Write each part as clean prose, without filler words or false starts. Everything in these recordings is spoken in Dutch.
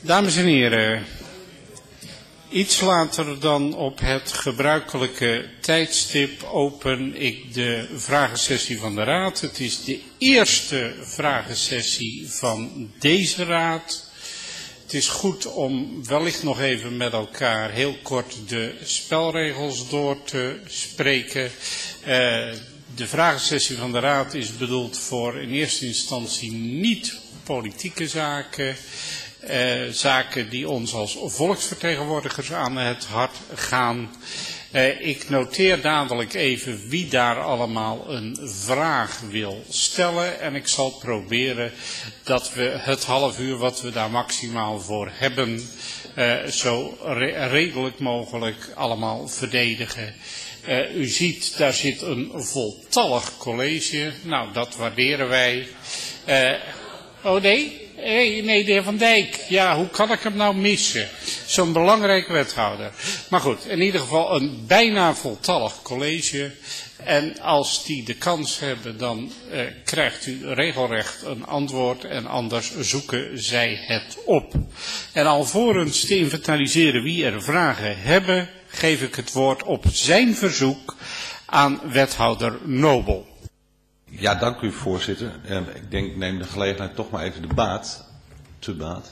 Dames en heren, iets later dan op het gebruikelijke tijdstip open ik de vragensessie van de Raad. Het is de eerste vragensessie van deze Raad. Het is goed om wellicht nog even met elkaar heel kort de spelregels door te spreken. De vragensessie van de Raad is bedoeld voor in eerste instantie niet politieke zaken. Zaken die ons als volksvertegenwoordigers aan het hart gaan. Ik noteer dadelijk even wie daar allemaal een vraag wil stellen. En ik zal proberen dat we het half uur wat we daar maximaal voor hebben, zo redelijk mogelijk allemaal verdedigen. U ziet, daar zit een voltallig college. Nou, dat waarderen wij. Oh nee? Nee, de heer Van Dijk. Ja, hoe kan ik hem nou missen? Zo'n belangrijk wethouder. Maar goed, in ieder geval een bijna voltallig college. En als die de kans hebben, dan krijgt u regelrecht een antwoord en anders zoeken zij het op. En alvorens te inventariseren wie er vragen hebben, geef ik het woord op zijn verzoek aan wethouder Nobel. Ja, dank u voorzitter. Ik denk, ik neem de gelegenheid toch maar even te baat.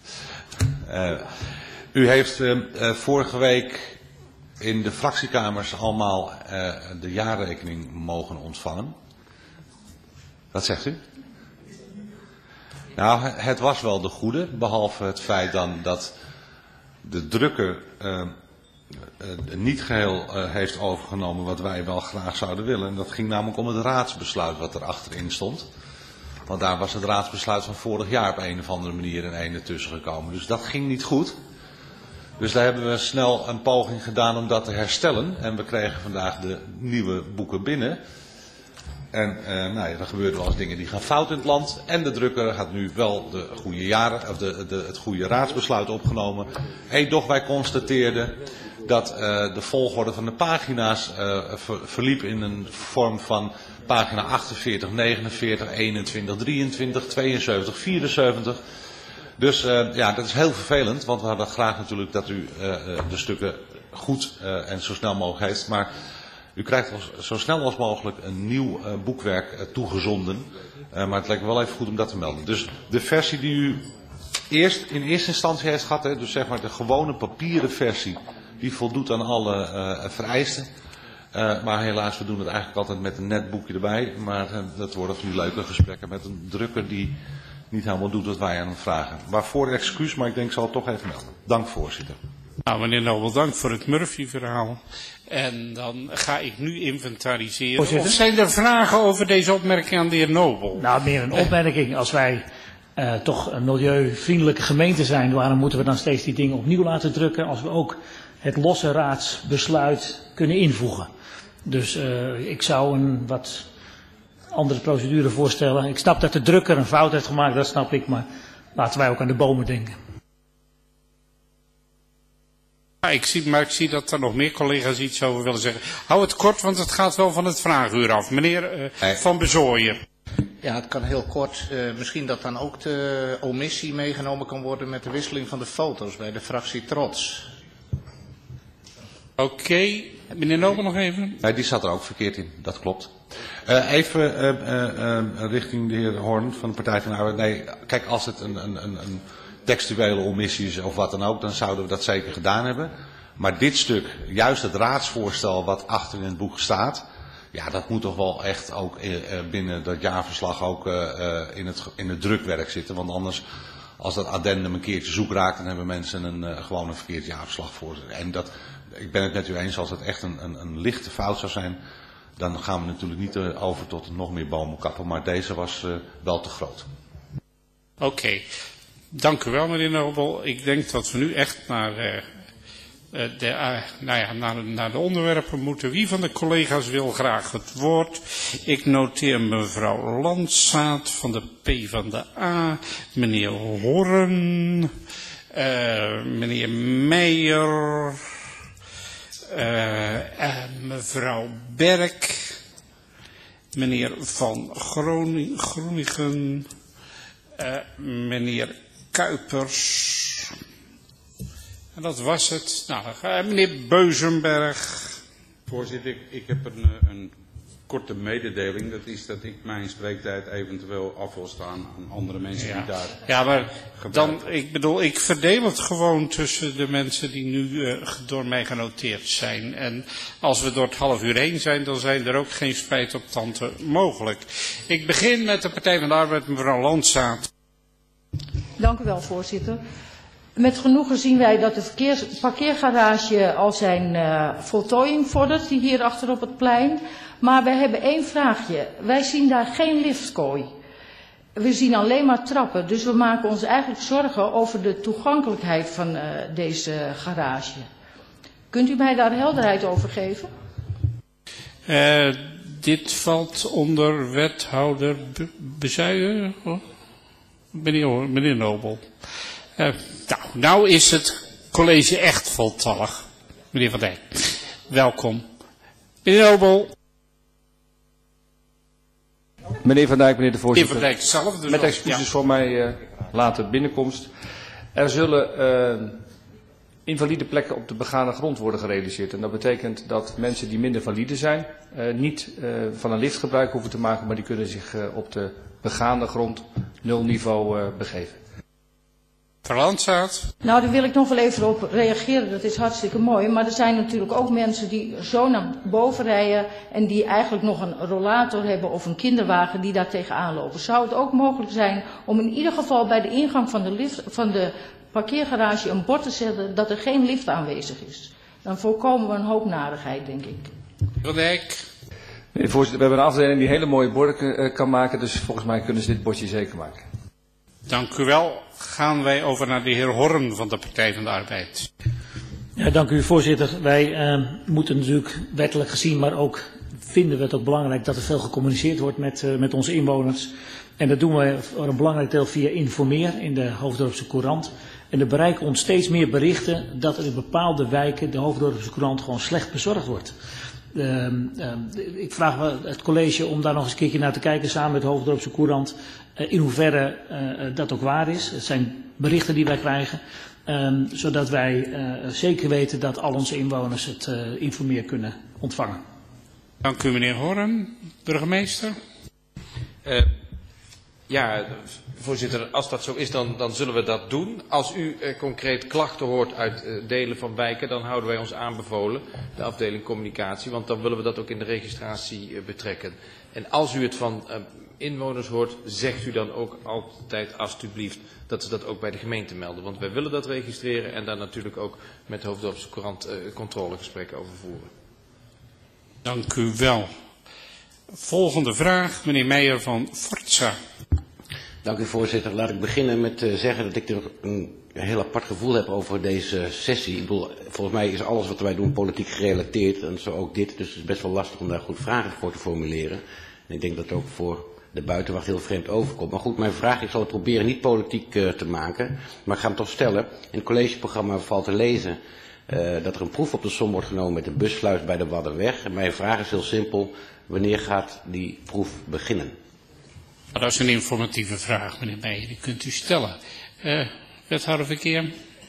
U heeft vorige week in de fractiekamers allemaal de jaarrekening mogen ontvangen. Wat zegt u? Nou, het was wel de goede, behalve het feit dan dat de drukker niet geheel heeft overgenomen wat wij wel graag zouden willen. En dat ging namelijk om het raadsbesluit wat er achterin stond. Want daar was het raadsbesluit van vorig jaar op een of andere manier een ene tussen gekomen. Dus dat ging niet goed. Dus daar hebben we snel een poging gedaan om dat te herstellen. En we kregen vandaag de nieuwe boeken binnen. En nou ja, er gebeuren wel eens dingen die gaan fout in het land. En de drukker had nu wel de goede het goede raadsbesluit opgenomen. Doch wij constateerden dat de volgorde van de pagina's verliep in een vorm van pagina 48, 49, 21, 23, 72, 74. Dus ja, dat is heel vervelend, want we hadden graag natuurlijk dat u de stukken goed en zo snel mogelijk heeft. Maar u krijgt zo snel als mogelijk een nieuw boekwerk toegezonden. Maar het lijkt me wel even goed om dat te melden. Dus de versie die u in eerste instantie heeft gehad, dus zeg maar de gewone papieren versie, die voldoet aan alle vereisten. Maar helaas, we doen het eigenlijk altijd met een net boekje erbij. Maar dat worden nu leuke gesprekken met een drukker die niet helemaal doet wat wij aan hem vragen. Waarvoor excuus, maar ik denk ik zal het toch even melden. Dank voorzitter. Nou, meneer Nobel, dank voor het Murphy-verhaal. En dan ga ik nu inventariseren. Voorzitter? Of zijn er vragen over deze opmerking aan de heer Nobel? Nou, meer een opmerking. Als wij toch een milieuvriendelijke gemeente zijn, waarom moeten we dan steeds die dingen opnieuw laten drukken als we ook het losse raadsbesluit kunnen invoegen? Dus ik zou een wat andere procedure voorstellen. Ik snap dat de drukker een fout heeft gemaakt, dat snap ik, maar laten wij ook aan de bomen denken. Ja, ik zie dat er nog meer collega's iets over willen zeggen. Hou het kort, want het gaat wel van het vraaguur af. Meneer Van Bezooijen. Ja, het kan heel kort. Misschien dat dan ook de omissie meegenomen kan worden met de wisseling van de foto's bij de fractie Trots. Oké. Meneer Nobel nog even? Nee, die zat er ook verkeerd in, dat klopt. Even richting de heer Hoorn van de Partij van de Arbeid. Nee, kijk, als het een textuele omissie is of wat dan ook, dan zouden we dat zeker gedaan hebben. Maar dit stuk, juist het raadsvoorstel wat achter in het boek staat, ja, dat moet toch wel echt ook binnen dat jaarverslag ook in het drukwerk zitten. Want anders, als dat addendum een keertje zoek raakt, dan hebben mensen gewoon een verkeerd jaarverslag voor. En ik ben het met u eens, als het echt een lichte fout zou zijn, dan gaan we natuurlijk niet over tot nog meer bomen kappen. Maar deze was wel te groot. Oké. Dank u wel, meneer Nobel. Ik denk dat we nu echt naar de onderwerpen moeten. Wie van de collega's wil graag het woord? Ik noteer mevrouw Landsaat van de PvdA, meneer Hoorn, meneer Meijer, mevrouw Berk, meneer Van Groningen, meneer Kuipers, En dat was het. Nou, dan ga meneer Beuzenberg. Voorzitter, ik heb een korte mededeling. Dat is dat ik mijn spreektijd eventueel af wil staan aan andere mensen die daar... Ja, maar dan, ik verdeel het gewoon tussen de mensen die nu door mij genoteerd zijn. En als we door het half uur heen zijn, dan zijn er ook geen spijtoptanten mogelijk. Ik begin met de Partij van de Arbeid, mevrouw Landzaat. Dank u wel, voorzitter. Met genoegen zien wij dat de parkeergarage al zijn voltooiing vordert, die hier achter op het plein. Maar wij hebben één vraagje. Wij zien daar geen liftkooi. We zien alleen maar trappen. Dus we maken ons eigenlijk zorgen over de toegankelijkheid van deze garage. Kunt u mij daar helderheid over geven? Dit valt onder wethouder Bezuijen. Meneer Nobel. Nou is het college echt voltallig. Meneer Van Dijk, welkom. Meneer Nobel. Meneer Van Dijk, meneer de voorzitter. Meneer Van Dijk zelf. Dus met excuses voor mij late binnenkomst. Er zullen invalide plekken op de begane grond worden gerealiseerd. En dat betekent dat mensen die minder valide zijn, niet van een lift gebruik hoeven te maken, maar die kunnen zich op de begaande grond nulniveau begeven. Verlandzaat. Nou, daar wil ik nog wel even op reageren. Dat is hartstikke mooi. Maar er zijn natuurlijk ook mensen die zo naar boven rijden en die eigenlijk nog een rollator hebben of een kinderwagen die daar tegenaan lopen. Zou het ook mogelijk zijn om in ieder geval bij de ingang van de parkeergarage een bord te zetten dat er geen lift aanwezig is? Dan voorkomen we een hoop narigheid, denk ik. Van Dijk. Nee, voorzitter, we hebben een afdeling die hele mooie borden kan maken, dus volgens mij kunnen ze dit bordje zeker maken. Dank u wel. Gaan wij over naar de heer Horn van de Partij van de Arbeid. Ja, dank u, voorzitter. Wij moeten natuurlijk wettelijk gezien, maar ook vinden we het ook belangrijk dat er veel gecommuniceerd wordt met onze inwoners. En dat doen we voor een belangrijk deel via Informeer in de Hoofddorpse Courant. En er bereiken ons steeds meer berichten dat er in bepaalde wijken de Hoofddorpse Courant gewoon slecht bezorgd wordt. Ik vraag het college om daar nog eens een keertje naar te kijken samen met de Hoofddorpse Courant. In hoeverre dat ook waar is. Het zijn berichten die wij krijgen. Zodat wij zeker weten dat al onze inwoners het Informeer kunnen ontvangen. Dank u meneer Horn. Burgemeester. Ja, voorzitter, als dat zo is, dan zullen we dat doen. Als u concreet klachten hoort uit delen van wijken, dan houden wij ons aanbevolen, de afdeling communicatie, want dan willen we dat ook in de registratie betrekken. En als u het van inwoners hoort, zegt u dan ook altijd alstublieft dat ze dat ook bij de gemeente melden. Want wij willen dat registreren en daar natuurlijk ook met de Hoofddorpse Courant controlegesprekken over voeren. Dank u wel. Volgende vraag, meneer Meijer van Forza. Dank u voorzitter. Laat ik beginnen met zeggen dat ik er een heel apart gevoel heb over deze sessie. Ik bedoel, volgens mij is alles wat wij doen politiek gerelateerd en zo ook dit. Dus het is best wel lastig om daar goed vragen voor te formuleren. En ik denk dat het ook voor de buitenwacht heel vreemd overkomt. Maar goed, mijn vraag, ik zal het proberen niet politiek te maken, maar ik ga hem toch stellen. In het collegeprogramma valt te lezen dat er een proef op de som wordt genomen met de bussluis bij de Waddenweg. En mijn vraag is heel simpel, wanneer gaat die proef beginnen? Dat is een informatieve vraag, meneer Meijer, die kunt u stellen. Wethouder Verkeer.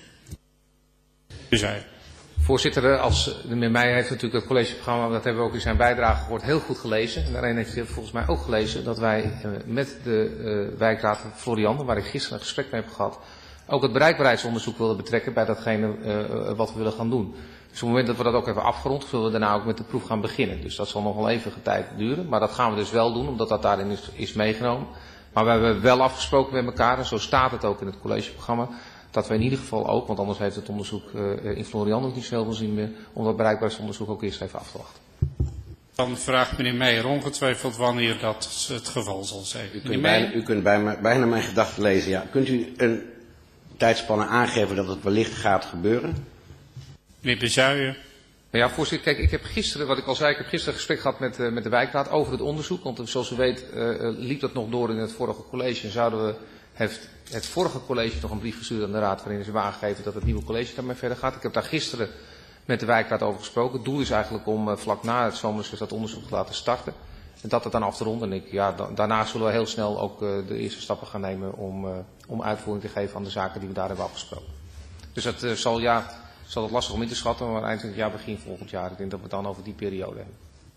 Voorzitter, als de meneer Meijer heeft natuurlijk het collegeprogramma, dat hebben we ook in zijn bijdrage gehoord, heel goed gelezen. En daarin heeft hij volgens mij ook gelezen dat wij met de wijkraad van Florian, waar ik gisteren een gesprek mee heb gehad, ook het bereikbaarheidsonderzoek willen betrekken bij datgene wat we willen gaan doen. Dus op het moment dat we dat ook hebben afgerond, zullen we daarna ook met de proef gaan beginnen. Dus dat zal nog wel even tijd duren, maar dat gaan we dus wel doen, omdat dat daarin is meegenomen. Maar we hebben wel afgesproken met elkaar, en zo staat het ook in het collegeprogramma, dat we in ieder geval ook, want anders heeft het onderzoek in Florian ook niet zoveel zin meer, om dat bereikbaarheidsonderzoek ook eerst even af te wachten. Dan vraagt meneer Meijer ongetwijfeld wanneer dat het geval zal zijn. U kunt bijna mijn gedachten lezen. Ja. Kunt u een tijdspanne aangeven dat het wellicht gaat gebeuren? Meneer Bezuijen. Ja, voorzitter, kijk, ik heb gisteren, wat ik al zei, ik heb gisteren een gesprek gehad met de wijkraad over het onderzoek. Want zoals u weet liep dat nog door in het vorige college. En zouden we het vorige college nog een brief gestuurd aan de raad waarin ze hebben aangegeven dat het nieuwe college daarmee verder gaat. Ik heb daar gisteren met de wijkraad over gesproken. Het doel is eigenlijk om vlak na het zomerreces dat onderzoek te laten starten. En dat het dan af te ronden. En daarna zullen we heel snel ook de eerste stappen gaan nemen om uitvoering te geven aan de zaken die we daar hebben afgesproken. Dus dat zal het lastig om in te schatten, maar eind van het jaar, begin volgend jaar. Ik denk dat we het dan over die periode hebben.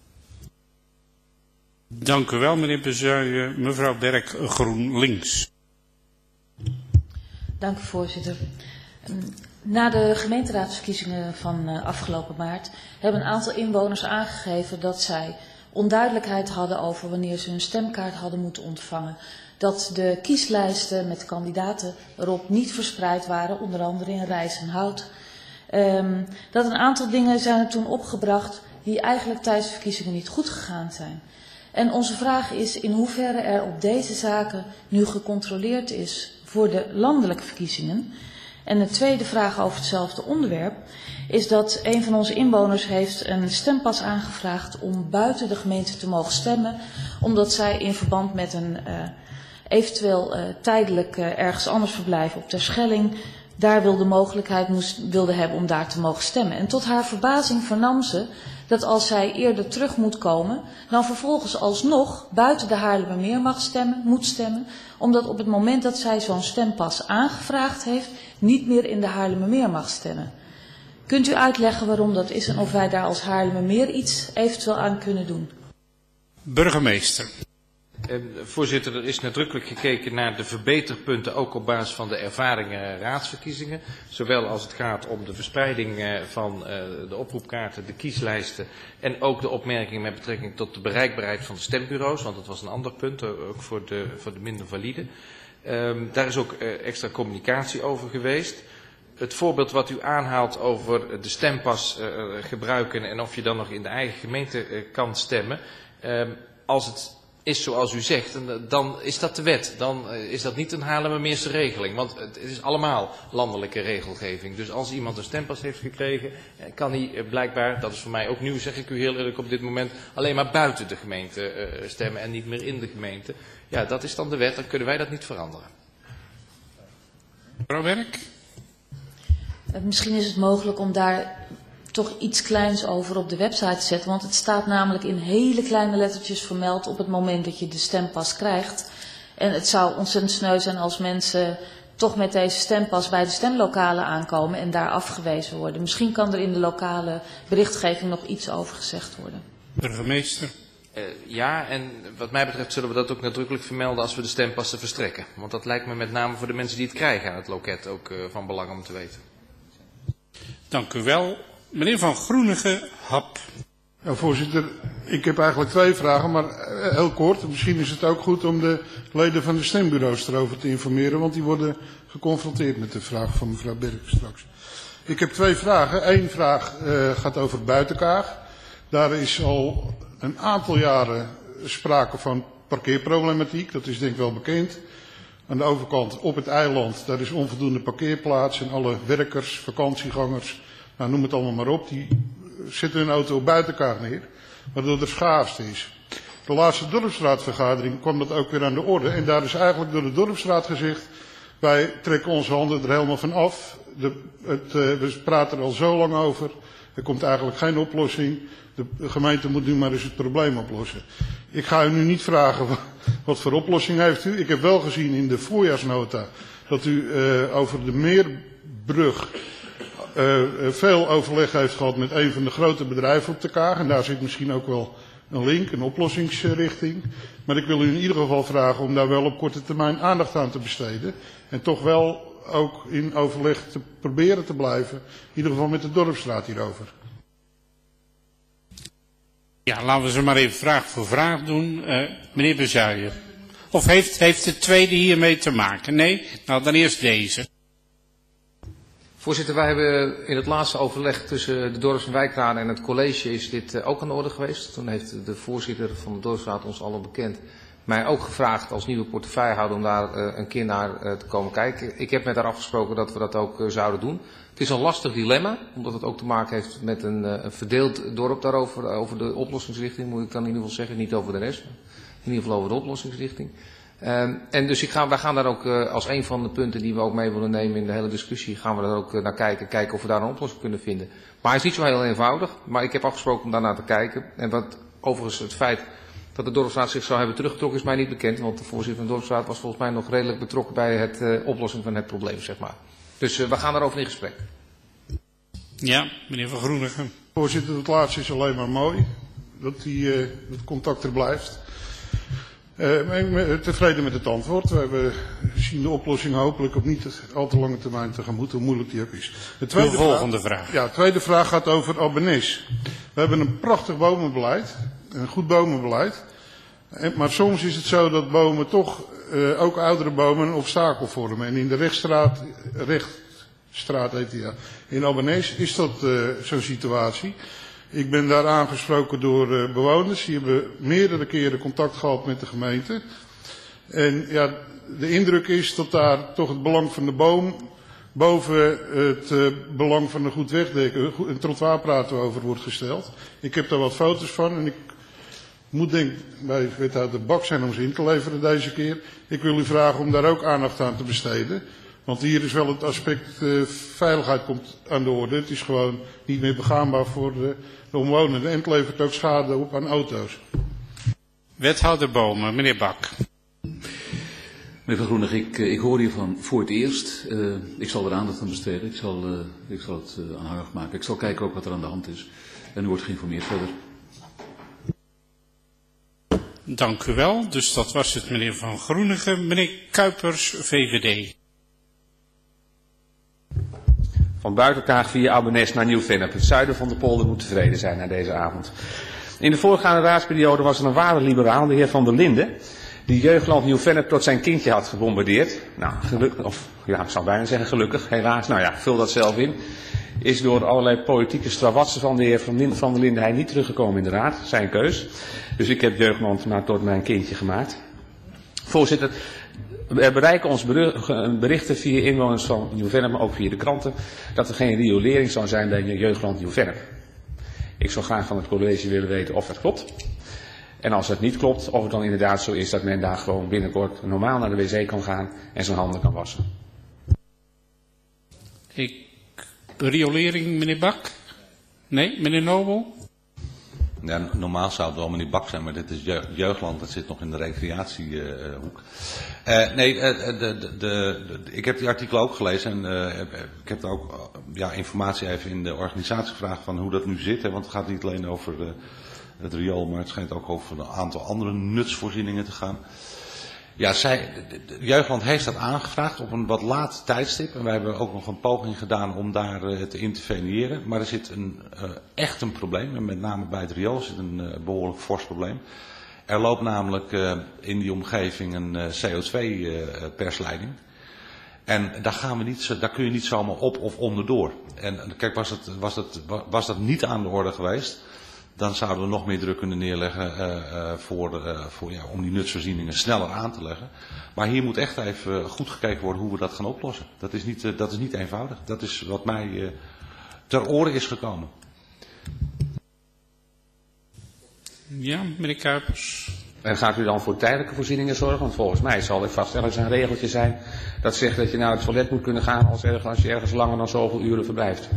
Dank u wel, meneer Bezuijen. Mevrouw Berk, GroenLinks. Dank u, voorzitter. Na de gemeenteraadsverkiezingen van afgelopen maart hebben een aantal inwoners aangegeven dat zij onduidelijkheid hadden over wanneer ze hun stemkaart hadden moeten ontvangen. Dat de kieslijsten met kandidaten erop niet verspreid waren, onder andere in Rijsenhout. Dat een aantal dingen zijn er toen opgebracht die eigenlijk tijdens de verkiezingen niet goed gegaan zijn. En onze vraag is in hoeverre er op deze zaken nu gecontroleerd is voor de landelijke verkiezingen. En een tweede vraag over hetzelfde onderwerp is dat een van onze inwoners heeft een stempas aangevraagd om buiten de gemeente te mogen stemmen, omdat zij in verband met een eventueel tijdelijk ergens anders verblijven op Terschelling daar de mogelijkheid wilde hebben om daar te mogen stemmen. En tot haar verbazing vernam ze dat als zij eerder terug moet komen, dan vervolgens alsnog buiten de Haarlemmermeer moet stemmen, omdat op het moment dat zij zo'n stempas aangevraagd heeft, niet meer in de Haarlemmermeer mag stemmen. Kunt u uitleggen waarom dat is en of wij daar als Haarlemmermeer iets eventueel aan kunnen doen? Burgemeester. Voorzitter, er is nadrukkelijk gekeken naar de verbeterpunten, ook op basis van de ervaringen raadsverkiezingen. Zowel als het gaat om de verspreiding van de oproepkaarten, de kieslijsten en ook de opmerkingen met betrekking tot de bereikbaarheid van de stembureaus, want dat was een ander punt, ook voor de minder valide. Daar is ook extra communicatie over geweest. Het voorbeeld wat u aanhaalt over de stempas gebruiken en of je dan nog in de eigen gemeente kan stemmen, als het is zoals u zegt, dan is dat de wet. Dan is dat niet een Haarlemmermeerse regeling. Want het is allemaal landelijke regelgeving. Dus als iemand een stempas heeft gekregen, kan hij blijkbaar, dat is voor mij ook nieuw, zeg ik u heel eerlijk op dit moment, alleen maar buiten de gemeente stemmen en niet meer in de gemeente. Ja, dat is dan de wet. Dan kunnen wij dat niet veranderen. Mevrouw Werk? Misschien is het mogelijk om daar toch iets kleins over op de website te zetten. Want het staat namelijk in hele kleine lettertjes vermeld op het moment dat je de stempas krijgt. En het zou ontzettend sneu zijn als mensen toch met deze stempas bij de stemlokalen aankomen en daar afgewezen worden. Misschien kan er in de lokale berichtgeving nog iets over gezegd worden. Burgemeester. Ja, en wat mij betreft zullen we dat ook nadrukkelijk vermelden als we de stempassen verstrekken. Want dat lijkt me met name voor de mensen die het krijgen aan het loket ook van belang om te weten. Dank u wel. Meneer Van Groeneggen, Hap. Ja, voorzitter, ik heb eigenlijk twee vragen, maar heel kort. Misschien is het ook goed om de leden van de stembureaus erover te informeren, want die worden geconfronteerd met de vraag van mevrouw Berk straks. Ik heb twee vragen. Eén vraag gaat over Buitenkaag. Daar is al een aantal jaren sprake van parkeerproblematiek, dat is denk ik wel bekend. Aan de overkant op het eiland, daar is onvoldoende parkeerplaats en alle werkers, vakantiegangers, nou, noem het allemaal maar op, die zetten hun auto op Buitenkaag neer, waardoor er schaarste is. De laatste dorpsraadvergadering kwam dat ook weer aan de orde en daar is eigenlijk door de dorpsraad gezegd, wij trekken onze handen er helemaal van af. We praten er al zo lang over, er komt eigenlijk geen oplossing. De gemeente moet nu maar eens het probleem oplossen. Ik ga u nu niet vragen wat voor oplossing heeft u. Ik heb wel gezien in de voorjaarsnota dat u over de Meerbrug veel overleg heeft gehad met een van de grote bedrijven op de Kaag. En daar zit misschien ook wel een link, een oplossingsrichting. Maar ik wil u in ieder geval vragen om daar wel op korte termijn aandacht aan te besteden. En toch wel ook in overleg te proberen te blijven. In ieder geval met de dorpsraad hierover. Ja, laten we ze maar even vraag voor vraag doen. Meneer Bezuijen. Of heeft de tweede hiermee te maken? Nee? Nou, dan eerst deze. Voorzitter, wij hebben in het laatste overleg tussen de dorps- en wijkraden en het college is dit ook aan de orde geweest. Toen heeft de voorzitter van de dorpsraad, ons allen bekend, mij ook gevraagd als nieuwe portefeuillehouder om daar een keer naar te komen kijken. Ik heb met haar afgesproken dat we dat ook zouden doen. Het is een lastig dilemma, omdat het ook te maken heeft met een verdeeld dorp daarover. Over de oplossingsrichting moet ik dan in ieder geval zeggen, niet over de rest. In ieder geval over de oplossingsrichting. En dus wij gaan daar ook als een van de punten die we ook mee willen nemen in de hele discussie, gaan we daar ook naar kijken of we daar een oplossing kunnen vinden. Maar het is niet zo heel eenvoudig, maar ik heb afgesproken om daarnaar te kijken. En wat overigens het feit dat de dorpsraad zich zou hebben teruggetrokken is mij niet bekend, want de voorzitter van de dorpsraad was volgens mij nog redelijk betrokken bij het oplossing van het probleem, zeg maar. Dus we gaan daarover in gesprek. Ja, meneer Van Groenegem. Voorzitter, het laatste is alleen maar mooi. Dat het contact er blijft. Ik ben tevreden met het antwoord. We zien de oplossing hopelijk op niet al te lange termijn tegemoet, hoe moeilijk die ook is. De volgende vraag. Ja, de tweede vraag gaat over Albanese. We hebben een prachtig bomenbeleid, een goed bomenbeleid. Maar soms is het zo dat bomen toch, ook oudere bomen, een obstakel vormen. En in de Rechtstraat heet die, ja. In Albanese is dat zo'n situatie. Ik ben daar aangesproken door bewoners. Die hebben meerdere keren contact gehad met de gemeente. En ja, de indruk is dat daar toch het belang van de boom boven het belang van een goed wegdekken, een trottoirpraat over wordt gesteld. Ik heb daar wat foto's van en ik moet denk bij wethouder Bak zijn om ze in te leveren deze keer. Ik wil u vragen om daar ook aandacht aan te besteden. Want hier is wel het aspect veiligheid komt aan de orde. Het is gewoon niet meer begaanbaar voor de omwonenden. En het levert ook schade op aan auto's. Wethouder Bomen, meneer Bak. Meneer Van Groenegem, ik hoor hiervan voor het eerst. Ik zal er aandacht aan besteden. Ik zal het aanhangig maken. Ik zal kijken ook wat er aan de hand is. En u wordt geïnformeerd verder. Dank u wel. Dus dat was het, meneer Van Groenegem. Meneer Kuipers, VVD. Van Buitenkaag via Albanese naar Nieuw-Vennep. Het zuiden van de polder moet tevreden zijn na deze avond. In de voorgaande raadsperiode was er een ware liberaal, de heer Van der Linden, die Jeugdland Nieuw-Vennep tot zijn kindje had gebombardeerd. Nou, gelukkig, of ja, ik zou bijna zeggen gelukkig, helaas, nou ja, vul dat zelf in. Is door allerlei politieke strawatsen van de heer Van der Linden hij niet teruggekomen in de raad, zijn keus. Dus ik heb Jeugdland maar tot mijn kindje gemaakt. Voorzitter, er bereiken ons berichten via inwoners van Nieuw-Vennep, maar ook via de kranten, dat er geen riolering zou zijn bij Jeugdland Nieuw-Vennep. Ik zou graag van het college willen weten of dat klopt. En als het niet klopt, of het dan inderdaad zo is dat men daar gewoon binnenkort normaal naar de wc kan gaan en zijn handen kan wassen. Riolering, meneer Bak? Nee, meneer Nobel? Ja, normaal zou het wel meneer Bak zijn, maar dit is Jeugdland, dat zit nog in de recreatiehoek. Ik heb die artikel ook gelezen en ik heb er ook informatie even in de organisatie gevraagd van hoe dat nu zit. Hè, want het gaat niet alleen over het riool, maar het schijnt ook over een aantal andere nutsvoorzieningen te gaan. Ja, Jeugdland heeft dat aangevraagd op een wat laat tijdstip. En wij hebben ook nog een poging gedaan om daar te interveneren. Maar er zit echt een probleem. En met name bij het riool zit een behoorlijk fors probleem. Er loopt namelijk in die omgeving een CO2-persleiding. En daar kun je niet zomaar op of onderdoor. En kijk, was dat niet aan de orde geweest, dan zouden we nog meer druk kunnen neerleggen om die nutsvoorzieningen sneller aan te leggen. Maar hier moet echt even goed gekeken worden hoe we dat gaan oplossen. Dat is niet eenvoudig. Dat is wat mij ter oren is gekomen. Ja, meneer Kuipers. En gaat u dan voor tijdelijke voorzieningen zorgen? Want volgens mij zal er vast ergens een regeltje zijn dat zegt dat je naar het toilet moet kunnen gaan als je ergens langer dan zoveel uren verblijft.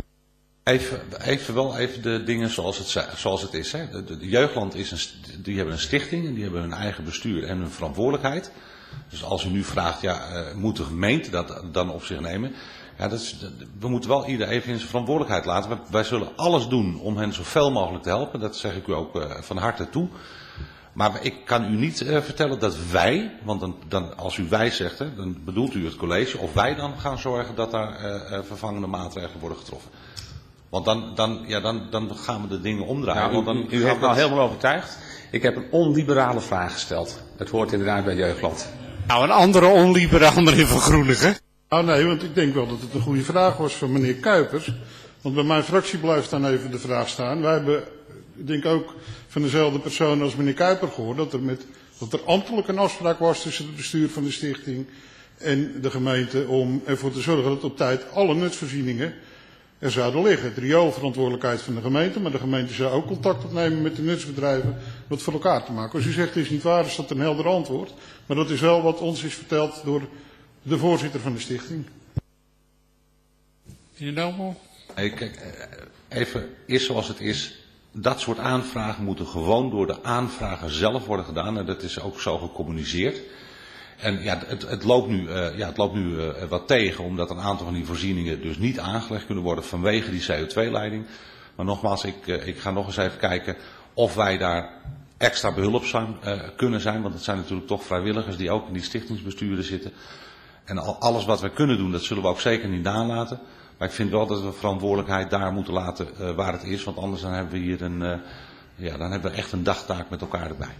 Even de dingen zoals het is. Hè. De Jeugdland die hebben een stichting en die hebben hun eigen bestuur en hun verantwoordelijkheid. Dus als u nu vraagt, moet de gemeente dat dan op zich nemen? Ja, we moeten wel ieder even in zijn verantwoordelijkheid laten. Wij zullen alles doen om hen zoveel mogelijk te helpen. Dat zeg ik u ook van harte toe. Maar ik kan u niet vertellen dat wij, want dan als u wij zegt, hè, dan bedoelt u het college, of wij dan gaan zorgen dat daar vervangende maatregelen worden getroffen. Want dan gaan we de dingen omdraaien. Nou, u heeft me al helemaal overtuigd. Ik heb een onliberale vraag gesteld. Het hoort inderdaad bij Jeugdland. Nou, een andere onliberaal, meneer Van Groenegem. Nou nee, want ik denk wel dat het een goede vraag was van meneer Kuipers. Want bij mijn fractie blijft dan even de vraag staan. Wij hebben, ik denk ook van dezelfde persoon als meneer Kuiper gehoord, dat er ambtelijk een afspraak was tussen het bestuur van de stichting en de gemeente om ervoor te zorgen dat op tijd alle nutsvoorzieningen er zouden liggen. Het rioolverantwoordelijkheid van de gemeente, maar de gemeente zou ook contact opnemen met de nutsbedrijven om het voor elkaar te maken. Als u zegt het is niet waar, is dat een helder antwoord. Maar dat is wel wat ons is verteld door de voorzitter van de stichting. Meneer Nobel? Kijk, even is zoals het is. Dat soort aanvragen moeten gewoon door de aanvrager zelf worden gedaan. En dat is ook zo gecommuniceerd. En ja, het loopt nu wat tegen, omdat een aantal van die voorzieningen dus niet aangelegd kunnen worden vanwege die CO2-leiding. Maar nogmaals, ik ga nog eens even kijken of wij daar extra behulpzaam kunnen zijn. Want het zijn natuurlijk toch vrijwilligers die ook in die stichtingsbesturen zitten. En alles wat we kunnen doen, dat zullen we ook zeker niet nalaten. Maar ik vind wel dat we verantwoordelijkheid daar moeten laten waar het is. Want anders dan hebben we hier dan hebben we echt een dagtaak met elkaar erbij.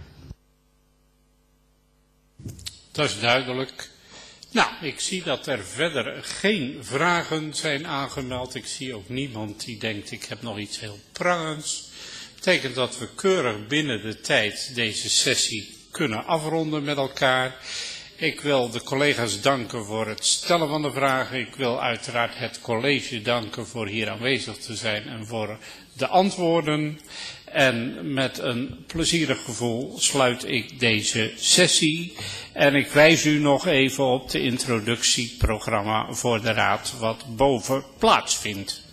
Dat is duidelijk. Nou, ik zie dat er verder geen vragen zijn aangemeld. Ik zie ook niemand die denkt, ik heb nog iets heel prangends. Dat betekent dat we keurig binnen de tijd deze sessie kunnen afronden met elkaar. Ik wil de collega's danken voor het stellen van de vragen. Ik wil uiteraard het college danken voor hier aanwezig te zijn en voor de antwoorden. En met een plezierig gevoel sluit ik deze sessie. En ik wijs u nog even op de introductieprogramma voor de Raad wat boven plaatsvindt.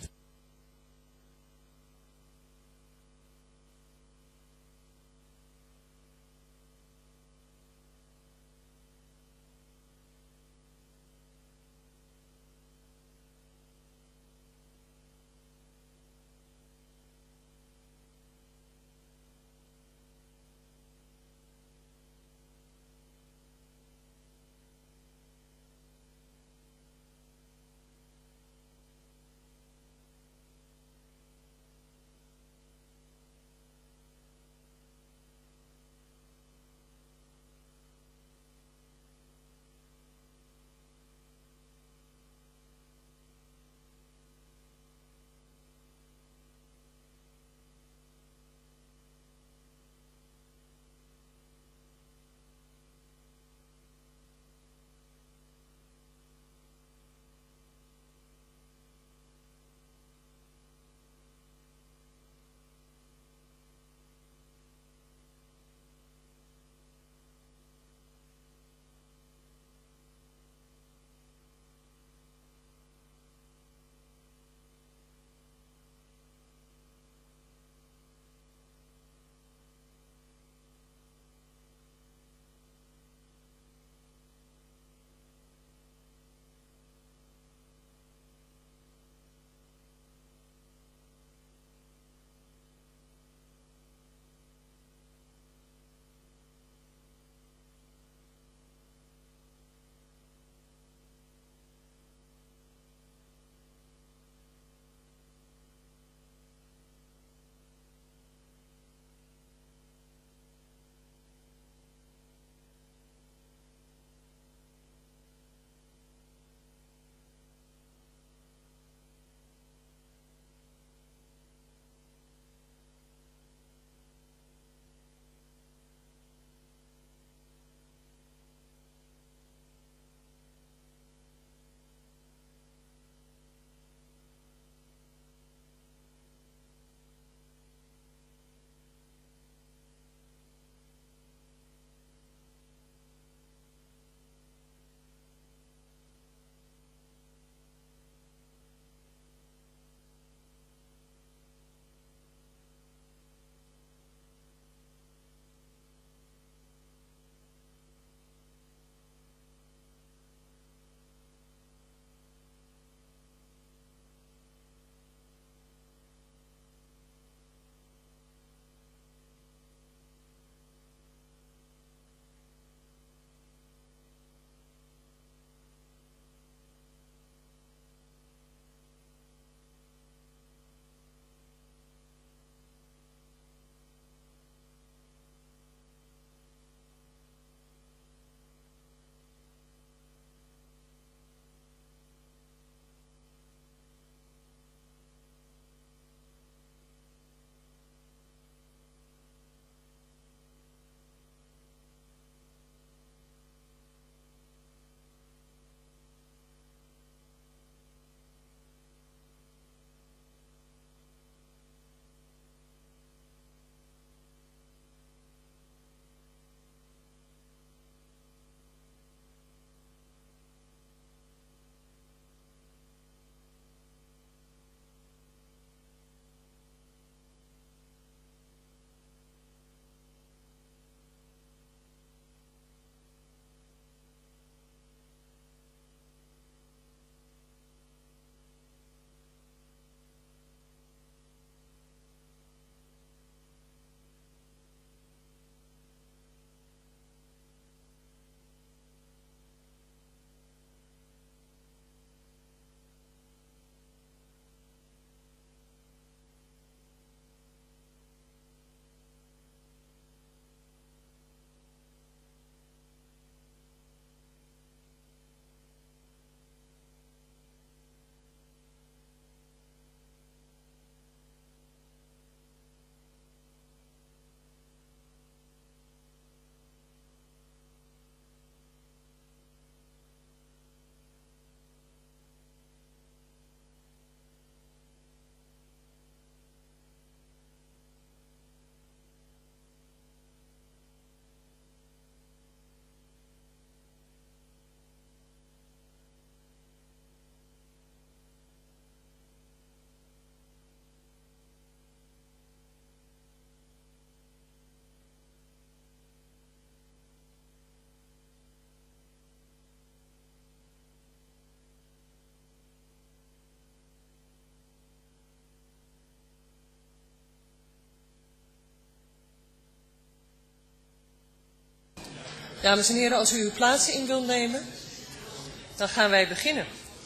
Dames en heren, als u uw plaatsen in wilt nemen, dan gaan wij beginnen.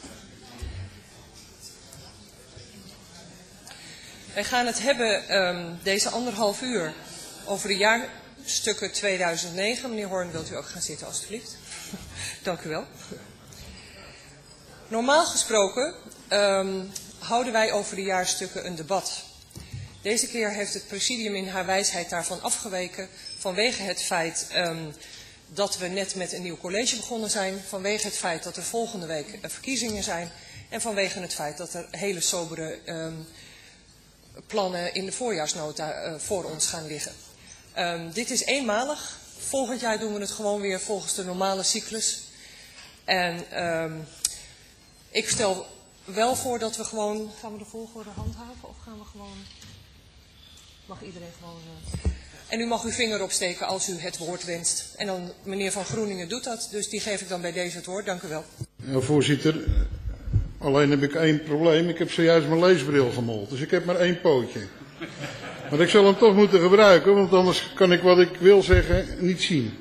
Wij gaan het hebben deze 1,5 uur over de jaarstukken 2009. Meneer Hoorn, wilt u ook gaan zitten alstublieft? Dank u wel. Normaal gesproken houden wij over de jaarstukken een debat. Deze keer heeft het presidium in haar wijsheid daarvan afgeweken vanwege het feit dat we net met een nieuw college begonnen zijn, vanwege het feit dat er volgende week verkiezingen zijn en vanwege het feit dat er hele sobere plannen in de voorjaarsnota voor ons gaan liggen. Dit is eenmalig. Volgend jaar doen we het gewoon weer volgens de normale cyclus. En ik stel wel voor dat we gewoon... Gaan we de volgorde handhaven of gaan we gewoon... Mag iedereen gewoon... En u mag uw vinger opsteken als u het woord wenst. En dan meneer Van Groeningen doet dat, dus die geef ik dan bij deze het woord. Dank u wel. Ja, voorzitter, alleen heb ik 1 probleem. Ik heb zojuist mijn leesbril gemold, dus ik heb maar 1 pootje. Maar ik zal hem toch moeten gebruiken, want anders kan ik wat ik wil zeggen niet zien.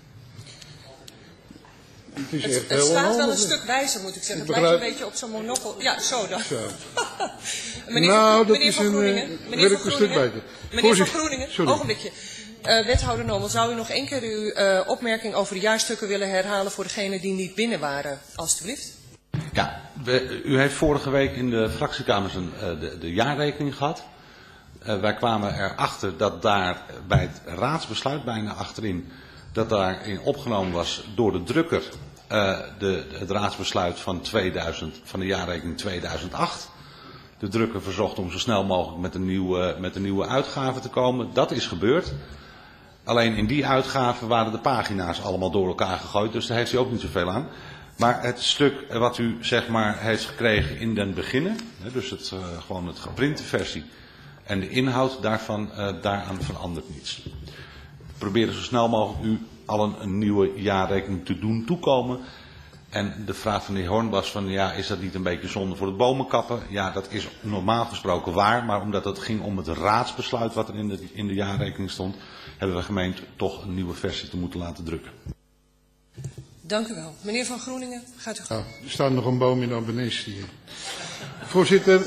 Het staat wel een stuk wijzer, moet ik zeggen. Het lijkt een beetje op zo'n monokkel. Ja, zo dan. Zo. meneer Van Groeningen. Meneer Van Groeningen. Meneer Van Groeningen, ogenblikje. Wethouder Nomel, zou u nog 1 keer uw opmerking over de jaarstukken willen herhalen voor degenen die niet binnen waren, alstublieft? Ja, u heeft vorige week in de fractiekamers de jaarrekening gehad. Wij kwamen erachter dat daar bij het raadsbesluit, bijna achterin, dat daarin opgenomen was door de drukker het raadsbesluit van de jaarrekening 2008. De drukker verzocht om zo snel mogelijk met een nieuwe uitgave te komen. Dat is gebeurd. Alleen in die uitgave waren de pagina's allemaal door elkaar gegooid, dus daar heeft u ook niet zoveel aan. Maar het stuk wat u zeg maar heeft gekregen in den beginnen, dus gewoon het geprinte versie en de inhoud daarvan, daaraan verandert niets. Proberen zo snel mogelijk u allen een nieuwe jaarrekening te doen toekomen. En de vraag van de heer Hoorn was van, ja, is dat niet een beetje zonde voor de bomenkappen? Ja, dat is normaal gesproken waar, maar omdat het ging om het raadsbesluit wat er in de jaarrekening stond, hebben we gemeend toch een nieuwe versie te moeten laten drukken. Dank u wel. Meneer Van Groeningen, gaat u gang. Er staat nog een boom in Abbenest hier. Voorzitter...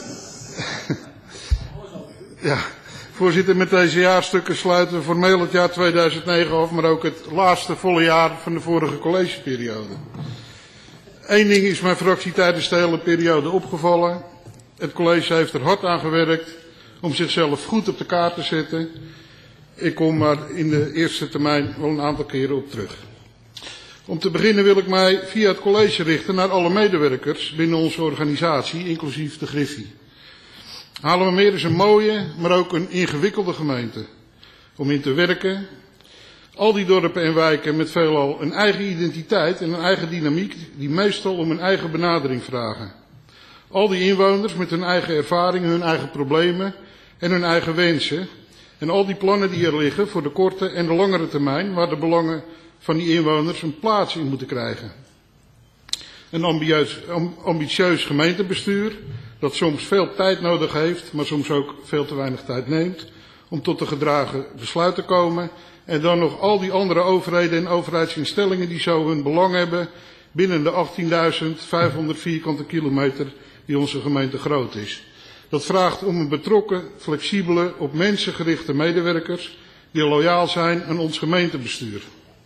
ja... Voorzitter, met deze jaarstukken sluiten we formeel het jaar 2009 af, maar ook het laatste volle jaar van de vorige collegeperiode. 1 ding is mijn fractie tijdens de hele periode opgevallen. Het college heeft er hard aan gewerkt om zichzelf goed op de kaart te zetten. Ik kom maar in de eerste termijn wel een aantal keren op terug. Om te beginnen wil ik mij via het college richten naar alle medewerkers binnen onze organisatie, inclusief de Griffie. Haarlemmermeer is een mooie, maar ook een ingewikkelde gemeente om in te werken. Al die dorpen en wijken met veelal een eigen identiteit en een eigen dynamiek die meestal om een eigen benadering vragen. Al die inwoners met hun eigen ervaringen, hun eigen problemen en hun eigen wensen. En al die plannen die er liggen voor de korte en de langere termijn waar de belangen van die inwoners een plaats in moeten krijgen. Een ambitieus gemeentebestuur dat soms veel tijd nodig heeft, maar soms ook veel te weinig tijd neemt om tot een gedragen besluit te komen. En dan nog al die andere overheden en overheidsinstellingen die zo hun belang hebben binnen de 18.500 vierkante kilometer die onze gemeente groot is. Dat vraagt om een betrokken, flexibele, op mensen gerichte medewerkers die loyaal zijn aan ons gemeentebestuur.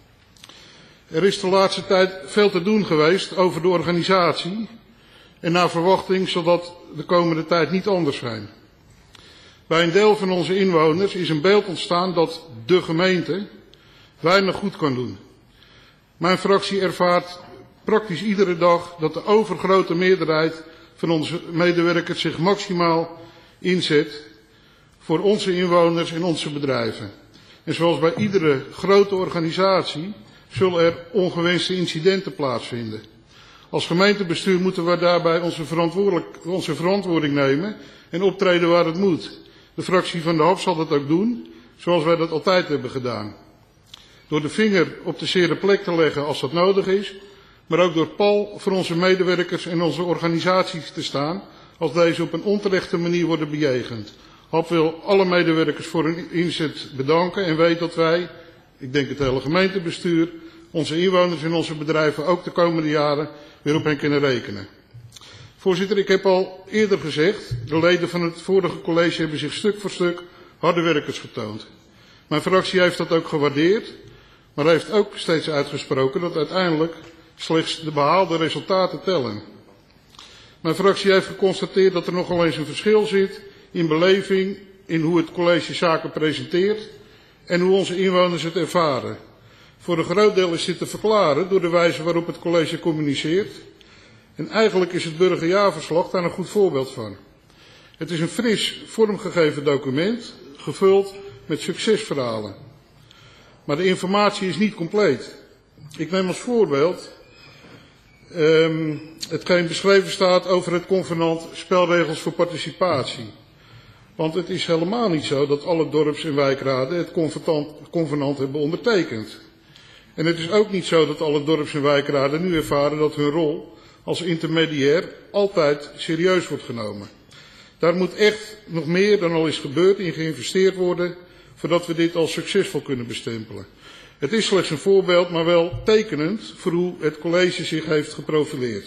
Er is de laatste tijd veel te doen geweest over de organisatie en naar verwachting zal dat de komende tijd niet anders zijn. Bij een deel van onze inwoners is een beeld ontstaan dat de gemeente weinig goed kan doen. Mijn fractie ervaart praktisch iedere dag dat de overgrote meerderheid van onze medewerkers zich maximaal inzet voor onze inwoners en onze bedrijven. En zoals bij iedere grote organisatie zullen er ongewenste incidenten plaatsvinden. Als gemeentebestuur moeten we daarbij onze verantwoording nemen en optreden waar het moet. De fractie van de HAP zal dat ook doen, zoals wij dat altijd hebben gedaan. Door de vinger op de zere plek te leggen als dat nodig is, maar ook door pal voor onze medewerkers en onze organisaties te staan als deze op een onterechte manier worden bejegend. HAP wil alle medewerkers voor hun inzet bedanken en weet dat wij, ik denk het hele gemeentebestuur, onze inwoners en onze bedrijven ook de komende jaren weer op hen kunnen rekenen. Voorzitter, ik heb al eerder gezegd, de leden van het vorige college hebben zich stuk voor stuk harde werkers getoond. Mijn fractie heeft dat ook gewaardeerd, maar heeft ook steeds uitgesproken dat uiteindelijk slechts de behaalde resultaten tellen. Mijn fractie heeft geconstateerd dat er nogal eens een verschil zit in beleving, in hoe het college zaken presenteert en hoe onze inwoners het ervaren. Voor een groot deel is dit te verklaren door de wijze waarop het college communiceert. En eigenlijk is het burgerjaarverslag daar een goed voorbeeld van. Het is een fris, vormgegeven document, gevuld met succesverhalen. Maar de informatie is niet compleet. Ik neem als voorbeeld hetgeen beschreven staat over het convenant spelregels voor participatie. Want het is helemaal niet zo dat alle dorps- en wijkraden het convenant hebben ondertekend. En het is ook niet zo dat alle dorps- en wijkraden nu ervaren dat hun rol als intermediair altijd serieus wordt genomen. Daar moet echt nog meer dan al is gebeurd in geïnvesteerd worden voordat we dit als succesvol kunnen bestempelen. Het is slechts een voorbeeld, maar wel tekenend voor hoe het college zich heeft geprofileerd.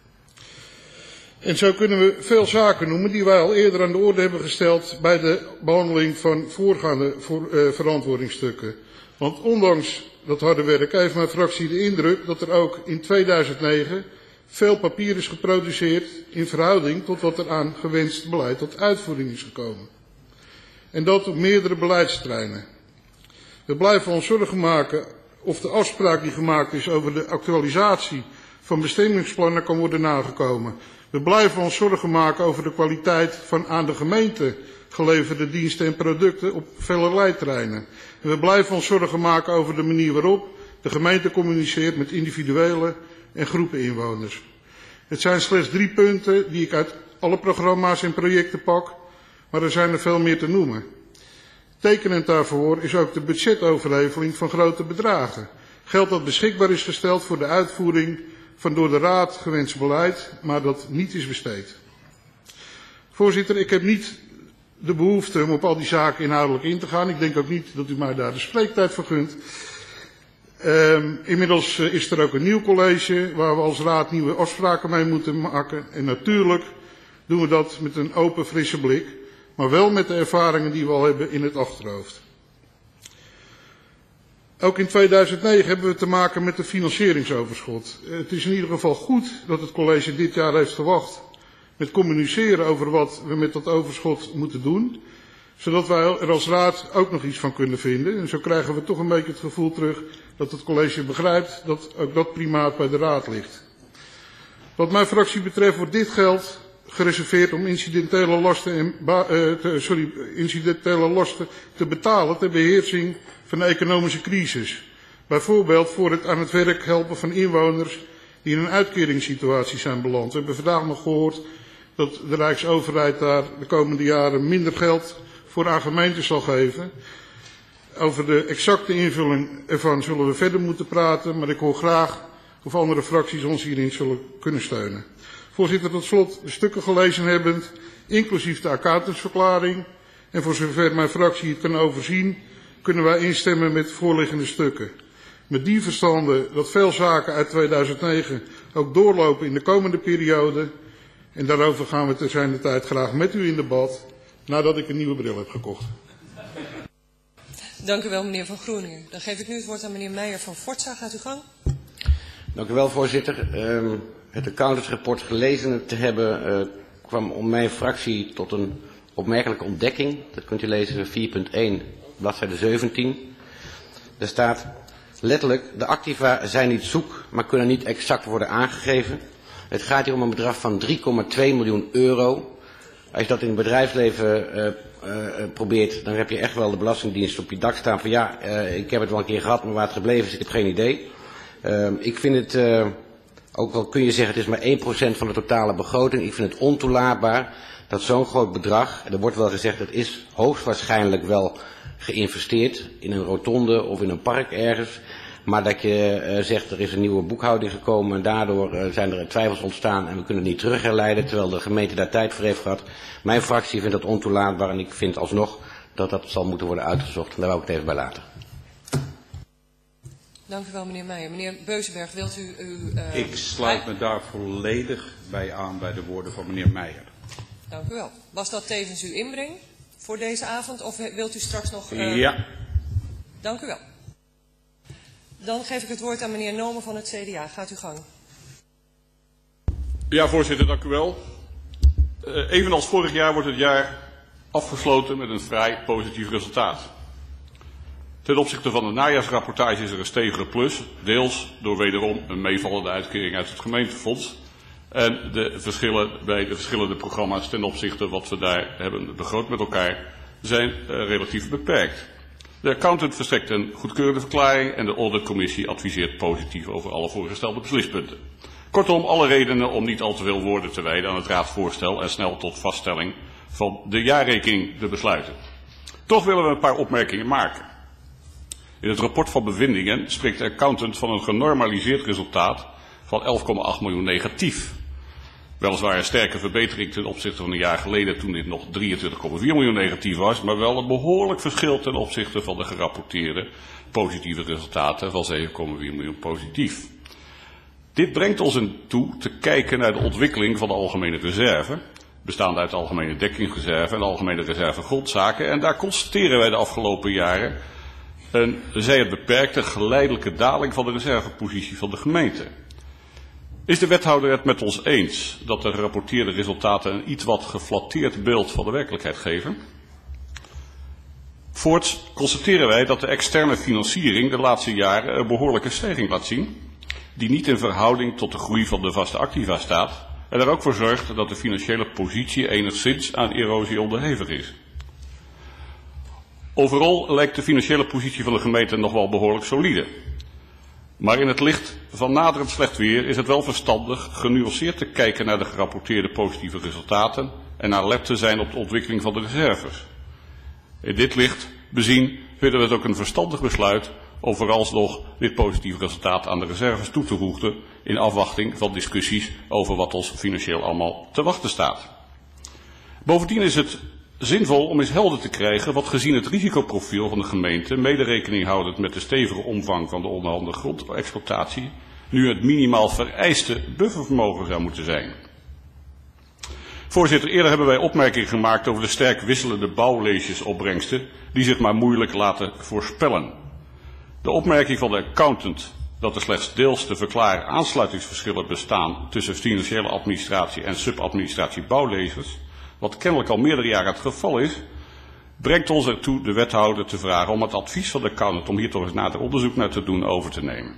En zo kunnen we veel zaken noemen die wij al eerder aan de orde hebben gesteld bij de behandeling van voorgaande verantwoordingsstukken. Want ondanks dat harde werk heeft mijn fractie de indruk dat er ook in 2009 veel papier is geproduceerd in verhouding tot wat er aan gewenst beleid tot uitvoering is gekomen. En dat op meerdere beleidsterreinen. We blijven ons zorgen maken of de afspraak die gemaakt is over de actualisatie van bestemmingsplannen kan worden nagekomen. We blijven ons zorgen maken over de kwaliteit van aan de gemeente geleverde diensten en producten op velerlei terreinen. En we blijven ons zorgen maken over de manier waarop de gemeente communiceert met individuele en groepen inwoners. Het zijn slechts 3 punten die ik uit alle programma's en projecten pak, maar er zijn er veel meer te noemen. Tekenend daarvoor is ook de budgetoverheveling van grote bedragen. Geld dat beschikbaar is gesteld voor de uitvoering van door de Raad gewenst beleid, maar dat niet is besteed. Voorzitter, ik heb niet de behoefte om op al die zaken inhoudelijk in te gaan. Ik denk ook niet dat u mij daar de spreektijd voor gunt. Inmiddels is er ook een nieuw college waar we als Raad nieuwe afspraken mee moeten maken. En natuurlijk doen we dat met een open, frisse blik, maar wel met de ervaringen die we al hebben in het achterhoofd. Ook in 2009 hebben we te maken met een financieringsoverschot. Het is in ieder geval goed dat het college dit jaar heeft gewacht met communiceren over wat we met dat overschot moeten doen, zodat wij er als Raad ook nog iets van kunnen vinden. En zo krijgen we toch een beetje het gevoel terug dat het college begrijpt dat ook dat primaat bij de Raad ligt. Wat mijn fractie betreft wordt dit geld gereserveerd om incidentele lasten te betalen ter beheersing van de economische crisis. Bijvoorbeeld voor het aan het werk helpen van inwoners die in een uitkeringssituatie zijn beland. We hebben vandaag nog gehoord dat de Rijksoverheid daar de komende jaren minder geld voor aan gemeenten zal geven. Over de exacte invulling ervan zullen we verder moeten praten, maar ik hoor graag of andere fracties ons hierin zullen kunnen steunen. Voorzitter, tot slot de stukken gelezen hebbend, inclusief de accountantsverklaring, en voor zover mijn fractie het kan overzien, kunnen wij instemmen met voorliggende stukken. Met die verstande dat veel zaken uit 2009 ook doorlopen in de komende periode, en daarover gaan we terzijde tijd graag met u in debat, nadat ik een nieuwe bril heb gekocht. Dank u wel, meneer Van Groeningen. Dan geef ik nu het woord aan meneer Meijer van Forza. Gaat u gang. Dank u wel, voorzitter. Het accountantsrapport gelezen te hebben kwam om mijn fractie tot een opmerkelijke ontdekking. Dat kunt u lezen 4.1, bladzijde 17. Er staat letterlijk, de activa zijn niet zoek, maar kunnen niet exact worden aangegeven. Het gaat hier om een bedrag van 3,2 miljoen euro. Als je dat in het bedrijfsleven probeert, dan heb je echt wel de Belastingdienst op je dak staan van ja, ik heb het wel een keer gehad, maar waar het gebleven is, ik heb geen idee. Ik vind het, ook al kun je zeggen het is maar 1% van de totale begroting, ik vind het ontoelaatbaar dat zo'n groot bedrag, er wordt wel gezegd dat is hoogstwaarschijnlijk wel geïnvesteerd in een rotonde of in een park ergens, maar dat je zegt er is een nieuwe boekhouding gekomen en daardoor zijn er twijfels ontstaan en we kunnen het niet terugherleiden terwijl de gemeente daar tijd voor heeft gehad. Mijn fractie vindt dat ontoelaatbaar en ik vind alsnog dat dat zal moeten worden uitgezocht en daar wou ik het even bij laten. Dank u wel, meneer Meijer. Meneer Beuzenberg, wilt u Ik sluit me daar volledig bij aan bij de woorden van meneer Meijer. Dank u wel. Was dat tevens uw inbreng voor deze avond of wilt u straks nog... Ja. Dank u wel. Dan geef ik het woord aan meneer Nomen van het CDA. Gaat uw gang. Ja, voorzitter, dank u wel. Evenals vorig jaar wordt het jaar afgesloten met een vrij positief resultaat. Ten opzichte van de najaarsrapportage is er een stevige plus, deels door wederom een meevallende uitkering uit het gemeentefonds. En de verschillen bij de verschillende programma's ten opzichte wat we daar hebben begroot met elkaar zijn relatief beperkt. De accountant verstrekt een goedkeurende verklaring en de auditcommissie adviseert positief over alle voorgestelde beslispunten. Kortom, alle redenen om niet al te veel woorden te wijden aan het raadsvoorstel en snel tot vaststelling van de jaarrekening te besluiten. Toch willen we een paar opmerkingen maken. In het rapport van bevindingen spreekt de accountant van een genormaliseerd resultaat van 11,8 miljoen negatief. Weliswaar een sterke verbetering ten opzichte van een jaar geleden toen dit nog 23,4 miljoen negatief was, maar wel een behoorlijk verschil ten opzichte van de gerapporteerde positieve resultaten van 7,4 miljoen positief. Dit brengt ons ertoe te kijken naar de ontwikkeling van de algemene reserve, bestaande uit de algemene dekkingsreserve en de algemene reserve grondzaken. En daar constateren wij de afgelopen jaren een, zij het beperkte, geleidelijke daling van de reservepositie van de gemeente. Is de wethouder het met ons eens dat de gerapporteerde resultaten een iets wat geflatteerd beeld van de werkelijkheid geven? Voorts constateren wij dat de externe financiering de laatste jaren een behoorlijke stijging laat zien, die niet in verhouding tot de groei van de vaste activa staat en er ook voor zorgt dat de financiële positie enigszins aan erosie onderhevig is. Overal lijkt de financiële positie van de gemeente nog wel behoorlijk solide. Maar in het licht van naderend slecht weer is het wel verstandig genuanceerd te kijken naar de gerapporteerde positieve resultaten en alert te zijn op de ontwikkeling van de reserves. In dit licht bezien vinden we het ook een verstandig besluit om vooralsnog dit positieve resultaat aan de reserves toe te voegen in afwachting van discussies over wat ons financieel allemaal te wachten staat. Bovendien is het zinvol om eens helder te krijgen wat gezien het risicoprofiel van de gemeente, mede rekening houdend met de stevige omvang van de onderhanden grondexploitatie, nu het minimaal vereiste buffervermogen zou moeten zijn. Voorzitter, eerder hebben wij opmerkingen gemaakt over de sterk wisselende bouwleesjesopbrengsten die zich maar moeilijk laten voorspellen. De opmerking van de accountant dat er slechts deels te verklaren aansluitingsverschillen bestaan tussen financiële administratie en subadministratie bouwleesjes, wat kennelijk al meerdere jaren het geval is, brengt ons ertoe de wethouder te vragen om het advies van de accountant om hier toch eens nader onderzoek naar te doen over te nemen.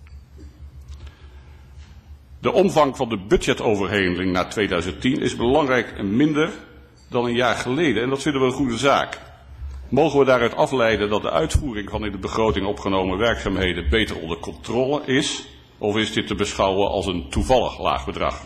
De omvang van de budgetoverhemeling na 2010 is belangrijk minder dan een jaar geleden en dat vinden we een goede zaak. Mogen we daaruit afleiden dat de uitvoering van in de begroting opgenomen werkzaamheden beter onder controle is, of is dit te beschouwen als een toevallig laag bedrag?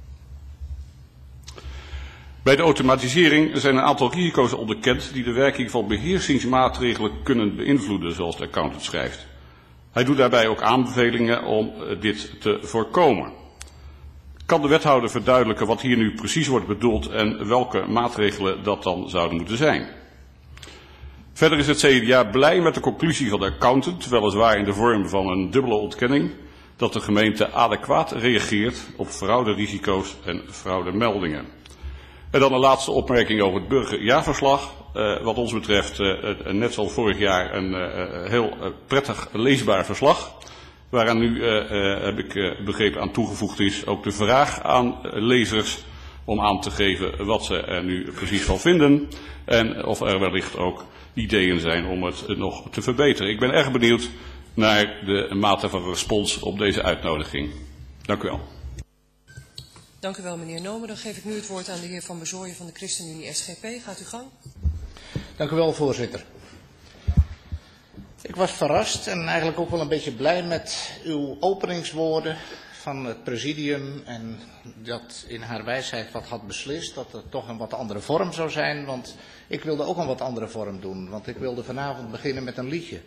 Bij de automatisering zijn een aantal risico's onderkend die de werking van beheersingsmaatregelen kunnen beïnvloeden, zoals de accountant schrijft. Hij doet daarbij ook aanbevelingen om dit te voorkomen. Kan de wethouder verduidelijken wat hier nu precies wordt bedoeld en welke maatregelen dat dan zouden moeten zijn? Verder is het CDA blij met de conclusie van de accountant, weliswaar in de vorm van een dubbele ontkenning, dat de gemeente adequaat reageert op frauderisico's en fraudemeldingen. En dan een laatste opmerking over het burgerjaarverslag. Wat ons betreft, net zoals vorig jaar, een heel prettig leesbaar verslag. Waaraan nu, heb ik begrepen, aan toegevoegd is ook de vraag aan lezers om aan te geven wat ze er nu precies van vinden. En of er wellicht ook ideeën zijn om het nog te verbeteren. Ik ben erg benieuwd naar de mate van respons op deze uitnodiging. Dank u wel. Dank u wel, meneer Nomen. Dan geef ik nu het woord aan de heer Van Bezooyen van de ChristenUnie SGP. Gaat u gang. Dank u wel, voorzitter. Ik was verrast en eigenlijk ook wel een beetje blij met uw openingswoorden van het presidium en dat in haar wijsheid wat had beslist, dat het toch een wat andere vorm zou zijn, want ik wilde ook een wat andere vorm doen, want ik wilde vanavond beginnen met een liedje.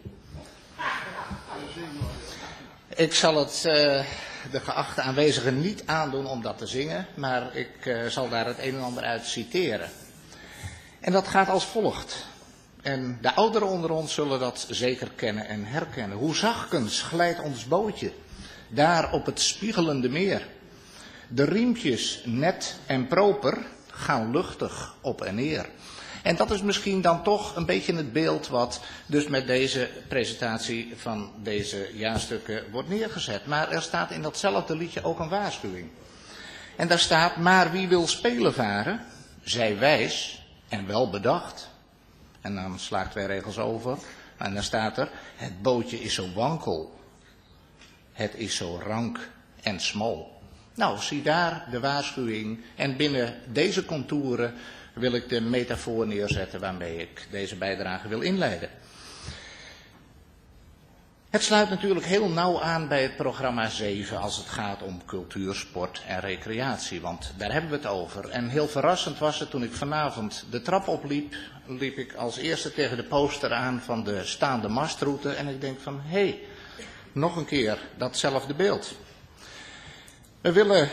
Ik zal het de geachte aanwezigen niet aandoen om dat te zingen, maar ik zal daar het een en ander uit citeren. En dat gaat als volgt. En de ouderen onder ons zullen dat zeker kennen en herkennen. Hoe zachtkens glijdt ons bootje daar op het spiegelende meer. De riempjes net en proper gaan luchtig op en neer. En dat is misschien dan toch een beetje het beeld wat dus met deze presentatie van deze jaarstukken wordt neergezet. Maar er staat in datzelfde liedje ook een waarschuwing. En daar staat, maar wie wil spelen varen, zij wijs en wel bedacht. En dan sla ik 2 regels over. En dan staat er, het bootje is zo wankel. Het is zo rank en smal. Nou, zie daar de waarschuwing. En binnen deze contouren wil ik de metafoor neerzetten waarmee ik deze bijdrage wil inleiden. Het sluit natuurlijk heel nauw aan bij het programma 7 als het gaat om cultuur, sport en recreatie. Want daar hebben we het over. En heel verrassend was het toen ik vanavond de trap opliep, liep ik als eerste tegen de poster aan van de staande mastroute. En ik denk van, hé, nog een keer datzelfde beeld. We willen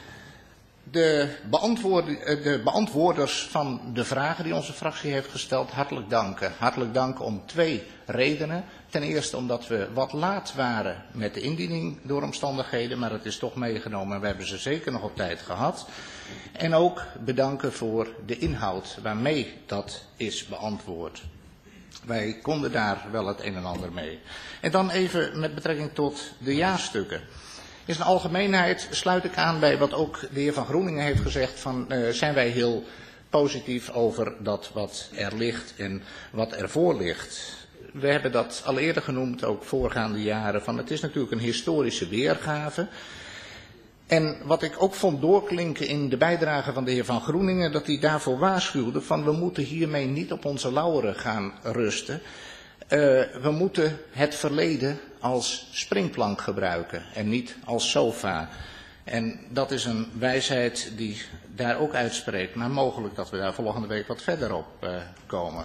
de beantwoorders van de vragen die onze fractie heeft gesteld hartelijk danken. Hartelijk danken om 2 redenen. Ten eerste omdat we wat laat waren met de indiening door omstandigheden, maar het is toch meegenomen en we hebben ze zeker nog op tijd gehad. En ook bedanken voor de inhoud waarmee dat is beantwoord. Wij konden daar wel het een en ander mee. En dan even met betrekking tot de jaarstukken. In zijn algemeenheid sluit ik aan bij wat ook de heer Van Groeningen heeft gezegd, van zijn wij heel positief over dat wat er ligt en wat ervoor ligt. We hebben dat al eerder genoemd, ook voorgaande jaren, van het is natuurlijk een historische weergave. En wat ik ook vond doorklinken in de bijdrage van de heer Van Groeningen, dat hij daarvoor waarschuwde van we moeten hiermee niet op onze lauweren gaan rusten. We moeten het verleden als springplank gebruiken en niet als sofa. En dat is een wijsheid die daar ook uitspreekt, maar mogelijk dat we daar volgende week wat verder op komen.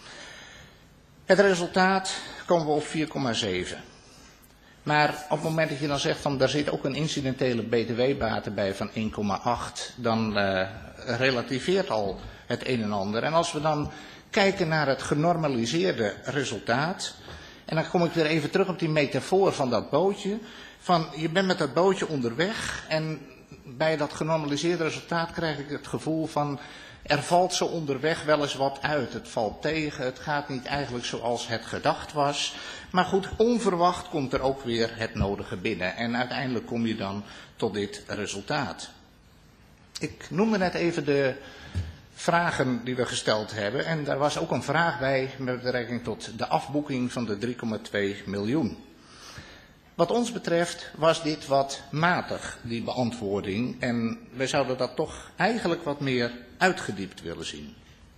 Het resultaat komen we op 4,7. Maar op het moment dat je dan zegt van daar zit ook een incidentele btw-bate bij van 1,8, dan relativeert al het een en ander. En als we dan kijken naar het genormaliseerde resultaat, en dan kom ik weer even terug op die metafoor van dat bootje, van je bent met dat bootje onderweg en bij dat genormaliseerde resultaat krijg ik het gevoel van er valt zo onderweg wel eens wat uit. Het valt tegen, het gaat niet eigenlijk zoals het gedacht was. Maar goed, onverwacht komt er ook weer het nodige binnen. En uiteindelijk kom je dan tot dit resultaat. Ik noemde net even de vragen die we gesteld hebben. En daar was ook een vraag bij met betrekking tot de afboeking van de 3,2 miljoen. Wat ons betreft was dit wat matig, die beantwoording. En wij zouden dat toch eigenlijk wat meer uitgediept willen zien.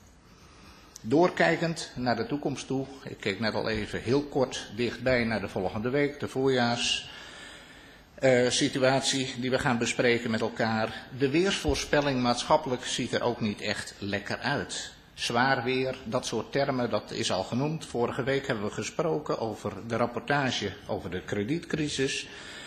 Doorkijkend naar de toekomst toe, ik keek net al even heel kort dichtbij naar de volgende week, de voorjaarssituatie die we gaan bespreken met elkaar. De weersvoorspelling maatschappelijk ziet er ook niet echt lekker uit. Zwaar weer, dat soort termen, dat is al genoemd. Vorige week hebben we gesproken over de rapportage over de kredietcrisis.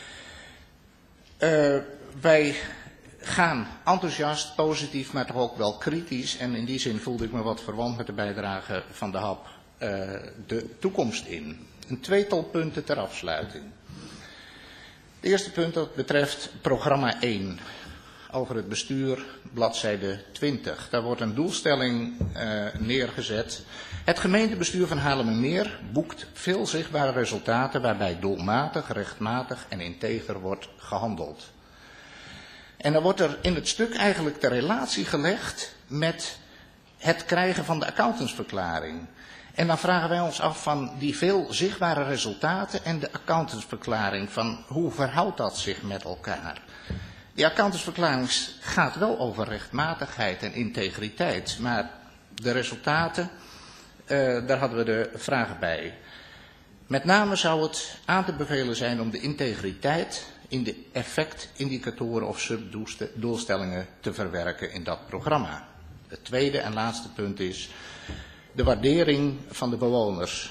Wij gaan enthousiast, positief, maar toch ook wel kritisch. En in die zin voelde ik me wat verwant met de bijdrage van de HAP de toekomst in. Een 2-tal punten ter afsluiting. Het eerste punt dat betreft programma 1. Over het bestuur, bladzijde 20. Daar wordt een doelstelling neergezet. Het gemeentebestuur van Haarlemmermeer boekt veel zichtbare resultaten waarbij doelmatig, rechtmatig en integer wordt gehandeld. En dan wordt er in het stuk eigenlijk de relatie gelegd met het krijgen van de accountantsverklaring. En dan vragen wij ons af van die veel zichtbare resultaten en de accountantsverklaring, van hoe verhoudt dat zich met elkaar? Die accountantsverklaring gaat wel over rechtmatigheid en integriteit, maar de resultaten, daar hadden we de vragen bij. Met name zou het aan te bevelen zijn om de integriteit in de effectindicatoren of subdoelstellingen te verwerken in dat programma. Het tweede en laatste punt is de waardering van de bewoners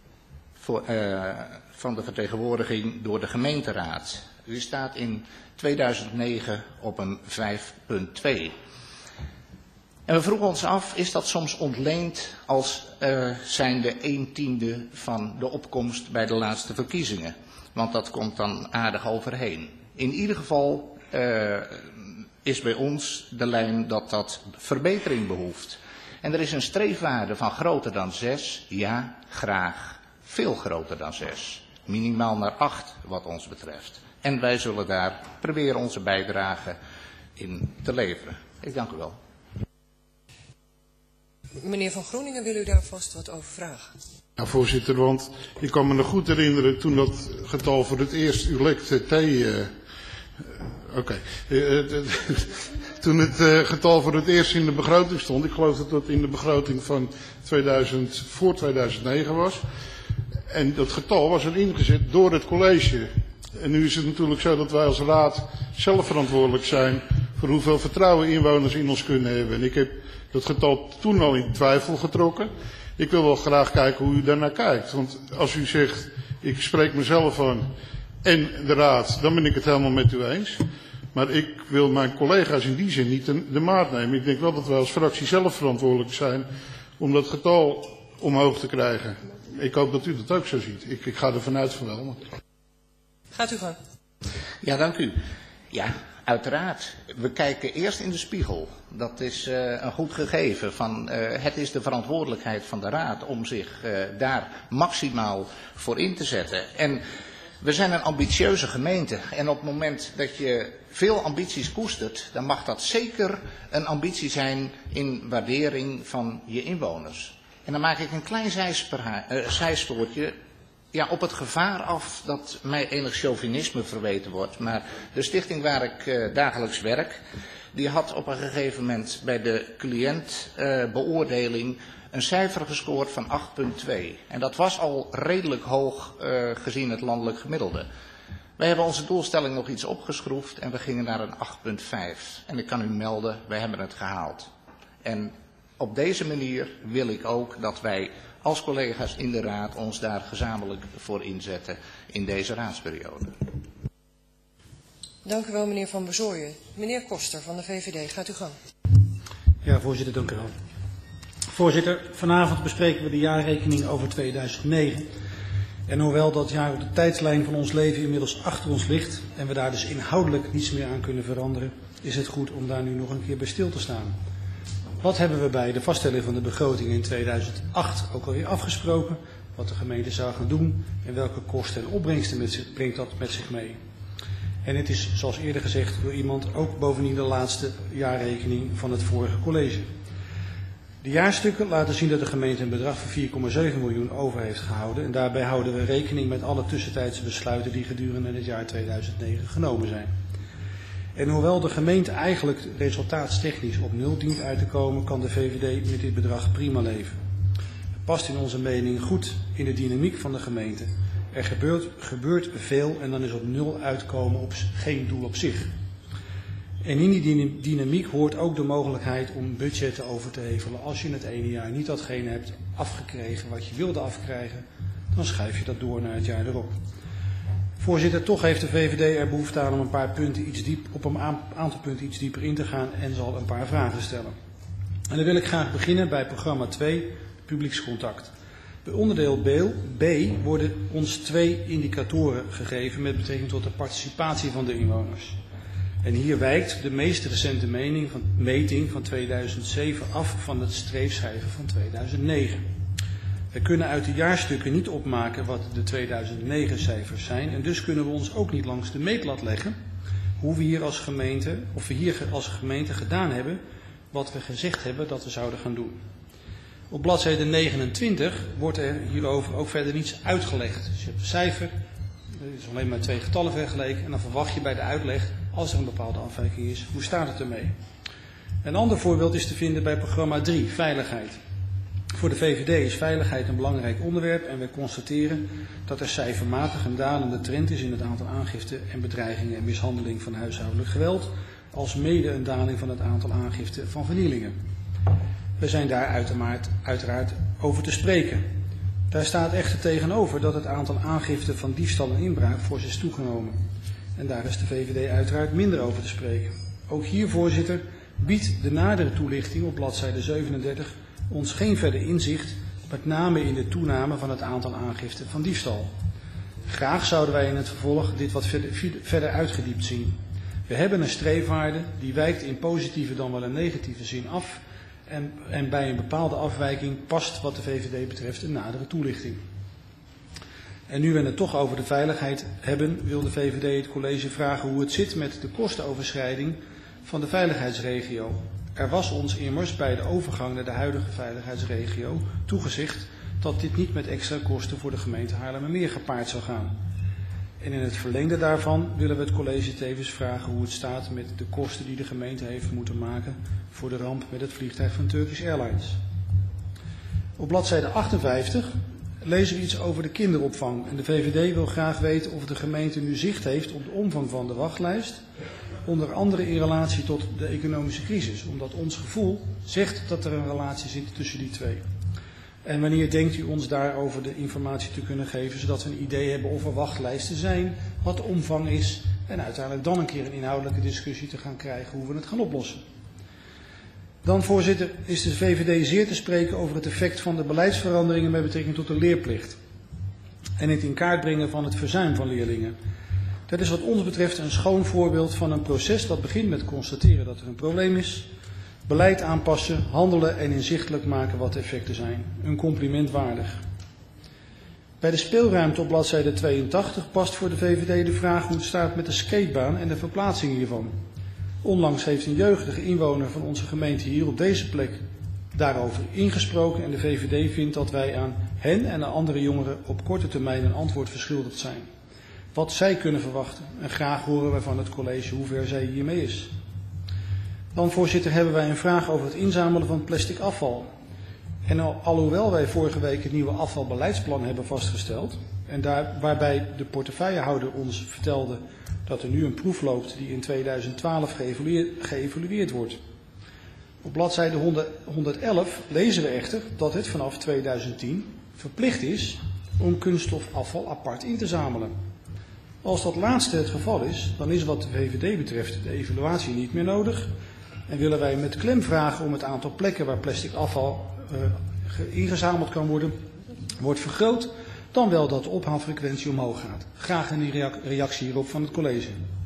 van de vertegenwoordiging door de gemeenteraad. Die staat in 2009 op een 5,2. En we vroegen ons af, is dat soms ontleend als zijnde 1/10 van de opkomst bij de laatste verkiezingen? Want dat komt dan aardig overheen. In ieder geval is bij ons de lijn dat dat verbetering behoeft. En er is een streefwaarde van groter dan 6, ja, graag veel groter dan 6. Minimaal naar 8 wat ons betreft. En wij zullen daar proberen onze bijdrage in te leveren. Ik dank u wel. Meneer Van Groeningen, wil u daar vast wat over vragen? Ja, voorzitter, want ik kan me nog goed herinneren toen dat getal voor het eerst, u lekt thee... Toen het getal voor het eerst in de begroting stond, ik geloof dat dat in de begroting van voor 2009 was. En dat getal was er ingezet door het college. En nu is het natuurlijk zo dat wij als raad zelf verantwoordelijk zijn voor hoeveel vertrouwen inwoners in ons kunnen hebben. En ik heb dat getal toen al in twijfel getrokken. Ik wil wel graag kijken hoe u daarnaar kijkt. Want als u zegt, ik spreek mezelf aan en de raad, dan ben ik het helemaal met u eens. Maar ik wil mijn collega's in die zin niet de maat nemen. Ik denk wel dat wij als fractie zelf verantwoordelijk zijn om dat getal omhoog te krijgen. Ik hoop dat u dat ook zo ziet. Ik ga er vanuit van wel. Gaat u gang. Ja, dank u. Ja, uiteraard. We kijken eerst in de spiegel. Dat is een goed gegeven. Het is de verantwoordelijkheid van de raad om zich daar maximaal voor in te zetten. En we zijn een ambitieuze gemeente. En op het moment dat je veel ambities koestert, dan mag dat zeker een ambitie zijn in waardering van je inwoners. En dan maak ik een klein zijspoortje. Ja, op het gevaar af dat mij enig chauvinisme verweten wordt. Maar de stichting waar ik dagelijks werk, die had op een gegeven moment bij de cliëntbeoordeling een cijfer gescoord van 8,2. En dat was al redelijk hoog gezien het landelijk gemiddelde. Wij hebben onze doelstelling nog iets opgeschroefd en we gingen naar een 8,5. En ik kan u melden, wij hebben het gehaald. En op deze manier wil ik ook dat wij als collega's in de raad ons daar gezamenlijk voor inzetten in deze raadsperiode. Dank u wel, meneer Van Bezooijen. Meneer Koster van de VVD, gaat u gang. Ja, voorzitter, dank u wel. Voorzitter, vanavond bespreken we de jaarrekening over 2009. En hoewel dat jaar op de tijdslijn van ons leven inmiddels achter ons ligt en we daar dus inhoudelijk niets meer aan kunnen veranderen, is het goed om daar nu nog een keer bij stil te staan. Wat hebben we bij de vaststelling van de begroting in 2008 ook alweer afgesproken? Wat de gemeente zou gaan doen en welke kosten en opbrengsten brengt dat met zich mee? En het is, zoals eerder gezegd, door iemand ook bovendien de laatste jaarrekening van het vorige college. De jaarstukken laten zien dat de gemeente een bedrag van 4,7 miljoen over heeft gehouden. En daarbij houden we rekening met alle tussentijdse besluiten die gedurende het jaar 2009 genomen zijn. En hoewel de gemeente eigenlijk resultaatstechnisch op 0 dient uit te komen, kan de VVD met dit bedrag prima leven. Het past in onze mening goed in de dynamiek van de gemeente. Er gebeurt veel en dan is op 0 uitkomen geen doel op zich. En in die dynamiek hoort ook de mogelijkheid om budgetten over te hevelen. Als je in het ene jaar niet datgene hebt afgekregen wat je wilde afkrijgen, dan schuif je dat door naar het jaar erop. Voorzitter, toch heeft de VVD er behoefte aan om een aantal punten iets dieper in te gaan en zal een paar vragen stellen. En dan wil ik graag beginnen bij programma 2, publiekscontact. Bij onderdeel B worden ons 2 indicatoren gegeven met betrekking tot de participatie van de inwoners. En hier wijkt de meest recente meting van 2007 af van het streefcijfer van 2009. We kunnen uit de jaarstukken niet opmaken wat de 2009 cijfers zijn en dus kunnen we ons ook niet langs de meetlat leggen hoe we hier als gemeente gedaan hebben wat we gezegd hebben dat we zouden gaan doen. Op bladzijde 29 wordt er hierover ook verder niets uitgelegd. Dus je hebt een cijfer, er is alleen maar 2 getallen vergeleken en dan verwacht je bij de uitleg, als er een bepaalde afwijking is, hoe staat het ermee? Een ander voorbeeld is te vinden bij programma 3, veiligheid. Voor de VVD is veiligheid een belangrijk onderwerp en wij constateren dat er cijfermatig een dalende trend is in het aantal aangiften en bedreigingen en mishandeling van huishoudelijk geweld, als mede een daling van het aantal aangiften van vernielingen. We zijn daar uiteraard over te spreken. Daar staat echter tegenover dat het aantal aangiften van diefstal en inbraak fors is toegenomen. En daar is de VVD uiteraard minder over te spreken. Ook hier, voorzitter, biedt de nadere toelichting op bladzijde 37 ons geen verder inzicht, met name in de toename van het aantal aangiften van diefstal. Graag zouden wij in het vervolg dit wat verder uitgediept zien. We hebben een streefwaarde die wijkt in positieve dan wel een negatieve zin af en bij een bepaalde afwijking past wat de VVD betreft een nadere toelichting. En nu we het toch over de veiligheid hebben, wil de VVD het college vragen hoe het zit met de kostenoverschrijding van de veiligheidsregio. Er was ons immers bij de overgang naar de huidige veiligheidsregio toegezegd dat dit niet met extra kosten voor de gemeente Haarlemmermeer gepaard zou gaan. En in het verlengde daarvan willen we het college tevens vragen hoe het staat met de kosten die de gemeente heeft moeten maken voor de ramp met het vliegtuig van Turkish Airlines. Op bladzijde 58 lezen we iets over de kinderopvang. En de VVD wil graag weten of de gemeente nu zicht heeft op de omvang van de wachtlijst, onder andere in relatie tot de economische crisis, omdat ons gevoel zegt dat er een relatie zit tussen die twee. En wanneer denkt u ons daarover de informatie te kunnen geven, zodat we een idee hebben of er wachtlijsten zijn, wat de omvang is en uiteindelijk dan een keer een inhoudelijke discussie te gaan krijgen hoe we het gaan oplossen. Dan, voorzitter, is de VVD zeer te spreken over het effect van de beleidsveranderingen met betrekking tot de leerplicht en het in kaart brengen van het verzuim van leerlingen. Dat is wat ons betreft een schoon voorbeeld van een proces dat begint met constateren dat er een probleem is, beleid aanpassen, handelen en inzichtelijk maken wat de effecten zijn. Een compliment waardig. Bij de speelruimte op bladzijde 82 past voor de VVD de vraag hoe het staat met de skatebaan en de verplaatsing hiervan. Onlangs heeft een jeugdige inwoner van onze gemeente hier op deze plek daarover ingesproken en de VVD vindt dat wij aan hen en aan andere jongeren op korte termijn een antwoord verschuldigd zijn. Wat zij kunnen verwachten en graag horen wij van het college hoe ver zij hiermee is. Dan, voorzitter, hebben wij een vraag over het inzamelen van plastic afval. En alhoewel wij vorige week het nieuwe afvalbeleidsplan hebben vastgesteld, en waarbij de portefeuillehouder ons vertelde dat er nu een proef loopt die in 2012 geëvalueerd wordt. Op bladzijde 111 lezen we echter dat het vanaf 2010 verplicht is om kunststofafval apart in te zamelen. Als dat laatste het geval is, dan is wat de VVD betreft de evaluatie niet meer nodig en willen wij met klem vragen om het aantal plekken waar plastic afval ingezameld kan worden, wordt vergroot, dan wel dat de ophaalfrequentie omhoog gaat. Graag een reactie hierop van het college.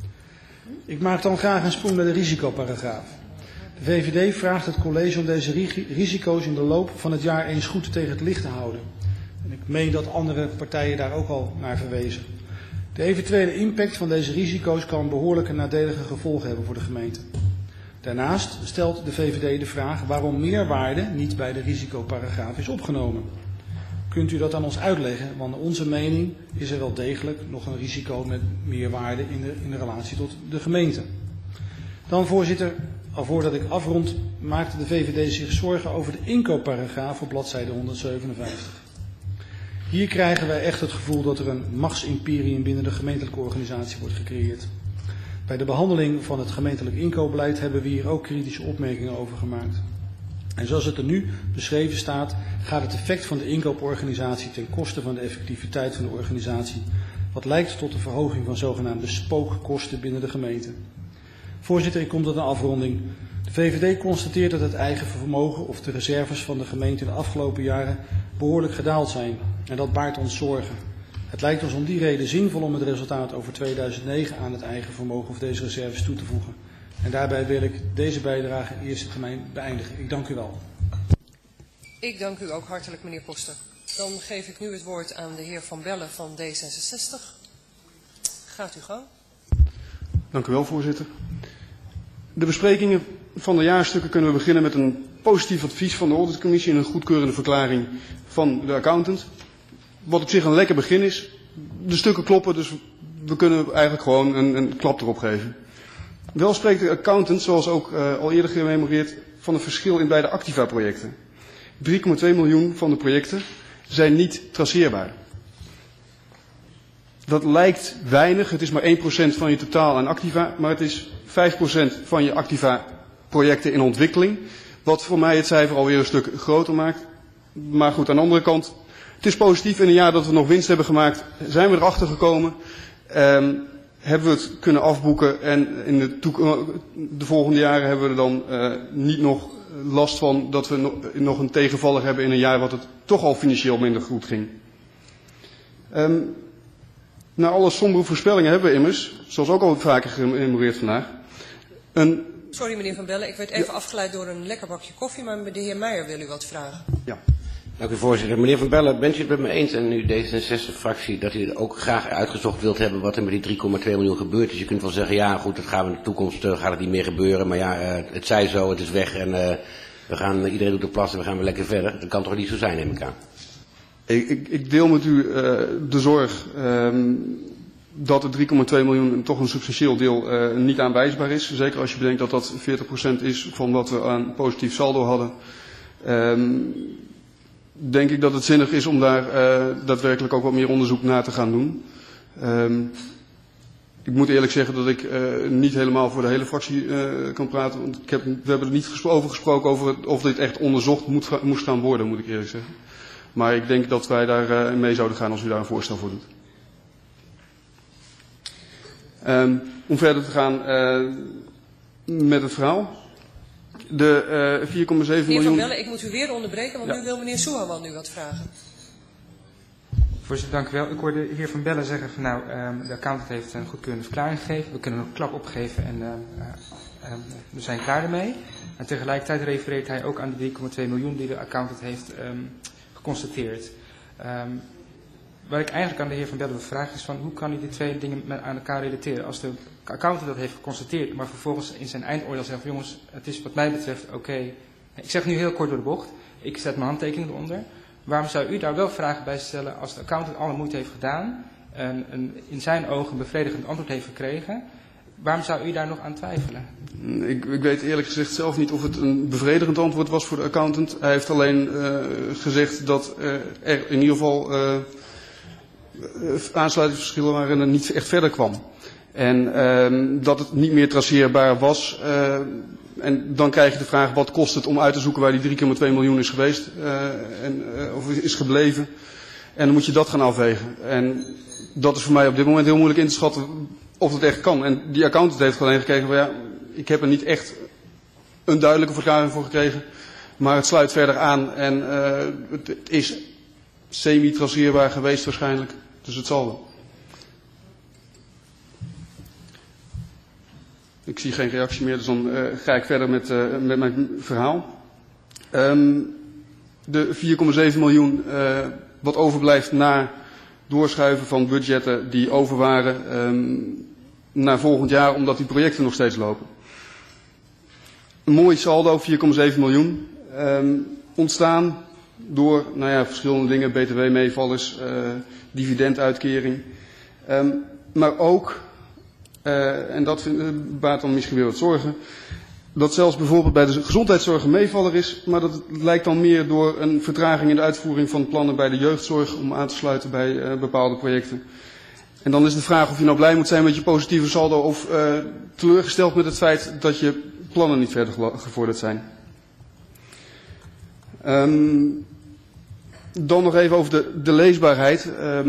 Ik maak dan graag een sprong naar de risicoparagraaf. De VVD vraagt het college om deze risico's in de loop van het jaar eens goed tegen het licht te houden. En ik meen dat andere partijen daar ook al naar verwezen. De eventuele impact van deze risico's kan behoorlijke nadelige gevolgen hebben voor de gemeente. Daarnaast stelt de VVD de vraag waarom meerwaarde niet bij de risicoparagraaf is opgenomen. Kunt u dat aan ons uitleggen? Want naar onze mening is er wel degelijk nog een risico met meerwaarde in de relatie tot de gemeente. Dan, voorzitter, al voordat ik afrond, maakte de VVD zich zorgen over de inkoopparagraaf op bladzijde 157. Hier krijgen wij echt het gevoel dat er een machtsimperium binnen de gemeentelijke organisatie wordt gecreëerd. Bij de behandeling van het gemeentelijk inkoopbeleid hebben we hier ook kritische opmerkingen over gemaakt. En zoals het er nu beschreven staat, gaat het effect van de inkooporganisatie ten koste van de effectiviteit van de organisatie, wat leidt tot de verhoging van zogenaamde spookkosten binnen de gemeente. Voorzitter, ik kom tot een afronding. De VVD constateert dat het eigen vermogen of de reserves van de gemeente in de afgelopen jaren behoorlijk gedaald zijn. En dat baart ons zorgen. Het lijkt ons om die reden zinvol om het resultaat over 2009 aan het eigen vermogen of deze reserves toe te voegen. En daarbij wil ik deze bijdrage in eerste termijn beëindigen. Ik dank u wel. Ik dank u ook hartelijk, meneer Poster. Dan geef ik nu het woord aan de heer Van Bellen van D66. Gaat u gang. Dank u wel, voorzitter. De besprekingen van de jaarstukken kunnen we beginnen met een positief advies van de auditcommissie en een goedkeurende verklaring van de accountant. Wat op zich een lekker begin is. De stukken kloppen, dus we kunnen eigenlijk gewoon een klap erop geven. Wel spreekt de accountant, zoals ook al eerder gememoreerd, van een verschil in beide Activa-projecten. 3,2 miljoen van de projecten zijn niet traceerbaar. Dat lijkt weinig, het is maar 1% van je totaal aan Activa, maar het is 5% van je Activa-projecten in ontwikkeling. Wat voor mij het cijfer alweer een stuk groter maakt. Maar goed, aan de andere kant, het is positief. In een jaar dat we nog winst hebben gemaakt, zijn we erachter gekomen. hebben we het kunnen afboeken en in de volgende jaren hebben we er dan niet nog last van dat we nog een tegenvaller hebben in een jaar wat het toch al financieel minder goed ging. Na alle sombere voorspellingen hebben we immers, zoals ook al vaker gememoreerd vandaag, Sorry meneer Van Bellen, ik werd even afgeleid door een lekker bakje koffie, maar de heer Meijer wil u wat vragen. Ja. Dank u voorzitter. Meneer Van Bellen, bent u het met me eens en nu D66-fractie dat u ook graag uitgezocht wilt hebben wat er met die 3,2 miljoen gebeurt? Dus je kunt wel zeggen, ja goed, dat gaan we in de toekomst, gaat het niet meer gebeuren, maar ja, het zij zo, het is weg en iedereen doet de plas en we gaan weer lekker verder. Dat kan toch niet zo zijn, neem ik aan. Ik deel met u de zorg dat het 3,2 miljoen toch een substantieel deel niet aanwijsbaar is. Zeker als je bedenkt dat dat 40% is van wat we aan positief saldo hadden. Denk ik dat het zinnig is om daar daadwerkelijk ook wat meer onderzoek naar te gaan doen. Ik moet eerlijk zeggen dat ik niet helemaal voor de hele fractie kan praten. Want we hebben er niet over gesproken of dit echt onderzocht moest gaan worden, moet ik eerlijk zeggen. Maar ik denk dat wij daar mee zouden gaan als u daar een voorstel voor doet. Om verder te gaan met het verhaal. De 4,7 miljoen... Meneer Van Bellen, ik moet u weer onderbreken, want nu wil meneer Soehawan nu wat vragen. Voorzitter, dank u wel. Ik hoorde de heer Van Bellen zeggen van nou, de accountant heeft een goedkeurende verklaring gegeven. We kunnen een klap opgeven en we zijn klaar ermee. En tegelijkertijd refereert hij ook aan de 3,2 miljoen die de accountant heeft geconstateerd. Wat ik eigenlijk aan de heer Van Bellen wil vragen is van hoe kan hij die twee dingen aan elkaar relateren? Als de accountant dat heeft geconstateerd, maar vervolgens in zijn eindoordeel zegt, jongens, het is wat mij betreft oké. Ik zeg nu heel kort door de bocht, ik zet mijn handtekening eronder. Waarom zou u daar wel vragen bij stellen als de accountant alle moeite heeft gedaan en in zijn ogen een bevredigend antwoord heeft gekregen? Waarom zou u daar nog aan twijfelen? Ik weet eerlijk gezegd zelf niet of het een bevredigend antwoord was voor de accountant. Hij heeft alleen gezegd dat er in ieder geval aansluitingsverschillen waren en niet echt verder kwam. En dat het niet meer traceerbaar was. En dan krijg je de vraag, wat kost het om uit te zoeken waar die 3,2 miljoen is geweest of is gebleven. En dan moet je dat gaan afwegen. En dat is voor mij op dit moment heel moeilijk in te schatten of het echt kan. En die accountant heeft alleen gekeken van ja, ik heb er niet echt een duidelijke verklaring voor gekregen. Maar het sluit verder aan en het is semi-traceerbaar geweest waarschijnlijk. Dus het zal wel. Ik zie geen reactie meer, dus dan ga ik verder met mijn verhaal. De 4,7 miljoen wat overblijft na doorschuiven van budgetten die over waren naar volgend jaar, omdat die projecten nog steeds lopen. Een mooi saldo, 4,7 miljoen, ontstaan door verschillende dingen, btw-meevallers, dividenduitkering. Maar ook, en dat baart dan misschien weer wat zorgen, dat zelfs bijvoorbeeld bij de gezondheidszorg een meevaller is, maar dat lijkt dan meer door een vertraging in de uitvoering van plannen bij de jeugdzorg om aan te sluiten bij bepaalde projecten. En dan is de vraag of je nou blij moet zijn met je positieve saldo of teleurgesteld met het feit dat je plannen niet verder gevorderd zijn. Dan nog even over de leesbaarheid.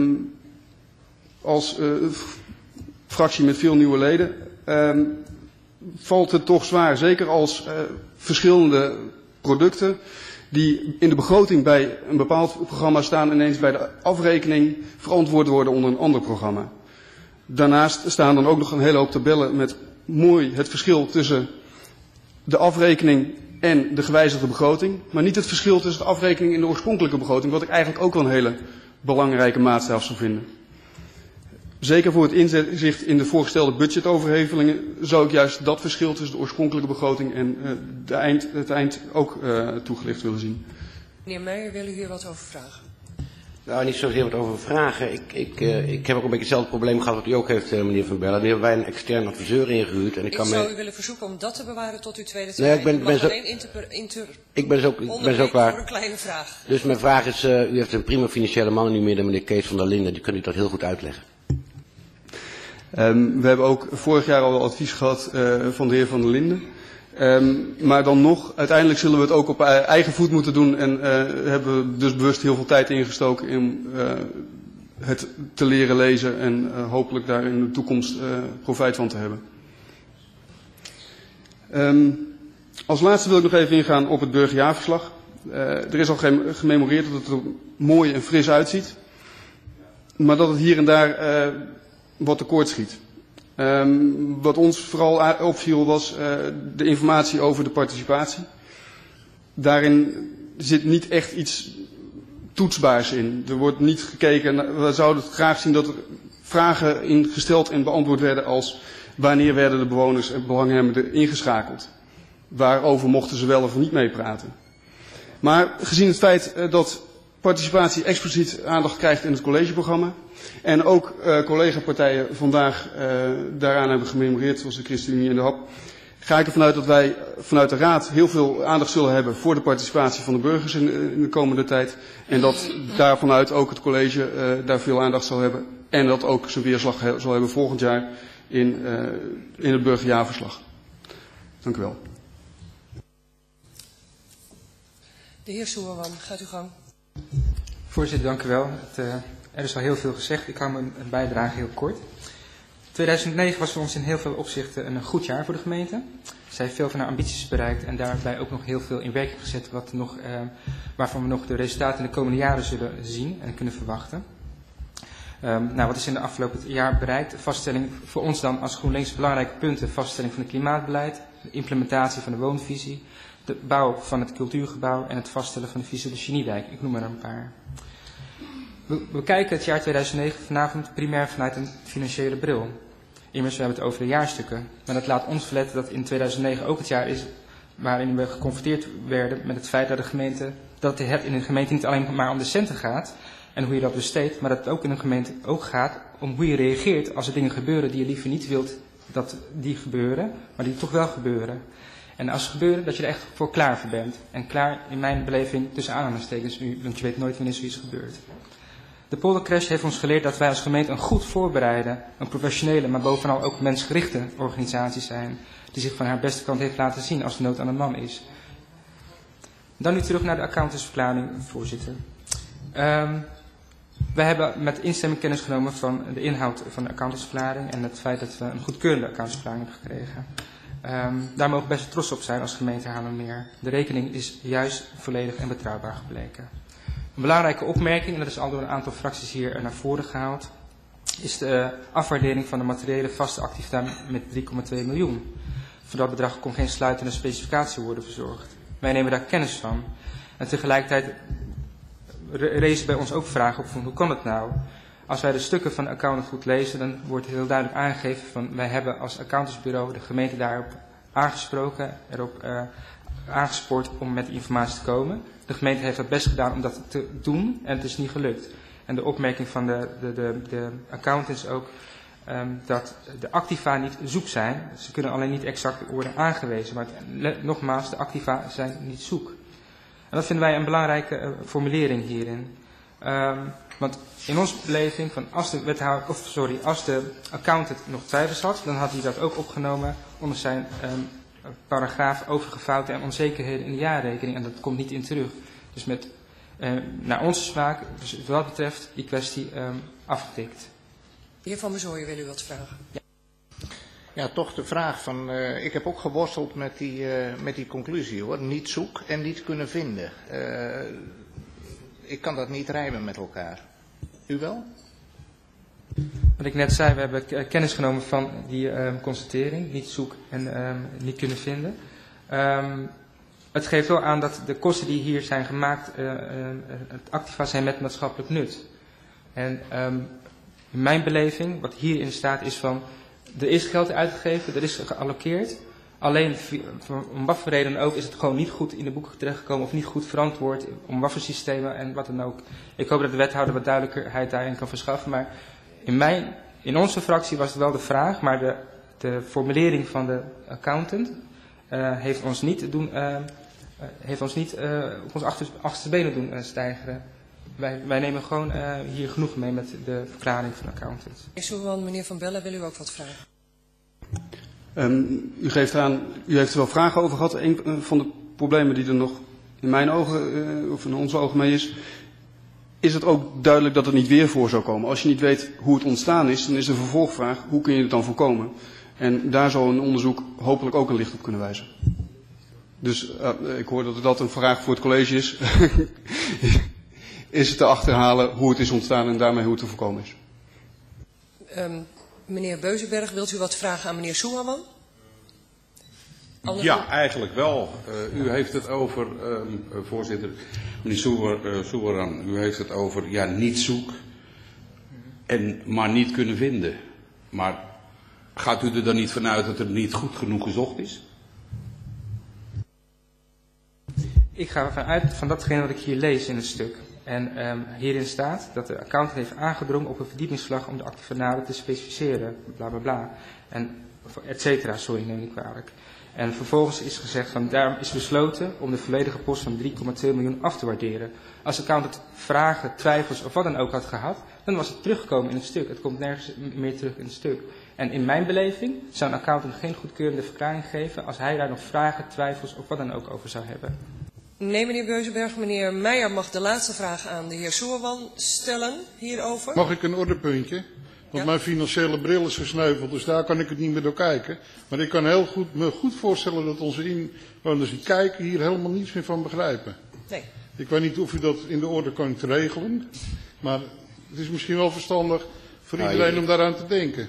Als fractie met veel nieuwe leden valt het toch zwaar. Zeker als verschillende producten die in de begroting bij een bepaald programma staan ineens bij de afrekening verantwoord worden onder een ander programma. Daarnaast staan dan ook nog een hele hoop tabellen met mooi het verschil tussen de afrekening en de gewijzigde begroting, maar niet het verschil tussen de afrekening en de oorspronkelijke begroting, wat ik eigenlijk ook wel een hele belangrijke maatstaf zou vinden. Zeker voor het inzicht in de voorgestelde budgetoverhevelingen zou ik juist dat verschil tussen de oorspronkelijke begroting en het eind ook toegelicht willen zien. Meneer Meijer, wil u hier wat over vragen? Nou, niet zozeer wat over vragen. Ik heb ook een beetje hetzelfde probleem gehad wat u ook heeft, meneer Van Bellen. Nu hebben wij een externe adviseur ingehuurd. En ik zou u willen verzoeken om dat te bewaren tot uw tweede termijn. Nee, ik ben zo klaar. Voor een kleine vraag. Dus mijn vraag is, u heeft een prima financiële man nu meer dan meneer Kees van der Linden. Die kunt u dat heel goed uitleggen. We hebben ook vorig jaar al wel advies gehad van de heer Van der Linden. Maar dan nog, uiteindelijk zullen we het ook op eigen voet moeten doen en hebben we dus bewust heel veel tijd ingestoken in het te leren lezen en hopelijk daar in de toekomst profijt van te hebben. Als laatste wil ik nog even ingaan op het burgerjaarverslag. Er is al gememoreerd dat het er mooi en fris uitziet, maar dat het hier en daar wat tekort schiet. Wat ons vooral opviel was de informatie over de participatie. Daarin zit niet echt iets toetsbaars in. Er wordt niet gekeken, we zouden graag zien dat er vragen ingesteld en beantwoord werden als wanneer werden de bewoners en belanghebbenden ingeschakeld. Waarover mochten ze wel of niet meepraten. Maar gezien het feit dat participatie expliciet aandacht krijgt in het collegeprogramma en ook collega-partijen vandaag daaraan hebben gememoreerd, zoals de ChristenUnie en de HAP, ga ik ervan uit dat wij vanuit de Raad heel veel aandacht zullen hebben voor de participatie van de burgers in de komende tijd. En dat daarvanuit ook het college daar veel aandacht zal hebben. En dat ook zijn weerslag zal hebben volgend jaar in het burgerjaarverslag. Dank u wel. De heer Soerman, gaat u gang. Voorzitter, dank u wel. Er is al heel veel gezegd. Ik hou mijn bijdrage heel kort. 2009 was voor ons in heel veel opzichten een goed jaar voor de gemeente. Zij heeft veel van haar ambities bereikt en daarbij ook nog heel veel in werking gezet waarvan we nog de resultaten in de komende jaren zullen zien en kunnen verwachten. Wat is in de afgelopen jaar bereikt? Vaststelling voor ons dan als GroenLinks belangrijke punten. Vaststelling van het klimaatbeleid, de implementatie van de woonvisie, de bouw van het cultuurgebouw en het vaststellen van de visie op de Geniedijk. Ik noem er een paar. We kijken het jaar 2009 vanavond primair vanuit een financiële bril. Immers, we hebben het over de jaarstukken. Maar dat laat ons verletten dat in 2009 ook het jaar is waarin we geconfronteerd werden met het feit dat het in een gemeente niet alleen maar om de centen gaat en hoe je dat besteedt, maar dat het ook in een gemeente ook gaat om hoe je reageert als er dingen gebeuren die je liever niet wilt dat die gebeuren, maar die toch wel gebeuren. En als ze gebeuren, dat je er echt voor klaar voor bent. En klaar in mijn beleving tussen aanhalingstekens, want je weet nooit wanneer zoiets gebeurt. De poldercrash heeft ons geleerd dat wij als gemeente een goed voorbereide, een professionele, maar bovenal ook mensgerichte organisatie zijn, die zich van haar beste kant heeft laten zien als de nood aan de man is. Dan nu terug naar de accountantsverklaring, voorzitter. Wij hebben met instemming kennis genomen van de inhoud van de accountantsverklaring en het feit dat we een goedkeurende accountantsverklaring hebben gekregen. Daar mogen we best trots op zijn als gemeente Haarlemmermeer. De rekening is juist volledig en betrouwbaar gebleken. Een belangrijke opmerking, en dat is al door een aantal fracties hier naar voren gehaald, is de afwaardering van de materiële vaste activiteit met 3,2 miljoen. Voor dat bedrag kon geen sluitende specificatie worden verzorgd. Wij nemen daar kennis van. En tegelijkertijd rezen bij ons ook vragen op van hoe kan het nou? Als wij de stukken van de accountant goed lezen, dan wordt heel duidelijk aangegeven van wij hebben als accountantsbureau de gemeente daarop aangesproken, erop aangespoord om met informatie te komen. De gemeente heeft het best gedaan om dat te doen en het is niet gelukt. En de opmerking van de accountants ook dat de activa niet zoek zijn. Ze kunnen alleen niet exact worden aangewezen, maar nogmaals, de activa zijn niet zoek. En dat vinden wij een belangrijke formulering hierin. Want in onze beleving, als de accountant nog twijfels had, dan had hij dat ook opgenomen onder zijn paragraaf over fouten en onzekerheden in de jaarrekening. En dat komt niet in terug. Dus naar onze smaak, dus wat dat betreft, die kwestie afgetikt. De heer Van Bezooijen wil u wat vragen. Ja, toch de vraag van, ik heb ook geworsteld met die conclusie hoor. Niet zoek en niet kunnen vinden. Ik kan dat niet rijmen met elkaar. U wel? Wat ik net zei, we hebben kennis genomen van die constatering, niet zoek en niet kunnen vinden. Het geeft wel aan dat de kosten die hier zijn gemaakt, het activa zijn met maatschappelijk nut. En in mijn beleving, wat hierin staat, is van, er is geld uitgegeven, er is gealloceerd. Alleen, om wat voor reden ook, is het gewoon niet goed in de boeken terechtgekomen of niet goed verantwoord, om wat voor systemen en wat dan ook. Ik hoop dat de wethouder wat duidelijkheid daarin kan verschaffen, maar in onze fractie was het wel de vraag, maar de formulering van de accountant heeft ons niet op ons achterste benen doen stijgeren. Wij nemen gewoon hier genoeg mee met de verklaring van de accountant. Meneer Van Bellen, wil u ook wat vragen? U geeft aan, u heeft er wel vragen over gehad. Een van de problemen die er nog in mijn ogen, of in onze ogen mee is is het ook duidelijk dat het niet weer voor zou komen. Als je niet weet hoe het ontstaan is, dan is de vervolgvraag, hoe kun je het dan voorkomen? En daar zal een onderzoek hopelijk ook een licht op kunnen wijzen. Dus ik hoor dat dat een vraag voor het college is. Is het te achterhalen hoe het is ontstaan en daarmee hoe het te voorkomen is? Meneer Beuzenberg, wilt u wat vragen aan meneer Souhawan? Ja, eigenlijk wel. U heeft het over, voorzitter, meneer Souhawan, u heeft het over, ja, niet zoek en maar niet kunnen vinden. Maar gaat u er dan niet vanuit dat het niet goed genoeg gezocht is? Ik ga vanuit van datgene wat ik hier lees in het stuk. En hierin staat dat de accountant heeft aangedrongen op een verdiepingsslag om de actieve naden te specificeren, bla bla bla. En et cetera, sorry, neem ik kwalijk. En vervolgens is gezegd van daarom is besloten om de volledige post van 3,2 miljoen af te waarderen. Als de accountant vragen, twijfels of wat dan ook had gehad, dan was het teruggekomen in het stuk. Het komt nergens meer terug in het stuk. En in mijn beleving zou een accountant geen goedkeurende verklaring geven als hij daar nog vragen, twijfels of wat dan ook over zou hebben. Nee, meneer Beuzenberg. Meneer Meijer mag de laatste vraag aan de heer Souhawan stellen hierover. Mag ik een ordepuntje? Want mijn financiële bril is gesneuveld, dus daar kan ik het niet meer door kijken. Maar ik kan me goed voorstellen dat onze inwoners die kijken hier helemaal niets meer van begrijpen. Nee. Ik weet niet of u dat in de orde kunt regelen, maar het is misschien wel verstandig voor iedereen om daaraan te denken.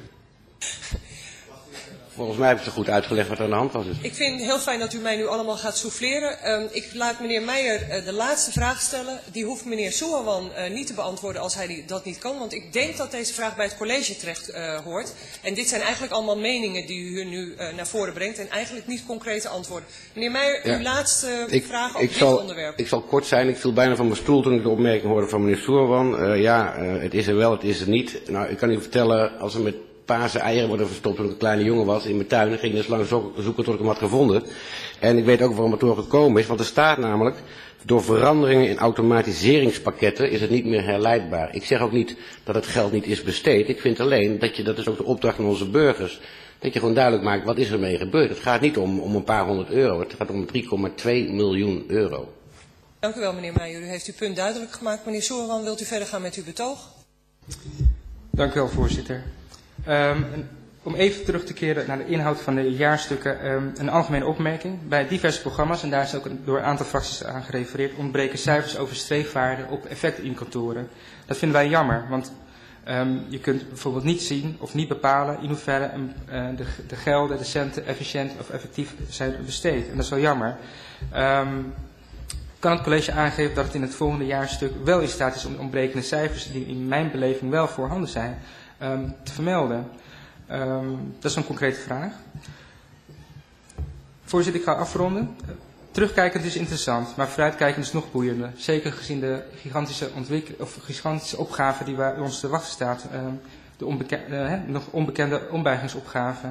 Volgens mij heb ik het goed uitgelegd wat er aan de hand was. Dus. Ik vind het heel fijn dat u mij nu allemaal gaat souffleren. Ik laat meneer Meijer de laatste vraag stellen. Die hoeft meneer Souhawan niet te beantwoorden als hij dat niet kan. Want ik denk dat deze vraag bij het college terecht hoort. En dit zijn eigenlijk allemaal meningen die u nu naar voren brengt. En eigenlijk niet concrete antwoorden. Meneer Meijer, uw laatste vraag op dit onderwerp. Ik zal kort zijn. Ik viel bijna van mijn stoel toen ik de opmerking hoorde van meneer Souhawan. Het is er wel, het is er niet. Nou, ik kan u vertellen, als er met paarse eieren worden verstopt toen ik een kleine jongen was in mijn tuin. En ging dus lang zoeken tot ik hem had gevonden. En ik weet ook waarom het door gekomen is. Want er staat namelijk, door veranderingen in automatiseringspakketten is het niet meer herleidbaar. Ik zeg ook niet dat het geld niet is besteed. Ik vind alleen dat is ook de opdracht van onze burgers. Dat je gewoon duidelijk maakt, wat is ermee gebeurd. Het gaat niet om een paar honderd euro. Het gaat om 3,2 miljoen euro. Dank u wel, meneer Meijer. U heeft uw punt duidelijk gemaakt. Meneer Souhawan, wilt u verder gaan met uw betoog? Dank u wel, voorzitter. Om even terug te keren naar de inhoud van de jaarstukken, een algemene opmerking. Bij diverse programma's, en daar is ook door een aantal fracties aan gerefereerd, ontbreken cijfers over streefwaarden op effecten in kantoren. Dat vinden wij jammer, want je kunt bijvoorbeeld niet zien of niet bepalen in hoeverre de gelden, de centen efficiënt of effectief zijn besteed. En dat is wel jammer. Kan het college aangeven dat het in het volgende jaarstuk wel in staat is om de ontbrekende cijfers, die in mijn beleving wel voorhanden zijn, te vermelden? Dat is een concrete vraag. Voorzitter, ik ga afronden. Terugkijkend is interessant, maar vooruitkijkend is nog boeiender. Zeker gezien de gigantische opgave die bij ons te wachten staat. De nog onbekende ombuigingsopgave.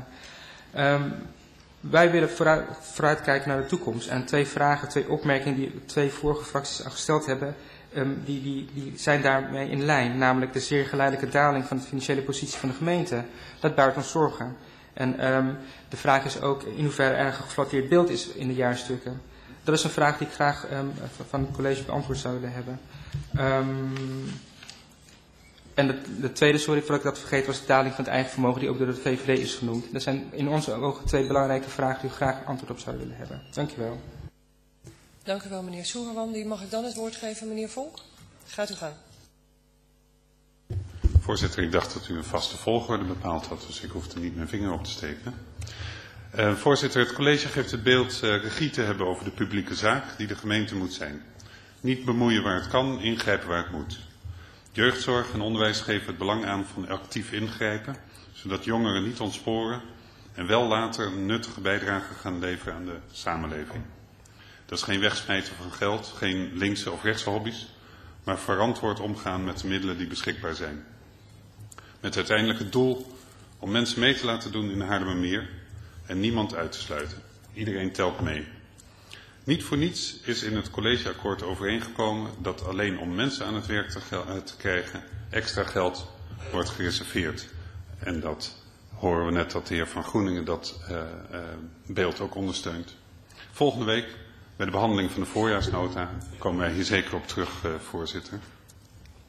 Wij willen vooruitkijken naar de toekomst. En twee opmerkingen die twee vorige fracties al gesteld hebben, die zijn daarmee in lijn. Namelijk de zeer geleidelijke daling van de financiële positie van de gemeente. Dat baart ons zorgen. En de vraag is ook in hoeverre er een geflatteerd beeld is in de jaarstukken. Dat is een vraag die ik graag van het college beantwoord zou willen hebben. En de tweede, sorry voordat ik dat vergeet, was de daling van het eigen vermogen die ook door de VVD is genoemd. Dat zijn in onze ogen twee belangrijke vragen die u graag antwoord op zouden willen hebben. Dank u wel. Dank u wel, meneer Souhawan. Die mag ik dan het woord geven, meneer Vonk. Gaat u gaan. Voorzitter, ik dacht dat u een vaste volgorde bepaald had, dus ik hoefde niet mijn vinger op te steken. Voorzitter, het college geeft het beeld regie te hebben over de publieke zaak die de gemeente moet zijn. Niet bemoeien waar het kan, ingrijpen waar het moet. Jeugdzorg en onderwijs geven het belang aan van actief ingrijpen, zodat jongeren niet ontsporen en wel later een nuttige bijdrage gaan leveren aan de samenleving. Dat is geen wegsmijten van geld, geen linkse of rechtse hobby's, maar verantwoord omgaan met de middelen die beschikbaar zijn. Met uiteindelijk het doel om mensen mee te laten doen in de Haarlemmermeer en niemand uit te sluiten. Iedereen telt mee. Niet voor niets is in het collegeakkoord overeengekomen dat alleen om mensen aan het werk te krijgen extra geld wordt gereserveerd. En dat horen we net dat de heer Van Groeningen dat beeld ook ondersteunt. Volgende week bij de behandeling van de voorjaarsnota komen wij hier zeker op terug, voorzitter.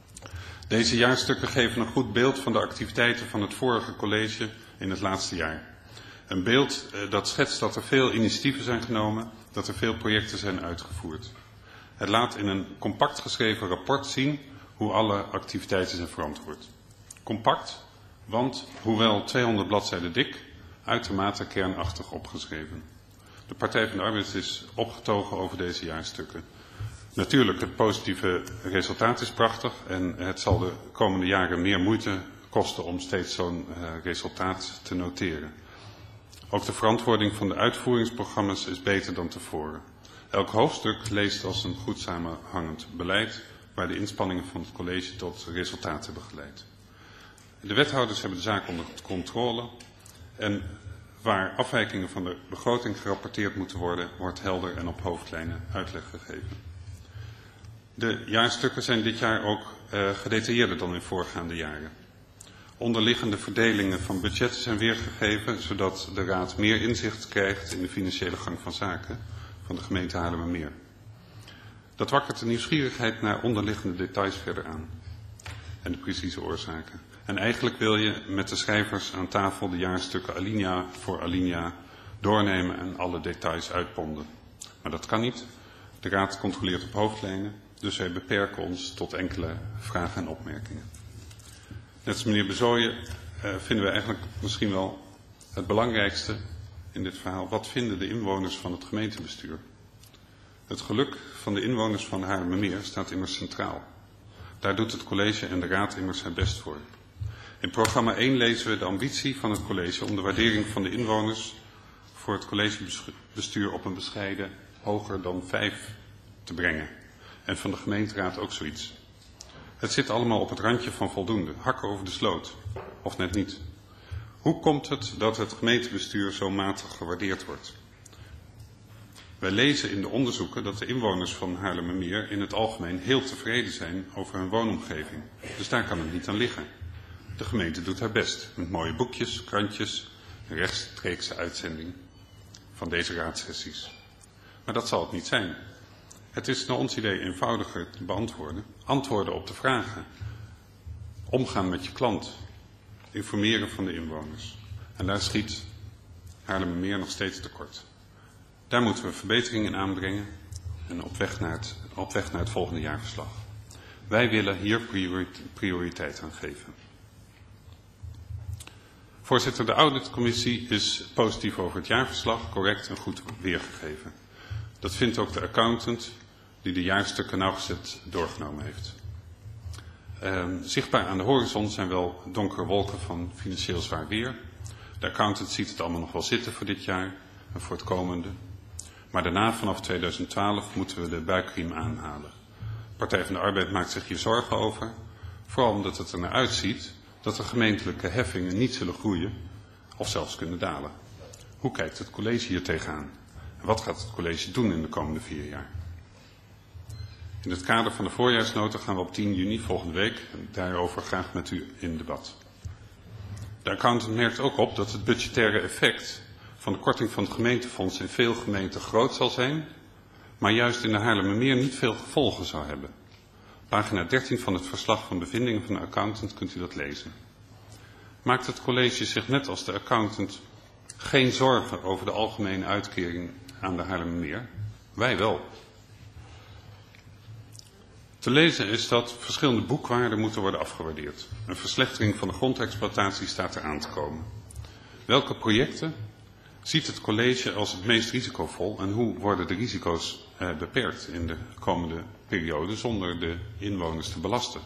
Deze jaarstukken geven een goed beeld van de activiteiten van het vorige college in het laatste jaar. Een beeld dat schetst dat er veel initiatieven zijn genomen, dat er veel projecten zijn uitgevoerd. Het laat in een compact geschreven rapport zien hoe alle activiteiten zijn verantwoord. Compact, want hoewel 200 bladzijden dik, uitermate kernachtig opgeschreven. De Partij van de Arbeid is opgetogen over deze jaarstukken. Natuurlijk, het positieve resultaat is prachtig en het zal de komende jaren meer moeite kosten om steeds zo'n resultaat te noteren. Ook de verantwoording van de uitvoeringsprogramma's is beter dan tevoren. Elk hoofdstuk leest als een goed samenhangend beleid waar de inspanningen van het college tot resultaat hebben geleid. De wethouders hebben de zaak onder controle en waar afwijkingen van de begroting gerapporteerd moeten worden, wordt helder en op hoofdlijnen uitleg gegeven. De jaarstukken zijn dit jaar ook gedetailleerder dan in voorgaande jaren. Onderliggende verdelingen van budgetten zijn weergegeven, zodat de Raad meer inzicht krijgt in de financiële gang van zaken van de gemeente Haarlemmermeer. Dat wakkert de nieuwsgierigheid naar onderliggende details verder aan en de precieze oorzaken. En eigenlijk wil je met de schrijvers aan tafel de jaarstukken alinea voor alinea doornemen en alle details uitponden. Maar dat kan niet. De Raad controleert op hoofdlijnen, dus wij beperken ons tot enkele vragen en opmerkingen. Net als meneer Bezooyen vinden we eigenlijk misschien wel het belangrijkste in dit verhaal. Wat vinden de inwoners van het gemeentebestuur? Het geluk van de inwoners van Haarlemmermeer staat immers centraal. Daar doet het college en de Raad immers zijn best voor. In programma 1 lezen we de ambitie van het college om de waardering van de inwoners voor het collegebestuur op een bescheiden hoger dan 5 te brengen. En van de gemeenteraad ook zoiets. Het zit allemaal op het randje van voldoende, hakken over de sloot, of net niet. Hoe komt het dat het gemeentebestuur zo matig gewaardeerd wordt? Wij lezen in de onderzoeken dat de inwoners van Haarlemmermeer in het algemeen heel tevreden zijn over hun woonomgeving. Dus daar kan het niet aan liggen. De gemeente doet haar best, met mooie boekjes, krantjes, een rechtstreekse uitzending van deze raadsessies. Maar dat zal het niet zijn. Het is naar ons idee eenvoudiger te beantwoorden. Antwoorden op de vragen. Omgaan met je klant. Informeren van de inwoners. En daar schiet Haarlemmermeer nog steeds tekort. Daar moeten we verbeteringen in aanbrengen en op weg naar het volgende jaarverslag. Wij willen hier prioriteit aan geven. Voorzitter, de auditcommissie is positief over het jaarverslag, correct en goed weergegeven. Dat vindt ook de accountant die de jaarstukken nauwgezet doorgenomen heeft. Zichtbaar aan de horizon zijn wel donkere wolken van financieel zwaar weer. De accountant ziet het allemaal nog wel zitten voor dit jaar en voor het komende. Maar daarna, vanaf 2012, moeten we de buikriem aanhalen. De Partij van de Arbeid maakt zich hier zorgen over. Vooral omdat het er naar uitziet dat de gemeentelijke heffingen niet zullen groeien of zelfs kunnen dalen. Hoe kijkt het college hier tegenaan? En wat gaat het college doen in de komende 4 jaar? In het kader van de voorjaarsnota gaan we op 10 juni volgende week daarover graag met u in debat. De accountant merkt ook op dat het budgettaire effect van de korting van het gemeentefonds in veel gemeenten groot zal zijn, maar juist in de Haarlemmermeer niet veel gevolgen zou hebben. Pagina 13 van het verslag van bevindingen van de accountant kunt u dat lezen. Maakt het college zich net als de accountant geen zorgen over de algemene uitkering aan de Haarlemmermeer? Wij wel. Te lezen is dat verschillende boekwaarden moeten worden afgewaardeerd. Een verslechtering van de grondexploitatie staat eraan te komen. Welke projecten ziet het college als het meest risicovol en hoe worden de risico's beperkt in de komende periode zonder de inwoners te belasten?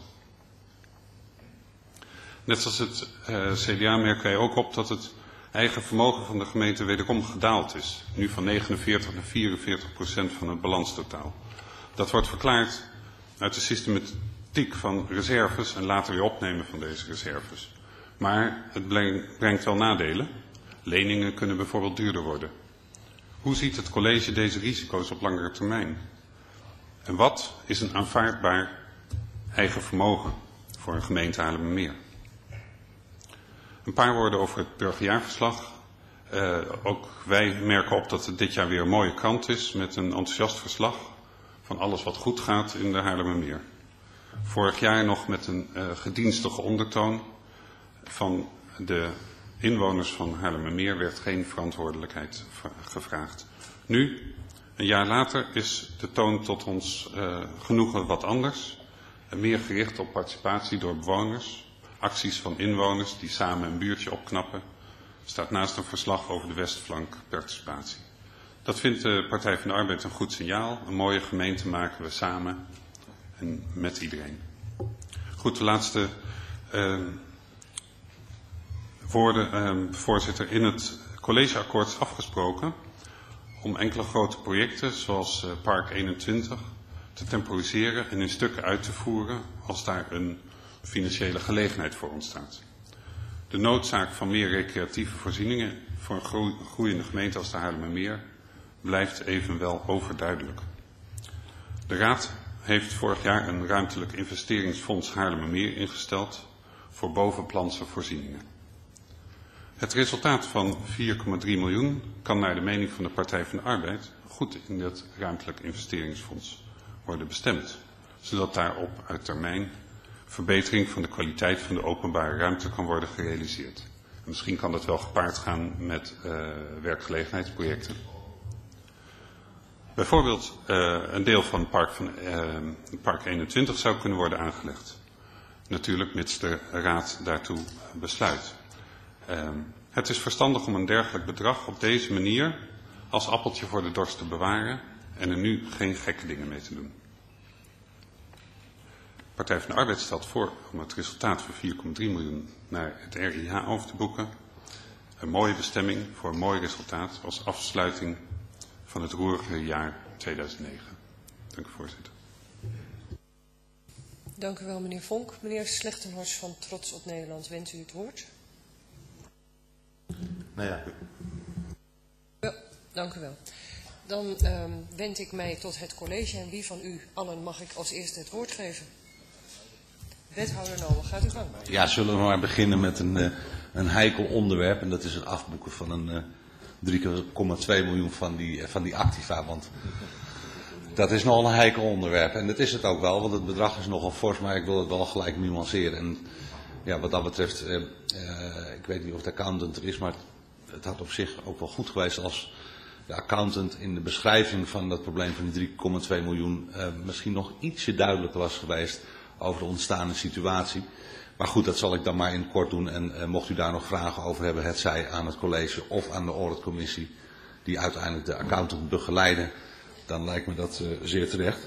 Net zoals het CDA merken wij ook op dat het eigen vermogen van de gemeente wederom gedaald is. Nu van 49 naar 44% van het balanstotaal. Dat wordt verklaard uit de systematiek van reserves en later weer opnemen van deze reserves. Maar het brengt wel nadelen. Leningen kunnen bijvoorbeeld duurder worden. Hoe ziet het college deze risico's op langere termijn? En wat is een aanvaardbaar eigen vermogen voor een gemeente Haarlemmermeer? Een paar woorden over het burgerjaarverslag. Ook wij merken op dat het dit jaar weer een mooie krant is met een enthousiast verslag van alles wat goed gaat in de Haarlemmermeer. Vorig jaar nog met een gedienstige ondertoon. Van de inwoners van Haarlemmermeer werd geen verantwoordelijkheid gevraagd. Nu, een jaar later, is de toon tot ons genoegen wat anders. Meer gericht op participatie door bewoners. Acties van inwoners die samen een buurtje opknappen. Staat naast een verslag over de westflank participatie. Dat vindt de Partij van de Arbeid een goed signaal. Een mooie gemeente maken we samen en met iedereen. Goed, de laatste woorden, voorzitter. In het collegeakkoord is afgesproken om enkele grote projecten zoals Park 21 te temporiseren en in stukken uit te voeren als daar een financiële gelegenheid voor ontstaat. De noodzaak van meer recreatieve voorzieningen voor een groeiende gemeente als de Haarlemmermeer blijft evenwel overduidelijk. De Raad heeft vorig jaar een ruimtelijk investeringsfonds Haarlemmermeer ingesteld voor bovenplantse voorzieningen. Het resultaat van 4,3 miljoen kan naar de mening van de Partij van de Arbeid goed in dat ruimtelijk investeringsfonds worden bestemd, zodat daarop uit termijn verbetering van de kwaliteit van de openbare ruimte kan worden gerealiseerd. En misschien kan dat wel gepaard gaan met werkgelegenheidsprojecten. Bijvoorbeeld een deel van Park 21 zou kunnen worden aangelegd. Natuurlijk mits de Raad daartoe besluit. Het is verstandig om een dergelijk bedrag op deze manier als appeltje voor de dorst te bewaren en er nu geen gekke dingen mee te doen. De Partij van de Arbeid stelt voor om het resultaat van 4,3 miljoen naar het RIH over te boeken. Een mooie bestemming voor een mooi resultaat als afsluiting van het roerige jaar 2009. Dank u, voorzitter. Dank u wel, meneer Vonk. Meneer Slechtenhorst van Trots op Nederland, wenst u het woord? Nou ja. Ja, dank u wel. Dan wend ik mij tot het college en wie van u allen mag ik als eerste het woord geven? Wethouder Noel, gaat u gang. Ja, zullen we maar beginnen met een heikel onderwerp en dat is het afboeken van een 3,2 miljoen van die Activa, want dat is nogal een heikel onderwerp. En dat is het ook wel, want het bedrag is nogal fors, maar ik wil het wel gelijk nuanceren. En ja, wat dat betreft, ik weet niet of de accountant er is, maar het had op zich ook wel goed geweest als de accountant in de beschrijving van dat probleem van die 3,2 miljoen misschien nog ietsje duidelijker was geweest over de ontstaande situatie. Maar goed, dat zal ik dan maar in kort doen. En mocht u daar nog vragen over hebben, hetzij aan het college of aan de auditcommissie, die uiteindelijk de accountant begeleiden, dan lijkt me dat zeer terecht.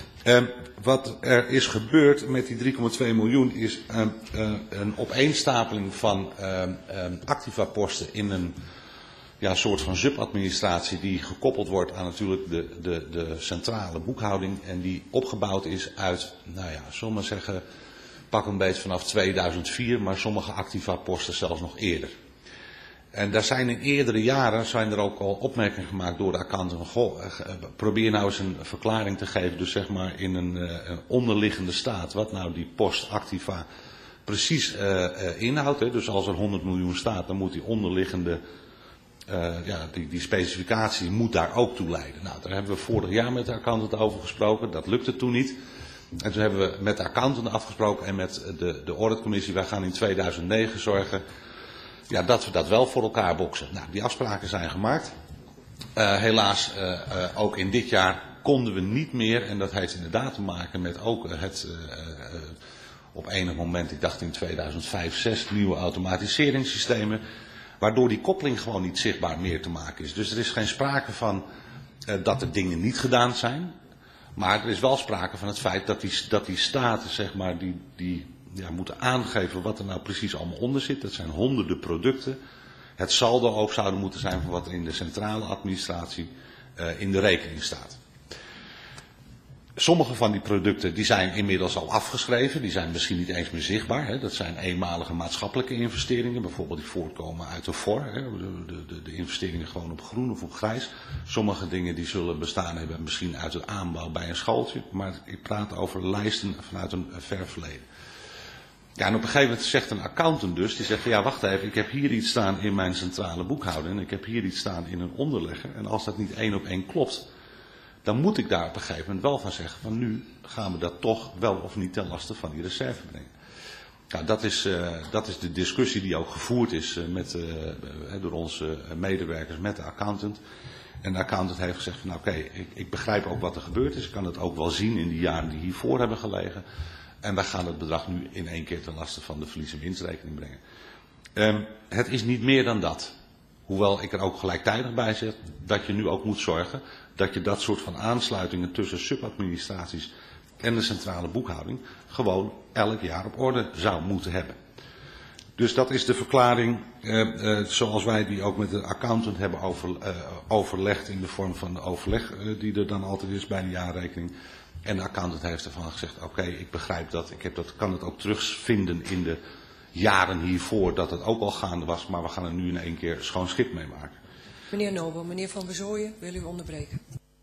Wat er is gebeurd met die 3,2 miljoen is een opeenstapeling van Activa-posten in een soort van subadministratie die gekoppeld wordt aan natuurlijk de centrale boekhouding en die opgebouwd is uit, zullen we maar zeggen, pak een beetje vanaf 2004, maar sommige Activa-posten zelfs nog eerder. En daar zijn in eerdere jaren er ook al opmerkingen gemaakt door de accountant van, probeer nou eens een verklaring te geven, dus zeg maar in een onderliggende staat, wat nou die post Activa precies inhoudt. Hè. Dus als er 100 miljoen staat, dan moet die onderliggende, die specificatie moet daar ook toe leiden. Nou, daar hebben we vorig jaar met de accountant over gesproken, dat lukte toen niet. En toen hebben we met de accountant afgesproken en met de auditcommissie, wij gaan in 2009 zorgen dat we dat wel voor elkaar boksen. Nou, die afspraken zijn gemaakt. Helaas, ook in dit jaar konden we niet meer, en dat heeft inderdaad te maken met ook het op enig moment, ik dacht in 2005, 6 nieuwe automatiseringssystemen, waardoor die koppeling gewoon niet zichtbaar meer te maken is. Dus er is geen sprake van dat er dingen niet gedaan zijn, maar er is wel sprake van het feit dat die staten, zeg maar, die moeten aangeven wat er nou precies allemaal onder zit. Dat zijn honderden producten. Het saldo ook zouden moeten zijn van wat er in de centrale administratie in de rekening staat. Sommige van die producten die zijn inmiddels al afgeschreven. Die zijn misschien niet eens meer zichtbaar. Hè. Dat zijn eenmalige maatschappelijke investeringen. Bijvoorbeeld die voortkomen uit de FOR. Hè. De investeringen gewoon op groen of op grijs. Sommige dingen die zullen bestaan hebben misschien uit het aanbouw bij een schooltje. Maar ik praat over lijsten vanuit een ver verleden. Ja, en op een gegeven moment zegt een accountant dus, die zegt, wacht even, ik heb hier iets staan in mijn centrale boekhouding en ik heb hier iets staan in een onderlegger. En als dat niet 1 op 1 klopt dan moet ik daar op een gegeven moment wel van zeggen van nu gaan we dat toch wel of niet ten laste van die reserve brengen. Nou, dat is de discussie die ook gevoerd is door onze medewerkers met de accountant. En de accountant heeft gezegd van oké, ik begrijp ook wat er gebeurd is. Ik kan het ook wel zien in die jaren die hiervoor hebben gelegen. En wij gaan het bedrag nu in één keer ten laste van de verlies- en winstrekening brengen. Het is niet meer dan dat. Hoewel ik er ook gelijktijdig bij zet dat je nu ook moet zorgen dat je dat soort van aansluitingen tussen subadministraties en de centrale boekhouding gewoon elk jaar op orde zou moeten hebben. Dus dat is de verklaring zoals wij die ook met de accountant hebben overlegd in de vorm van de overleg die er dan altijd is bij de jaarrekening. En de accountant heeft ervan gezegd, oké, ik begrijp dat, kan het ook terugvinden in de jaren hiervoor dat het ook al gaande was, maar we gaan er nu in één keer schoon schip mee maken. Meneer Nobel, meneer Van Bezooyen, wil u onderbreken?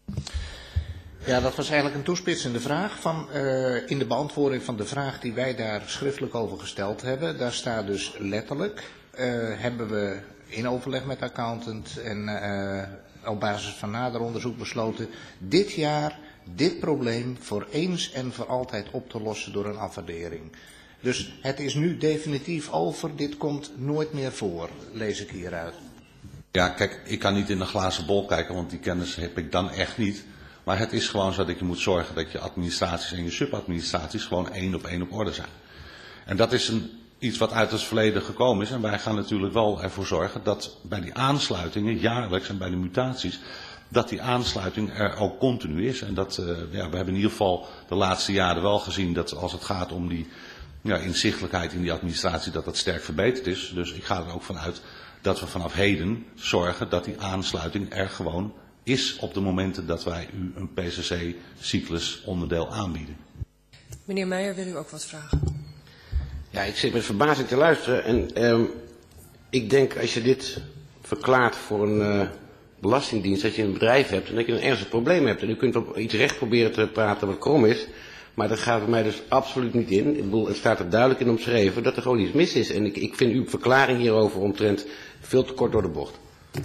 Ja, dat was eigenlijk een toespitsende vraag. In de beantwoording van de vraag die wij daar schriftelijk over gesteld hebben, daar staat dus letterlijk, hebben we in overleg met de accountant en op basis van nader onderzoek besloten, dit jaar dit probleem voor eens en voor altijd op te lossen door een afwaardering. Dus het is nu definitief over, dit komt nooit meer voor, lees ik hieruit. Ja, kijk, ik kan niet in de glazen bol kijken, want die kennis heb ik dan echt niet. Maar het is gewoon zo dat je moet zorgen dat je administraties en je subadministraties gewoon één op orde zijn. En dat is iets wat uit het verleden gekomen is. En wij gaan natuurlijk wel ervoor zorgen dat bij die aansluitingen, jaarlijks en bij de mutaties, dat die aansluiting er ook continu is. En dat, we hebben in ieder geval de laatste jaren wel gezien dat als het gaat om die inzichtelijkheid in die administratie, dat sterk verbeterd is. Dus ik ga er ook vanuit dat we vanaf heden zorgen dat die aansluiting er gewoon is op de momenten dat wij u een PCC-cyclus onderdeel aanbieden. Meneer Meijer, wil u ook wat vragen? Ja, ik zit met verbazing te luisteren en ik denk als je dit verklaart voor een belastingdienst, dat je een bedrijf hebt en dat je een ernstig probleem hebt. En u kunt op iets recht proberen te praten wat krom is, maar dat gaat bij mij dus absoluut niet in. Ik bedoel, het staat er duidelijk in omschreven dat er gewoon iets mis is. En ik vind uw verklaring hierover omtrent veel te kort door de bocht.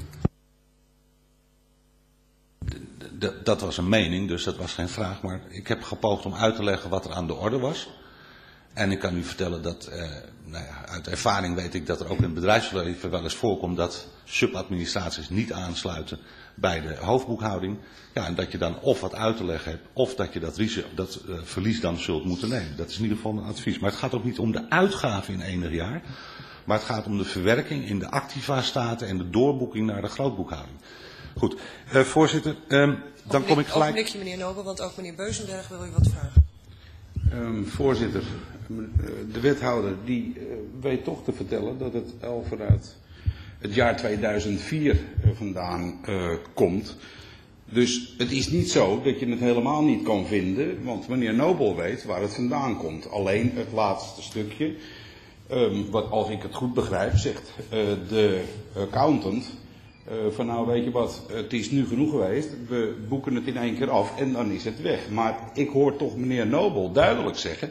Dat was een mening, dus dat was geen vraag. Maar ik heb gepoogd om uit te leggen wat er aan de orde was. En ik kan u vertellen dat, uit ervaring weet ik dat er ook in het bedrijfsleven wel eens voorkomt dat subadministraties niet aansluiten bij de hoofdboekhouding. Ja, en dat je dan of wat uit te leggen hebt, of dat je dat verlies dan zult moeten nemen. Dat is in ieder geval een advies. Maar het gaat ook niet om de uitgave in enig jaar. Maar het gaat om de verwerking in de activa-staten en de doorboeking naar de grootboekhouding. Goed, voorzitter, dan kom ik gelijk. Een ogenblikje, meneer Nobel, want ook meneer Beuzenberg wil u wat vragen. Voorzitter, de wethouder die weet toch te vertellen dat het al vanuit het jaar 2004 vandaan komt. Dus het is niet zo dat je het helemaal niet kan vinden, want meneer Nobel weet waar het vandaan komt. Alleen het laatste stukje, wat als ik het goed begrijp, zegt de accountant van nou weet je wat, het is nu genoeg geweest, we boeken het in één keer af en dan is het weg. Maar ik hoor toch meneer Nobel duidelijk zeggen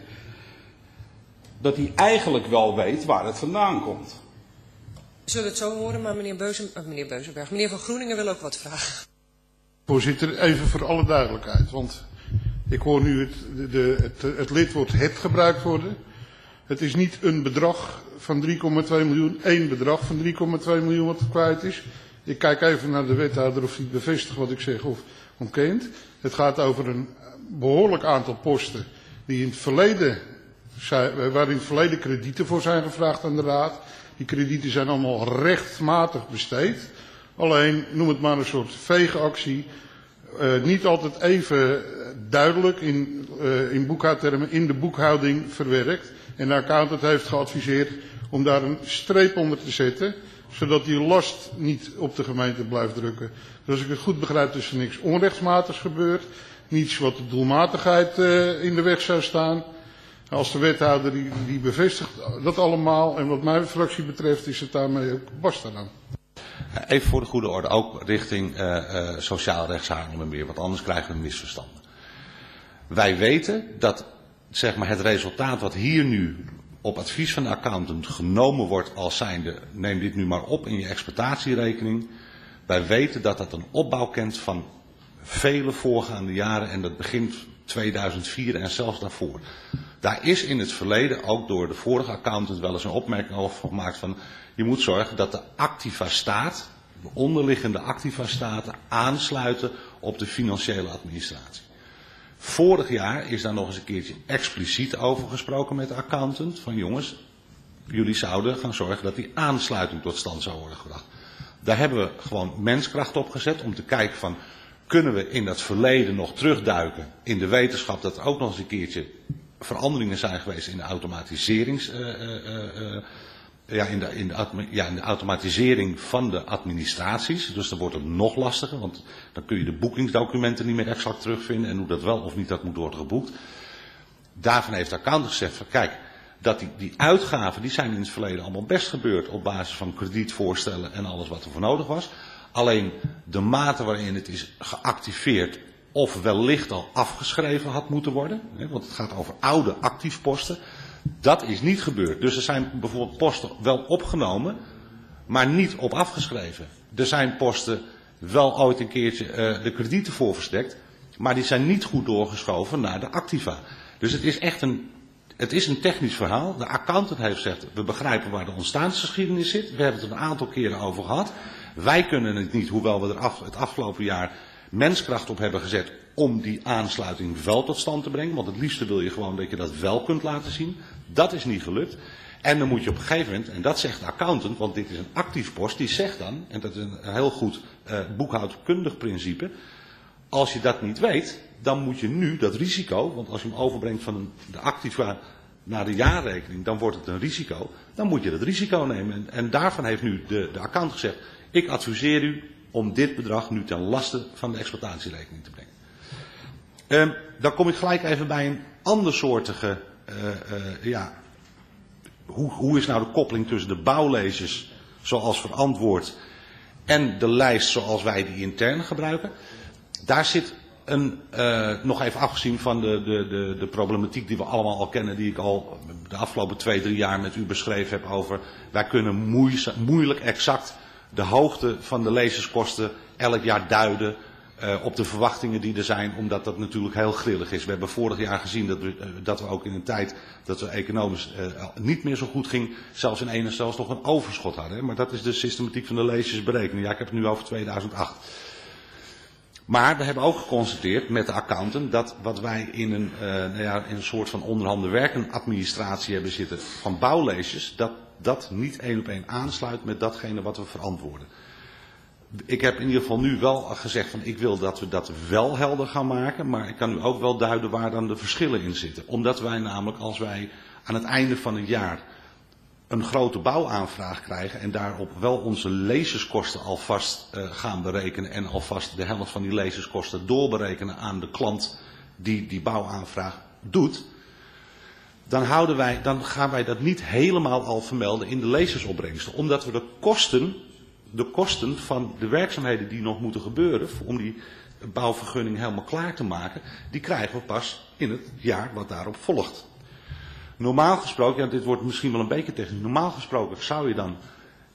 dat hij eigenlijk wel weet waar het vandaan komt. We zullen het zo horen, maar meneer Beuzenberg, meneer Van Groeningen wil ook wat vragen. Voorzitter, even voor alle duidelijkheid, want ik hoor nu het lidwoord het gebruikt worden. Het is niet een bedrag van 3,2 miljoen, één bedrag van 3,2 miljoen wat kwijt is. Ik kijk even naar de wethouder of hij bevestigt wat ik zeg of ontkent. Het gaat over een behoorlijk aantal posten die in het verleden, waar in het verleden kredieten voor zijn gevraagd aan de Raad. Die kredieten zijn allemaal rechtmatig besteed. Alleen, noem het maar een soort veegactie. Niet altijd even duidelijk in boekhoudtermen in de boekhouding verwerkt. En de accountant heeft geadviseerd om daar een streep onder te zetten, zodat die last niet op de gemeente blijft drukken. Dus als ik het goed begrijp, is er niks onrechtmatigs gebeurd. Niets wat de doelmatigheid in de weg zou staan. Als de wethouder die bevestigt dat allemaal. En wat mijn fractie betreft is het daarmee ook basta dan. Even voor de goede orde, ook richting sociaal rechtshandel en meer, want anders krijgen we misverstanden. Wij weten dat zeg maar, het resultaat wat hier nu op advies van de accountant genomen wordt als zijnde, neem dit nu maar op in je exploitatierekening. Wij weten dat dat een opbouw kent van vele voorgaande jaren en dat begint 2004 en zelfs daarvoor. Daar is in het verleden ook door de vorige accountant wel eens een opmerking over gemaakt van je moet zorgen dat de activa staat, de onderliggende activa staten aansluiten op de financiële administratie. Vorig jaar is daar nog eens een keertje expliciet over gesproken met de accountant van jongens, jullie zouden gaan zorgen dat die aansluiting tot stand zou worden gebracht. Daar hebben we gewoon menskracht op gezet om te kijken van kunnen we in dat verleden nog terugduiken in de wetenschap dat er ook nog eens een keertje veranderingen zijn geweest in de in de automatisering van de administraties. Dus dan wordt het nog lastiger, want dan kun je de boekingsdocumenten niet meer exact terugvinden en hoe dat wel of niet dat moet worden geboekt. Daarvan heeft de accountant gezegd van kijk, dat die uitgaven die zijn in het verleden allemaal best gebeurd op basis van kredietvoorstellen en alles wat er voor nodig was. Alleen de mate waarin het is geactiveerd of wellicht al afgeschreven had moeten worden, want het gaat over oude actiefposten, dat is niet gebeurd. Dus er zijn bijvoorbeeld posten wel opgenomen, maar niet op afgeschreven. Er zijn posten wel ooit een keertje de kredieten voor verstrekt, maar die zijn niet goed doorgeschoven naar de activa. Dus het is echt een technisch verhaal. De accountant heeft gezegd, we begrijpen waar de ontstaansgeschiedenis zit. We hebben het er een aantal keren over gehad. Wij kunnen het niet, hoewel we er het afgelopen jaar menskracht op hebben gezet om die aansluiting wel tot stand te brengen. Want het liefste wil je gewoon dat je dat wel kunt laten zien. Dat is niet gelukt. En dan moet je op een gegeven moment, en dat zegt de accountant, want dit is een actief post, die zegt dan, en dat is een heel goed boekhoudkundig principe, als je dat niet weet, dan moet je nu dat risico, want als je hem overbrengt van de activa naar de jaarrekening, dan wordt het een risico, dan moet je dat risico nemen. En daarvan heeft nu de accountant gezegd, ik adviseer u om dit bedrag nu ten laste van de exploitatierekening te brengen. Dan kom ik gelijk even bij een andersoortige, hoe is nou de koppeling tussen de bouwleges zoals verantwoord en de lijst zoals wij die intern gebruiken. Daar zit nog even afgezien van de problematiek die we allemaal al kennen, die ik al de afgelopen 2-3 jaar met u beschreven heb over, wij kunnen moeilijk exact de hoogte van de lezerskosten elk jaar duiden op de verwachtingen die er zijn, omdat dat natuurlijk heel grillig is. We hebben vorig jaar gezien dat we ook in een tijd dat we economisch niet meer zo goed ging, zelfs in ene zelfs nog een overschot hadden. Hè? Maar dat is de systematiek van de lezersberekening. Ja, ik heb het nu over 2008. Maar we hebben ook geconstateerd met de accountant dat wat wij in een soort van onderhanden werkende administratie hebben zitten van bouwleges, dat niet 1 op 1 aansluit met datgene wat we verantwoorden. Ik heb in ieder geval nu wel gezegd van ik wil dat we dat wel helder gaan maken, maar ik kan u ook wel duiden waar dan de verschillen in zitten. Omdat wij namelijk als wij aan het einde van het jaar een grote bouwaanvraag krijgen en daarop wel onze lezerskosten alvast gaan berekenen en alvast de helft van die lezerskosten doorberekenen aan de klant die die bouwaanvraag doet, dan gaan wij dat niet helemaal al vermelden in de lezersopbrengsten. Omdat we de kosten van de werkzaamheden die nog moeten gebeuren om die bouwvergunning helemaal klaar te maken, die krijgen we pas in het jaar wat daarop volgt. Normaal gesproken, ja, dit wordt misschien wel een beetje technisch, normaal gesproken zou je dan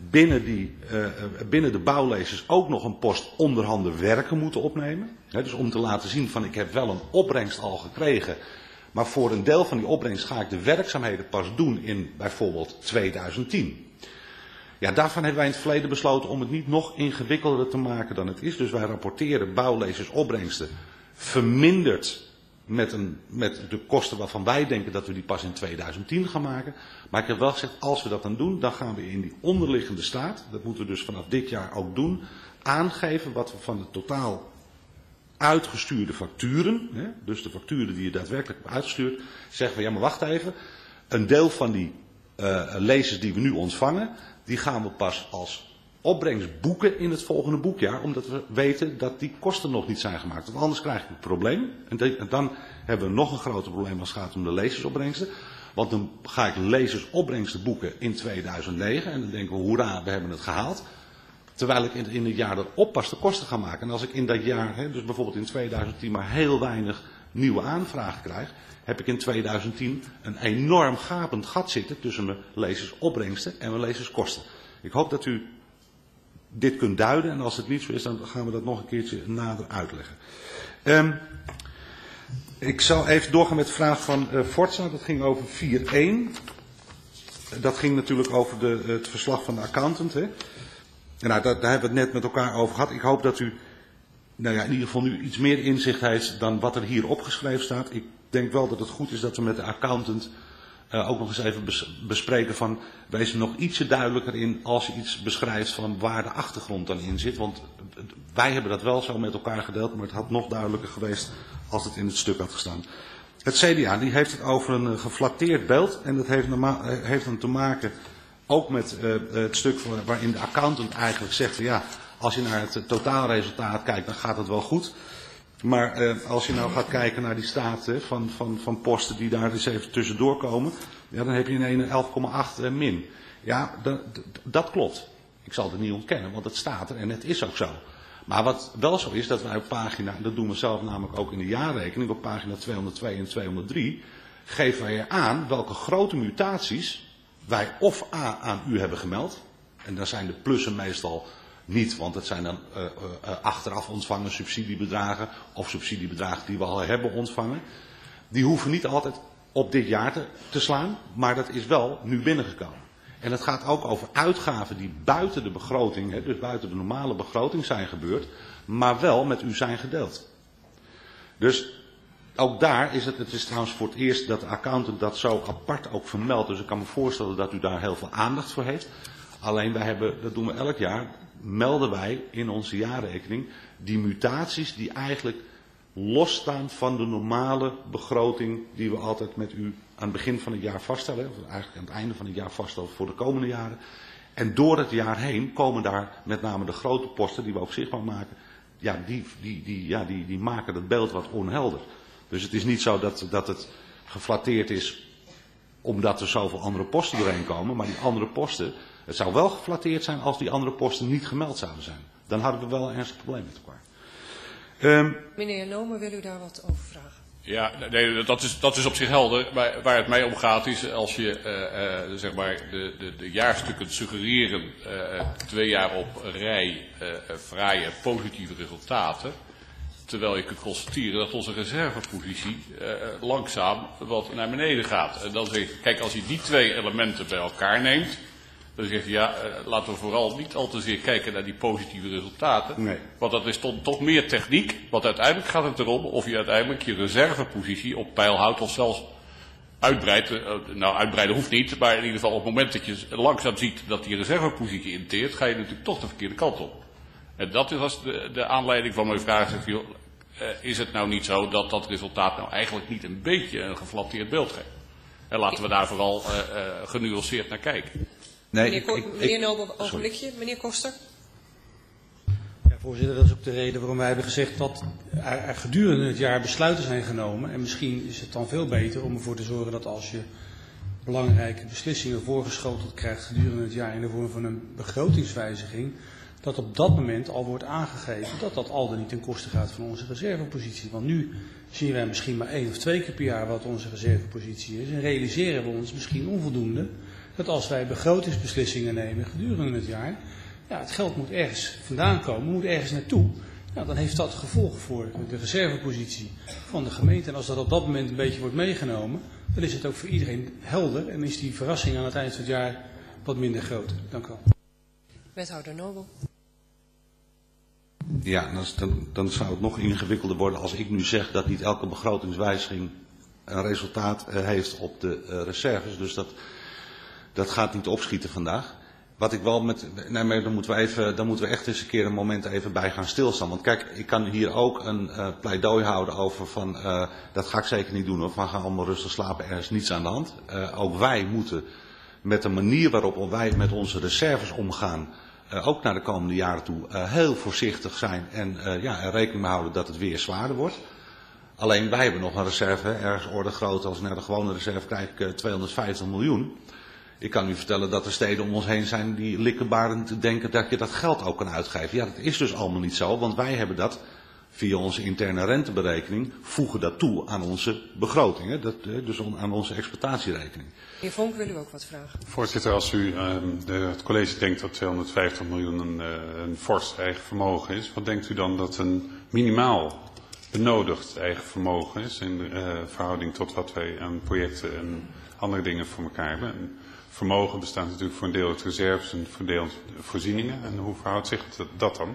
binnen de bouwlezers ook nog een post onderhanden werken moeten opnemen. Dus om te laten zien van ik heb wel een opbrengst al gekregen, maar voor een deel van die opbrengst ga ik de werkzaamheden pas doen in bijvoorbeeld 2010. Ja, daarvan hebben wij in het verleden besloten om het niet nog ingewikkelder te maken dan het is. Dus wij rapporteren bouwlezers opbrengsten verminderd met de kosten waarvan wij denken dat we die pas in 2010 gaan maken. Maar ik heb wel gezegd, als we dat dan doen, dan gaan we in die onderliggende staat, dat moeten we dus vanaf dit jaar ook doen, aangeven wat we van de totaal uitgestuurde facturen, dus de facturen die je daadwerkelijk hebt uitgestuurd, zeggen we ja maar wacht even, een deel van die lezers die we nu ontvangen, die gaan we pas als opbrengst boeken in het volgende boekjaar, omdat we weten dat die kosten nog niet zijn gemaakt. Want anders krijg ik een probleem. En dan hebben we nog een groter probleem als het gaat om de lezersopbrengsten. Want dan ga ik lezersopbrengsten boeken in 2009 en dan denken we hoera, we hebben het gehaald. Terwijl ik in het jaar erop pas de kosten ga maken. En als ik in dat jaar, dus bijvoorbeeld in 2010, maar heel weinig nieuwe aanvragen krijg, heb ik in 2010 een enorm gapend gat zitten tussen mijn lezersopbrengsten en mijn lezerskosten. Ik hoop dat u dit kunt duiden. En als het niet zo is, dan gaan we dat nog een keertje nader uitleggen. Ik zal even doorgaan met de vraag van Forza. Dat ging over 4.1. Dat ging natuurlijk over het verslag van de accountant. Hè? En nou, daar hebben we het net met elkaar over gehad. Ik hoop dat u in ieder geval nu iets meer inzicht heeft dan wat er hier opgeschreven staat. Ik denk wel dat het goed is dat we met de accountant ook nog eens even bespreken van, wees er nog ietsje duidelijker in als je iets beschrijft van waar de achtergrond dan in zit. Want wij hebben dat wel zo met elkaar gedeeld, maar het had nog duidelijker geweest als het in het stuk had gestaan. Het CDA die heeft het over een geflatteerd beeld en dat heeft dan te maken ook met het stuk waarin de accountant eigenlijk zegt van ja, als je naar het totaalresultaat kijkt dan gaat het wel goed. Maar als je nou gaat kijken naar die staten van posten die daar eens even tussendoor komen, ja, dan heb je een 11,8 min. Ja, dat klopt. Ik zal het niet ontkennen, want het staat er en het is ook zo. Maar wat wel zo is, dat wij op pagina, dat doen we zelf namelijk ook in de jaarrekening, op pagina 202 en 203, geven wij aan welke grote mutaties wij of aan u hebben gemeld. En dan zijn de plussen meestal niet, want het zijn dan achteraf ontvangen subsidiebedragen of subsidiebedragen die we al hebben ontvangen. Die hoeven niet altijd op dit jaar te slaan, maar dat is wel nu binnengekomen. En het gaat ook over uitgaven die buiten de begroting, dus buiten de normale begroting zijn gebeurd, maar wel met u zijn gedeeld. Dus ook daar is het is trouwens voor het eerst dat de accountant dat zo apart ook vermeldt. Dus ik kan me voorstellen dat u daar heel veel aandacht voor heeft. Alleen wij hebben, dat doen we elk jaar, melden wij in onze jaarrekening die mutaties die eigenlijk losstaan van de normale begroting die we altijd met u aan het begin van het jaar vaststellen, of eigenlijk aan het einde van het jaar vaststellen voor de komende jaren. En door het jaar heen komen daar met name de grote posten die we ook zichtbaar maken, ja, die maken het beeld wat onhelder. Dus het is niet zo dat het geflatteerd is omdat er zoveel andere posten doorheen komen, maar die andere posten, het zou wel geflatteerd zijn als die andere posten niet gemeld zouden zijn. Dan hadden we wel een ernstig probleem met elkaar. Meneer Nomen, wil u daar wat over vragen? Ja, nee, dat is op zich helder. Maar waar het mij om gaat is als je zeg maar de jaarstukken suggereren 2 jaar op rij fraaie positieve resultaten. Terwijl je kunt constateren dat onze reservepositie langzaam wat naar beneden gaat. En dan zeg je, kijk, als je die 2 elementen bij elkaar neemt, dan zeg je, ja, laten we vooral niet al te zeer kijken naar die positieve resultaten. Nee. Want dat is toch meer techniek. Want uiteindelijk gaat het erom of je uiteindelijk je reservepositie op peil houdt of zelfs uitbreidt. Nou, uitbreiden hoeft niet, maar in ieder geval op het moment dat je langzaam ziet dat die reservepositie inteert, ga je natuurlijk toch de verkeerde kant op. En dat is de aanleiding van mijn vraag. Is het nou niet zo dat dat resultaat nou eigenlijk niet een beetje een geflatteerd beeld geeft? En laten we daar vooral genuanceerd naar kijken. Nee, meneer Nobel, ogenblikje. Meneer Koster. Ja, voorzitter, dat is ook de reden waarom wij hebben gezegd dat er gedurende het jaar besluiten zijn genomen. En misschien is het dan veel beter om ervoor te zorgen dat als je belangrijke beslissingen voorgeschoteld krijgt gedurende het jaar in de vorm van een begrotingswijziging, dat op dat moment al wordt aangegeven dat dat al dan niet ten koste gaat van onze reservepositie. Want nu zien wij misschien maar 1 of 2 keer per jaar wat onze reservepositie is en realiseren we ons misschien onvoldoende dat als wij begrotingsbeslissingen nemen gedurende het jaar, ja, het geld moet ergens vandaan komen, moet ergens naartoe. Nou, dan heeft dat gevolgen voor de reservepositie van de gemeente. En als dat op dat moment een beetje wordt meegenomen, dan is het ook voor iedereen helder en is die verrassing aan het eind van het jaar wat minder groot. Dank u wel. Wethouder Nobel. Ja, dan zou het nog ingewikkelder worden als ik nu zeg dat niet elke begrotingswijziging een resultaat heeft op de reserves. Dus dat gaat niet opschieten vandaag. Wat ik wel maar dan moeten we echt eens een keer een moment even bij gaan stilstaan. Want kijk, ik kan hier ook een pleidooi houden over van, dat ga ik zeker niet doen hoor, we gaan allemaal rustig slapen, er is niets aan de hand. Ook wij moeten met de manier waarop wij met onze reserves omgaan, ook naar de komende jaren toe, heel voorzichtig zijn en er rekening mee houden dat het weer zwaarder wordt. Alleen wij hebben nog een reserve, ergens orde groot als naar de gewone reserve krijg ik 250 miljoen. Ik kan u vertellen dat er steden om ons heen zijn die likkenbarend denken dat je dat geld ook kan uitgeven. Ja, dat is dus allemaal niet zo, want wij hebben dat via onze interne renteberekening, voegen dat toe aan onze begroting. Hè? Dus aan onze exploitatierekening. Heer Vonk, wil u ook wat vragen? Voorzitter, als het college denkt dat 250 miljoen een fors eigen vermogen is, wat denkt u dan dat een minimaal benodigd eigen vermogen is in verhouding tot wat wij aan projecten en andere dingen voor elkaar hebben? En vermogen bestaat natuurlijk voor een deel uit reserves en voor een deel uit voorzieningen. En hoe verhoudt zich dat dan?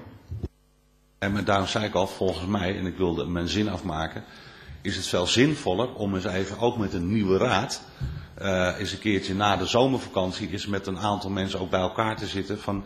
En daarom zei ik al, volgens mij, en ik wilde mijn zin afmaken, is het veel zinvoller om eens even ook met een nieuwe raad, eens een keertje na de zomervakantie, eens met een aantal mensen ook bij elkaar te zitten van,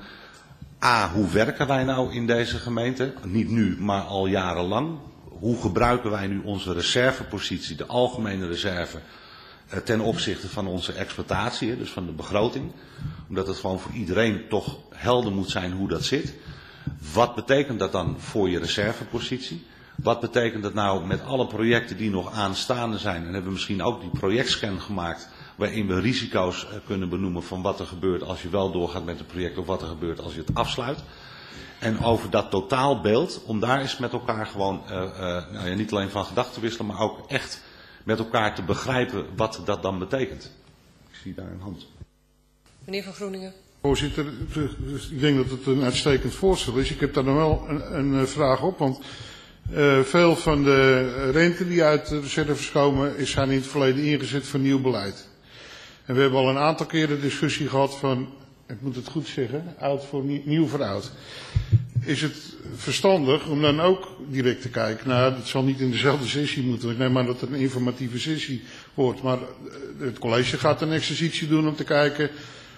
hoe werken wij nou in deze gemeente? Niet nu, maar al jarenlang. Hoe gebruiken wij nu onze reservepositie, de algemene reserve, ten opzichte van onze exploitatie, dus van de begroting. Omdat het gewoon voor iedereen toch helder moet zijn hoe dat zit. Wat betekent dat dan voor je reservepositie? Wat betekent dat nou met alle projecten die nog aanstaande zijn? En hebben we misschien ook die projectscan gemaakt, waarin we risico's kunnen benoemen van wat er gebeurt als je wel doorgaat met het project of wat er gebeurt als je het afsluit. En over dat totaalbeeld, om daar eens met elkaar gewoon, niet alleen van gedachten te wisselen, maar ook echt met elkaar te begrijpen wat dat dan betekent. Ik zie daar een hand. Meneer van Groeningen. Voorzitter, ik denk dat het een uitstekend voorstel is. Ik heb daar nog wel een vraag op, want veel van de rente die uit de reserves komen zijn in het verleden ingezet voor nieuw beleid. En we hebben al een aantal keren discussie gehad van, ik moet het goed zeggen, oud voor nieuw voor oud. Is het verstandig om dan ook direct te kijken, nou dat zal niet in dezelfde sessie moeten, ik neem aan dat het een informatieve sessie wordt, maar het college gaat een exercitie doen om te kijken,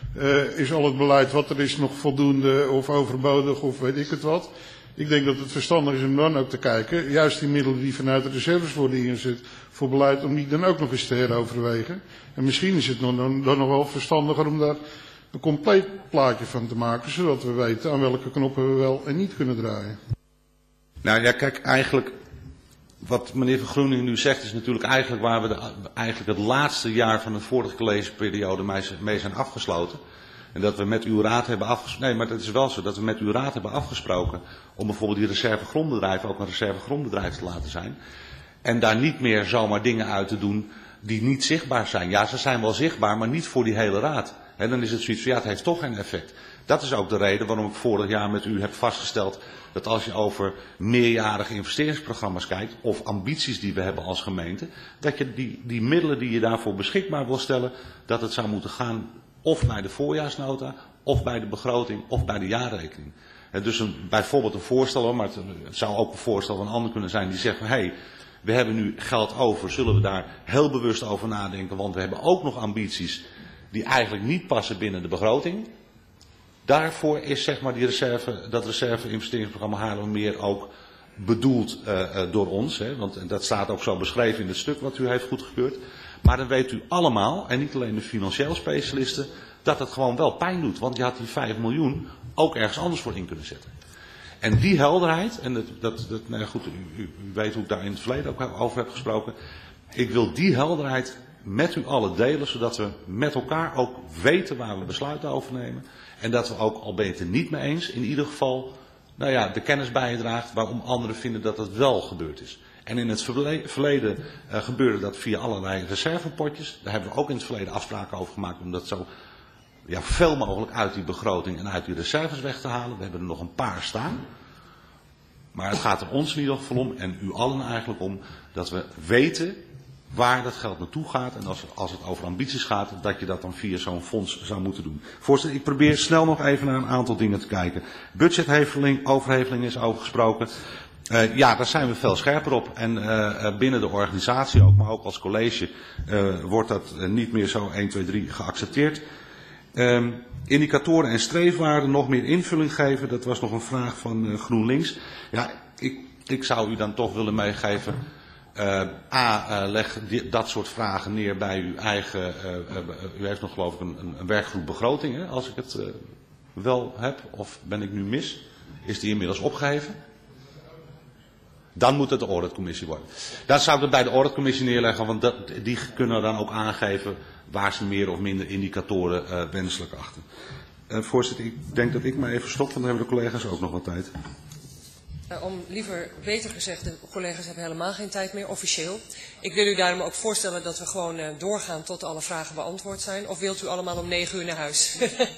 is al het beleid wat er is nog voldoende of overbodig of weet ik het wat. Ik denk dat het verstandig is om dan ook te kijken, juist die middelen die vanuit de reserves worden ingezet voor beleid, om die dan ook nog eens te heroverwegen. En misschien is het dan nog wel verstandiger om daar een compleet plaatje van te maken, zodat we weten aan welke knoppen we wel en niet kunnen draaien. Nou ja, kijk, eigenlijk wat meneer Van Groeningen nu zegt is natuurlijk eigenlijk waar we eigenlijk het laatste jaar van de vorige collegeperiode mee zijn afgesloten. En dat we met uw raad hebben afgesproken, nee, maar het is wel zo, dat we met uw raad hebben afgesproken om bijvoorbeeld die reservegrondbedrijven ook een reservegrondbedrijf te laten zijn. En daar niet meer zomaar dingen uit te doen die niet zichtbaar zijn. Ja, ze zijn wel zichtbaar, maar niet voor die hele raad. En dan is het zoiets van, ja, het heeft toch geen effect. Dat is ook de reden waarom ik vorig jaar met u heb vastgesteld dat als je over meerjarige investeringsprogramma's kijkt, of ambities die we hebben als gemeente, dat je die middelen die je daarvoor beschikbaar wil stellen, dat het zou moeten gaan of bij de voorjaarsnota, of bij de begroting, of bij de jaarrekening. Dus bijvoorbeeld een voorstel, maar het zou ook een voorstel van een ander kunnen zijn die zegt van, hey, we hebben nu geld over, zullen we daar heel bewust over nadenken, want we hebben ook nog ambities die eigenlijk niet passen binnen de begroting. Daarvoor is zeg maar dat reserve-investeringsprogramma Haarlemmermeer ook bedoeld door ons. Hè, want dat staat ook zo beschreven in het stuk wat u heeft goedgekeurd. Maar dan weet u allemaal, en niet alleen de financieel specialisten, dat het gewoon wel pijn doet. Want je had die 5 miljoen ook ergens anders voor in kunnen zetten. En die helderheid, en nou goed, u weet hoe ik daar in het verleden ook over heb gesproken. Ik wil die helderheid met u allen delen, zodat we met elkaar ook weten waar we besluiten over nemen. En dat we ook, al ben je het er niet mee eens, in ieder geval de kennis bijdraagt waarom anderen vinden dat het wel gebeurd is. En in het verleden gebeurde dat via allerlei reservepotjes. Daar hebben we ook in het verleden afspraken over gemaakt om dat zo veel mogelijk uit die begroting en uit die reserves weg te halen. We hebben er nog een paar staan. Maar het gaat er ons in ieder geval om, en u allen eigenlijk om, dat we weten waar dat geld naartoe gaat. En als het over ambities gaat, dat je dat dan via zo'n fonds zou moeten doen. Voorzitter, ik probeer snel nog even naar een aantal dingen te kijken. Budgetheveling, overheveling is over gesproken. Daar zijn we veel scherper op. En binnen de organisatie ook, maar ook als college, wordt dat niet meer zo 1, 2, 3 geaccepteerd. Indicatoren en streefwaarden nog meer invulling geven. Dat was nog een vraag van GroenLinks. Ja, ik zou u dan toch willen meegeven. Leg dat soort vragen neer bij uw eigen. U heeft nog geloof ik een werkgroep begroting, hè, als ik het wel heb. Of ben ik nu mis? Is die inmiddels opgeheven? Dan moet het de auditcommissie worden. Dan zou ik het bij de auditcommissie neerleggen, want die kunnen dan ook aangeven waar ze meer of minder indicatoren wenselijk achten. Voorzitter, ik denk dat ik me even stop, want dan hebben de collega's ook nog wat tijd. Om liever beter gezegd, de collega's hebben helemaal geen tijd meer, officieel. Ik wil u daarom ook voorstellen dat we gewoon doorgaan tot alle vragen beantwoord zijn. Of wilt u allemaal om 9 uur naar huis?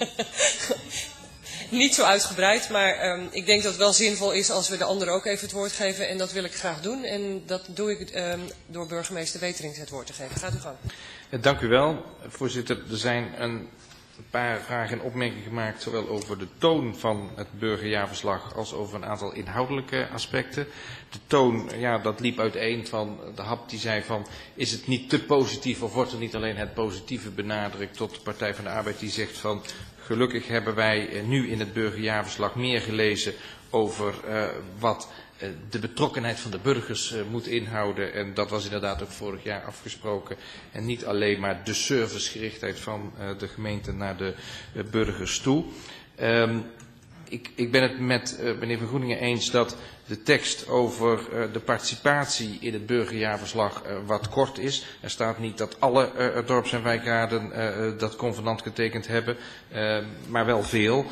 Niet zo uitgebreid, maar ik denk dat het wel zinvol is als we de anderen ook even het woord geven. En dat wil ik graag doen. En dat doe ik door burgemeester Weterings het woord te geven. Gaat u gang. Dank u wel, voorzitter. Er zijn een paar vragen en opmerkingen gemaakt, zowel over de toon van het burgerjaarverslag als over een aantal inhoudelijke aspecten. De toon, ja, dat liep uiteen van de Hap die zei van, is het niet te positief of wordt er niet alleen het positieve benadrukt, tot de Partij van de Arbeid die zegt van, gelukkig hebben wij nu in het burgerjaarverslag meer gelezen over wat de betrokkenheid van de burgers moet inhouden. En dat was inderdaad ook vorig jaar afgesproken. En niet alleen maar de servicegerichtheid van de gemeente naar de burgers toe. Ik ben het met meneer Van Groeningen eens dat de tekst over de participatie in het burgerjaarverslag wat kort is. Er staat niet dat alle dorps- en wijkraden dat convenant getekend hebben, maar wel veel.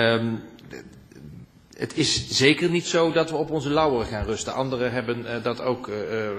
Het is zeker niet zo dat we op onze lauweren gaan rusten. Anderen hebben dat ook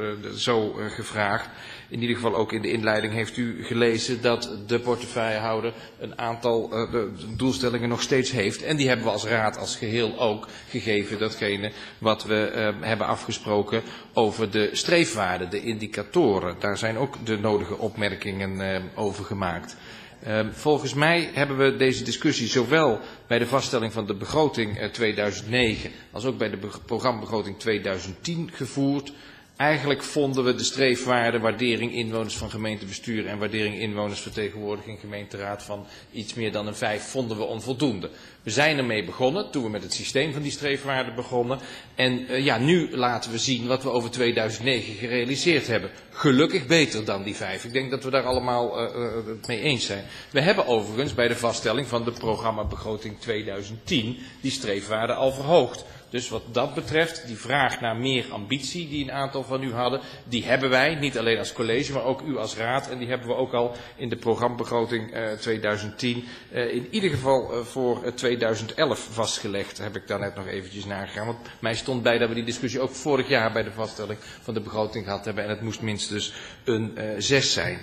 zo gevraagd. In ieder geval ook in de inleiding heeft u gelezen dat de portefeuillehouder een aantal doelstellingen nog steeds heeft. En die hebben we als raad als geheel ook gegeven. Datgene wat we hebben afgesproken over de streefwaarden, de indicatoren. Daar zijn ook de nodige opmerkingen over gemaakt. Volgens mij hebben we deze discussie zowel bij de vaststelling van de begroting 2009 als ook bij de programmabegroting 2010 gevoerd. Eigenlijk vonden we de streefwaarde waardering inwoners van gemeentebestuur en waardering inwonersvertegenwoordiging gemeenteraad van iets meer dan een 5 vonden we onvoldoende. We zijn ermee begonnen toen we met het systeem van die streefwaarden begonnen. En ja, nu laten we zien wat we over 2009 gerealiseerd hebben. Gelukkig beter dan die 5. Ik denk dat we daar allemaal het mee eens zijn. We hebben overigens bij de vaststelling van de programmabegroting 2010 die streefwaarden al verhoogd. Dus wat dat betreft, die vraag naar meer ambitie die een aantal van u hadden, die hebben wij, niet alleen als college, maar ook u als raad. En die hebben we ook al in de programmabegroting 2010, in ieder geval voor 2011 vastgelegd. Heb ik daar net nog eventjes nagegaan. Want mij stond bij dat we die discussie ook vorig jaar bij de vaststelling van de begroting gehad hebben. En het moest minstens een 6 zijn.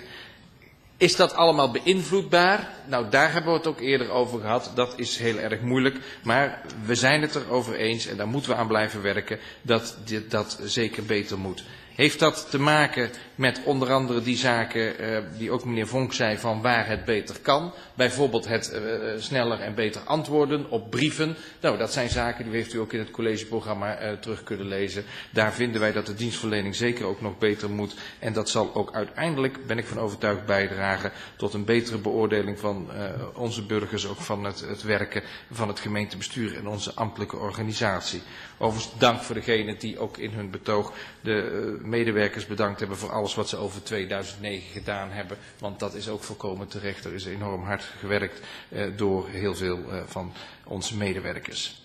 Is dat allemaal beïnvloedbaar? Nou, daar hebben we het ook eerder over gehad. Dat is heel erg moeilijk. Maar we zijn het erover eens, en daar moeten we aan blijven werken, dat dat zeker beter moet. Heeft dat te maken met onder andere die zaken die ook meneer Vonk zei van waar het beter kan. Bijvoorbeeld het sneller en beter antwoorden op brieven. Nou, dat zijn zaken die heeft u ook in het collegeprogramma terug kunnen lezen. Daar vinden wij dat de dienstverlening zeker ook nog beter moet. En dat zal ook uiteindelijk, ben ik van overtuigd, bijdragen tot een betere beoordeling van onze burgers. Ook van het werken van het gemeentebestuur en onze ambtelijke organisatie. Overigens dank voor degenen die ook in hun betoog de medewerkers bedankt hebben voor alles wat ze over 2009 gedaan hebben. Want dat is ook volkomen terecht. Er is enorm hard gewerkt door heel veel van onze medewerkers.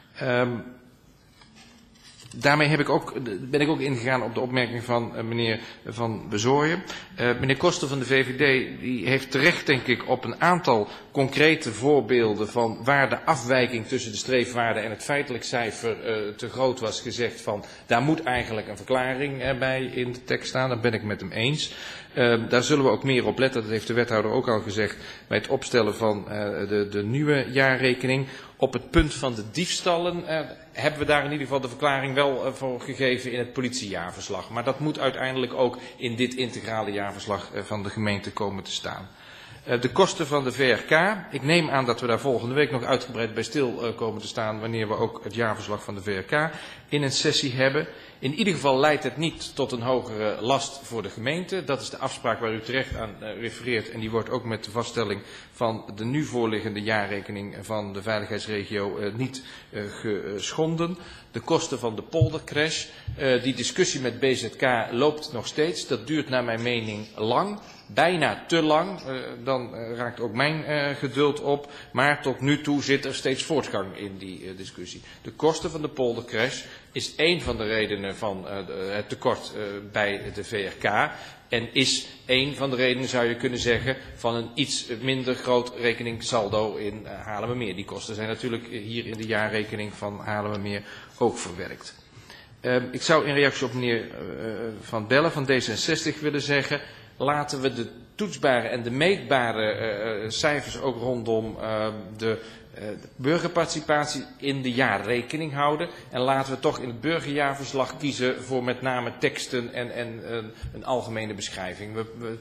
Daarmee ben ik ook ingegaan op de opmerking van meneer Van Bezooyen. Meneer Koster van de VVD die heeft terecht, denk ik, op een aantal concrete voorbeelden van waar de afwijking tussen de streefwaarden en het feitelijk cijfer te groot was gezegd van daar moet eigenlijk een verklaring bij in de tekst staan. Daar ben ik met hem eens. Daar zullen we ook meer op letten, dat heeft de wethouder ook al gezegd, bij het opstellen van de nieuwe jaarrekening. Op het punt van de diefstallen hebben we daar in ieder geval de verklaring wel voor gegeven in het politiejaarverslag. Maar dat moet uiteindelijk ook in dit integrale jaarverslag van de gemeente komen te staan. De kosten van de VRK, ik neem aan dat we daar volgende week nog uitgebreid bij stil komen te staan wanneer we ook het jaarverslag van de VRK in een sessie hebben. In ieder geval leidt het niet tot een hogere last voor de gemeente. Dat is de afspraak waar u terecht aan refereert en die wordt ook met de vaststelling van de nu voorliggende jaarrekening van de veiligheidsregio niet geschonden. De kosten van de poldercrash, die discussie met BZK loopt nog steeds. Dat duurt naar mijn mening lang. Bijna te lang, dan raakt ook mijn geduld op. Maar tot nu toe zit er steeds voortgang in die discussie. De kosten van de poldercrash is één van de redenen van het tekort bij de VRK. En is een van de redenen, zou je kunnen zeggen, van een iets minder groot rekeningsaldo in Haarlemmermeer. Die kosten zijn natuurlijk hier in de jaarrekening van Haarlemmermeer ook verwerkt. Ik zou in reactie op meneer Van Bellen van D66 willen zeggen, laten we de toetsbare en de meetbare cijfers ook rondom de burgerparticipatie in de jaarrekening houden. En laten we toch in het burgerjaarverslag kiezen voor met name teksten en een algemene beschrijving.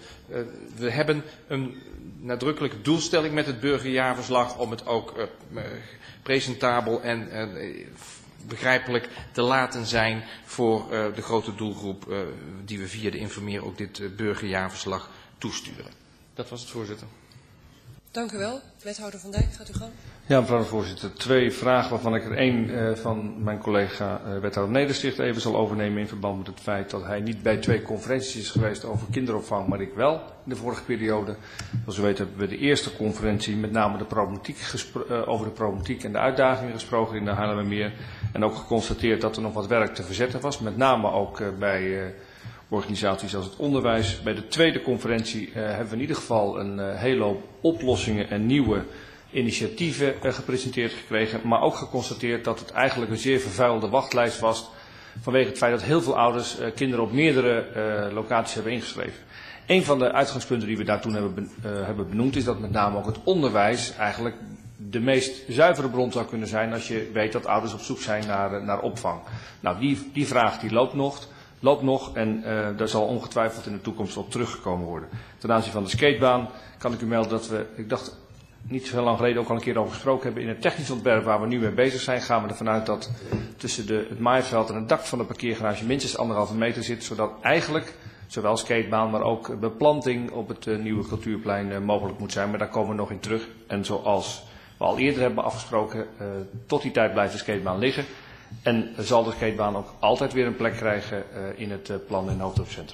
We hebben een nadrukkelijke doelstelling met het burgerjaarverslag om het ook presentabel en begrijpelijk te laten zijn voor de grote doelgroep die we via de Informeer ook dit burgerjaarverslag toesturen. Dat was het, voorzitter. Dank u wel. Wethouder Van Dijk, gaat u gang. Ja, mevrouw de voorzitter. 2 vragen waarvan ik er één van mijn collega wethouder Nedersticht even zal overnemen in verband met het feit dat hij niet bij 2 conferenties is geweest over kinderopvang, maar ik wel in de vorige periode. Zoals u weet hebben we de eerste conferentie met name over de problematiek en de uitdagingen gesproken in de Haarlemmermeer. En ook geconstateerd dat er nog wat werk te verzetten was, met name ook bij organisaties als het onderwijs. Bij de tweede conferentie hebben we in ieder geval een hele hoop oplossingen en nieuwe initiatieven gepresenteerd gekregen, maar ook geconstateerd dat het eigenlijk een zeer vervuilde wachtlijst was vanwege het feit dat heel veel ouders kinderen op meerdere locaties hebben ingeschreven. Een van de uitgangspunten die we daar toen hebben benoemd is dat met name ook het onderwijs eigenlijk de meest zuivere bron zou kunnen zijn als je weet dat ouders op zoek zijn naar opvang. Nou, die vraag die loopt nog en daar zal ongetwijfeld in de toekomst op teruggekomen worden. Ten aanzien van de skatebaan kan ik u melden dat we, ik dacht niet zo lang geleden ook al een keer over gesproken hebben. In het technisch ontwerp waar we nu mee bezig zijn, gaan we ervan uit dat tussen het maaiveld en het dak van de parkeergarage minstens 1,5 meter zit, zodat eigenlijk zowel skatebaan, maar ook beplanting op het nieuwe cultuurplein mogelijk moet zijn. Maar daar komen we nog in terug. En zoals we al eerder hebben afgesproken, tot die tijd blijft de skatebaan liggen. En zal de skatebaan ook altijd weer een plek krijgen in het plan in het hoofddorpscentrum.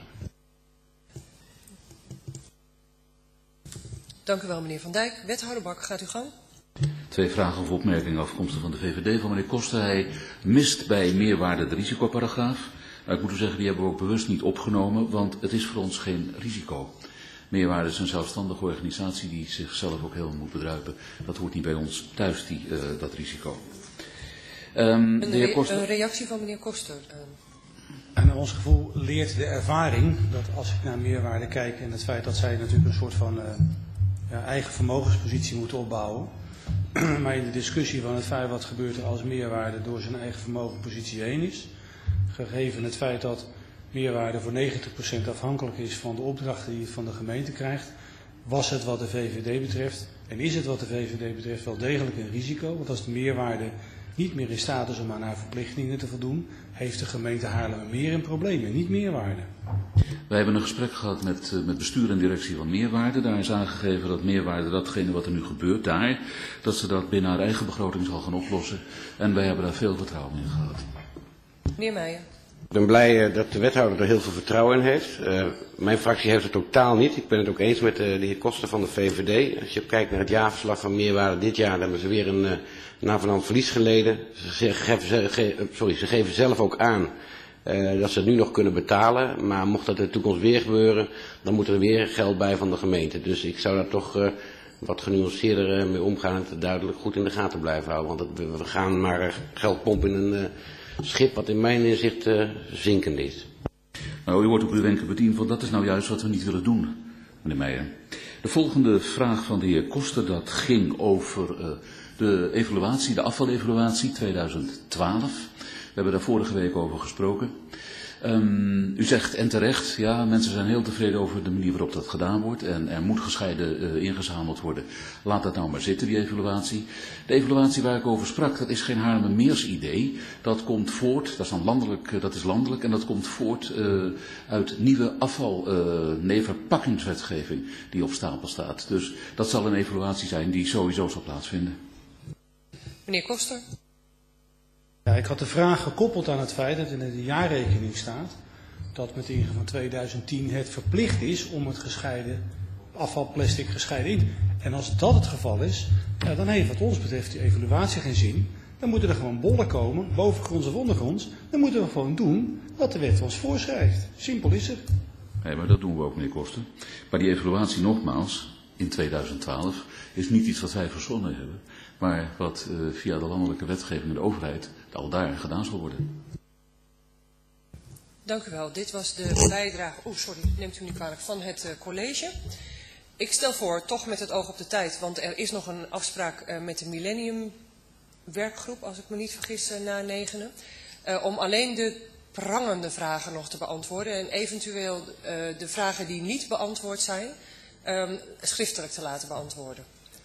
Dank u wel, meneer Van Dijk. Wethouder Bak, gaat u gang. 2 vragen of opmerkingen afkomstig van de VVD van meneer Koster. Hij mist bij meerwaarde de risicoparagraaf. Nou, ik moet u zeggen, die hebben we ook bewust niet opgenomen, want het is voor ons geen risico. Meerwaarde is een zelfstandige organisatie die zichzelf ook heel moet bedruipen. Dat hoort niet bij ons thuis, dat risico. Een reactie van meneer Koster. En naar ons gevoel leert de ervaring dat als ik naar meerwaarde kijk en het feit dat zij natuurlijk een soort van eigen vermogenspositie moeten opbouwen. Maar in de discussie van het feit wat gebeurt er als meerwaarde door zijn eigen vermogenspositie heen is. Gegeven het feit dat meerwaarde voor 90% afhankelijk is van de opdrachten die het van de gemeente krijgt. Was het wat de VVD betreft en is het wat de VVD betreft wel degelijk een risico. Want als de meerwaarde niet meer in staat is om aan haar verplichtingen te voldoen, heeft de gemeente Haarlemmermeer een probleem en niet meerwaarde. Wij hebben een gesprek gehad met bestuur en directie van meerwaarde. Daar is aangegeven dat meerwaarde, datgene wat er nu gebeurt daar, dat ze dat binnen haar eigen begroting zal gaan oplossen. En wij hebben daar veel vertrouwen in gehad. Meneer Meijer. Ik ben blij dat de wethouder er heel veel vertrouwen in heeft. Mijn fractie heeft het totaal niet. Ik ben het ook eens met de heer Koster van de VVD. Als je kijkt naar het jaarverslag van meerwaarde dit jaar, dan hebben ze weer een navenant verlies geleden. Ze geven zelf ook aan dat ze het nu nog kunnen betalen. Maar mocht dat in de toekomst weer gebeuren, dan moet er weer geld bij van de gemeente. Dus ik zou daar toch wat genuanceerder mee omgaan en het duidelijk goed in de gaten blijven houden. Want we gaan maar geld pompen in een schip wat in mijn inzicht zinkend is. Nou, u wordt op uw wenken bediend, want dat is nou juist wat we niet willen doen, meneer Meijer. De volgende vraag van de heer Koster, dat ging over de evaluatie, de afvalevaluatie 2012. We hebben daar vorige week over gesproken. U zegt en terecht, ja, mensen zijn heel tevreden over de manier waarop dat gedaan wordt en er moet gescheiden ingezameld worden. Laat dat nou maar zitten, die evaluatie. De evaluatie waar ik over sprak, dat is geen Haarlemmermeers idee. Dat komt voort, dat is landelijk en dat komt voort uit nieuwe verpakkingswetgeving die op stapel staat. Dus dat zal een evaluatie zijn die sowieso zal plaatsvinden. Meneer Koster. Ja, ik had de vraag gekoppeld aan het feit dat in de jaarrekening staat dat met ingang van 2010 het verplicht is om het gescheiden afvalplastic gescheiden in. En als dat het geval is, ja, dan heeft wat ons betreft die evaluatie geen zin. Dan moeten er gewoon bollen komen, bovengronds of ondergronds. Dan moeten we gewoon doen wat de wet ons voorschrijft. Simpel is het. Nee, maar dat doen we ook, meneer Koster. Maar die evaluatie nogmaals, in 2012, is niet iets wat wij verzonnen hebben. Maar wat via de landelijke wetgeving en de overheid al daar gedaan zal worden. Dank u wel. Dit was de bijdrage, neemt u niet kwalijk, van het college. Ik stel voor, toch met het oog op de tijd, want er is nog een afspraak met de Millennium werkgroep, als ik me niet vergis, na 9, om alleen de prangende vragen nog te beantwoorden en eventueel de vragen die niet beantwoord zijn, schriftelijk te laten beantwoorden.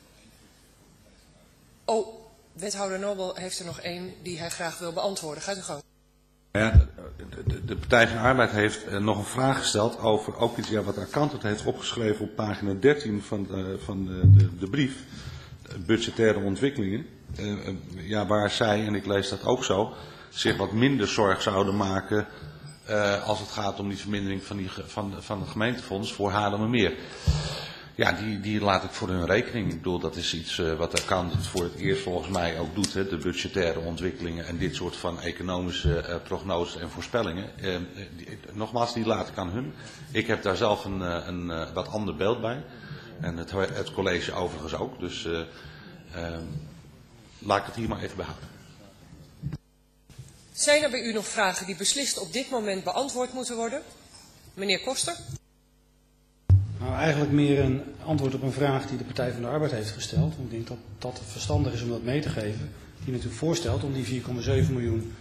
Oh, wethouder Nobel heeft er nog één die hij graag wil beantwoorden. Gaat u gang. Ja, de Partij van de Arbeid heeft nog een vraag gesteld over ook iets wat de accountant heeft opgeschreven op pagina 13 van de brief, budgettaire ontwikkelingen. Waar zij, en ik lees dat ook zo, zich wat minder zorg zouden maken als het gaat om die vermindering van het gemeentefonds voor Haarlemmermeer. Ja, die laat ik voor hun rekening. Ik bedoel, dat is iets wat de accountant voor het eerst volgens mij ook doet. Hè, de budgettaire ontwikkelingen en dit soort van economische prognoses en voorspellingen. Nogmaals, die laat ik aan hun. Ik heb daar zelf een wat ander beeld bij. En het college overigens ook. Dus laat ik het hier maar even behouden. Zijn er bij u nog vragen die beslist op dit moment beantwoord moeten worden? Meneer Koster? Nou, eigenlijk meer een antwoord op een vraag die de Partij van de Arbeid heeft gesteld. Ik denk dat dat verstandig is om dat mee te geven. Die natuurlijk voorstelt om die 4,7 miljoen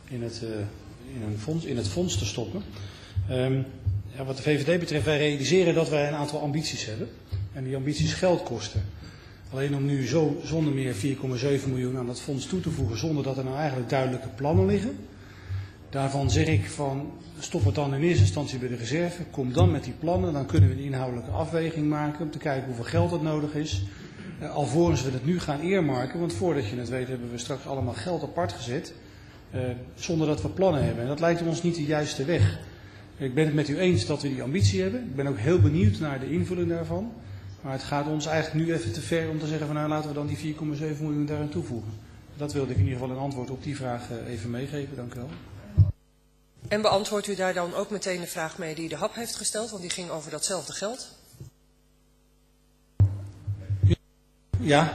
in het fonds te stoppen. Wat de VVD betreft, wij realiseren dat wij een aantal ambities hebben. En die ambities geld kosten. Alleen om nu zo zonder meer 4,7 miljoen aan dat fonds toe te voegen, zonder dat er nou eigenlijk duidelijke plannen liggen. Daarvan zeg ik van, stop het dan in eerste instantie bij de reserve, kom dan met die plannen, dan kunnen we een inhoudelijke afweging maken om te kijken hoeveel geld het nodig is. Alvorens we het nu gaan earmarken, want voordat je het weet hebben we straks allemaal geld apart gezet, zonder dat we plannen hebben. En dat lijkt ons niet de juiste weg. Ik ben het met u eens dat we die ambitie hebben. Ik ben ook heel benieuwd naar de invulling daarvan. Maar het gaat ons eigenlijk nu even te ver om te zeggen van nou laten we dan die 4,7 miljoen daaraan toevoegen. Dat wilde ik in ieder geval een antwoord op die vraag even meegeven. Dank u wel. En beantwoordt u daar dan ook meteen de vraag mee die de HAP heeft gesteld, want die ging over datzelfde geld? Ja.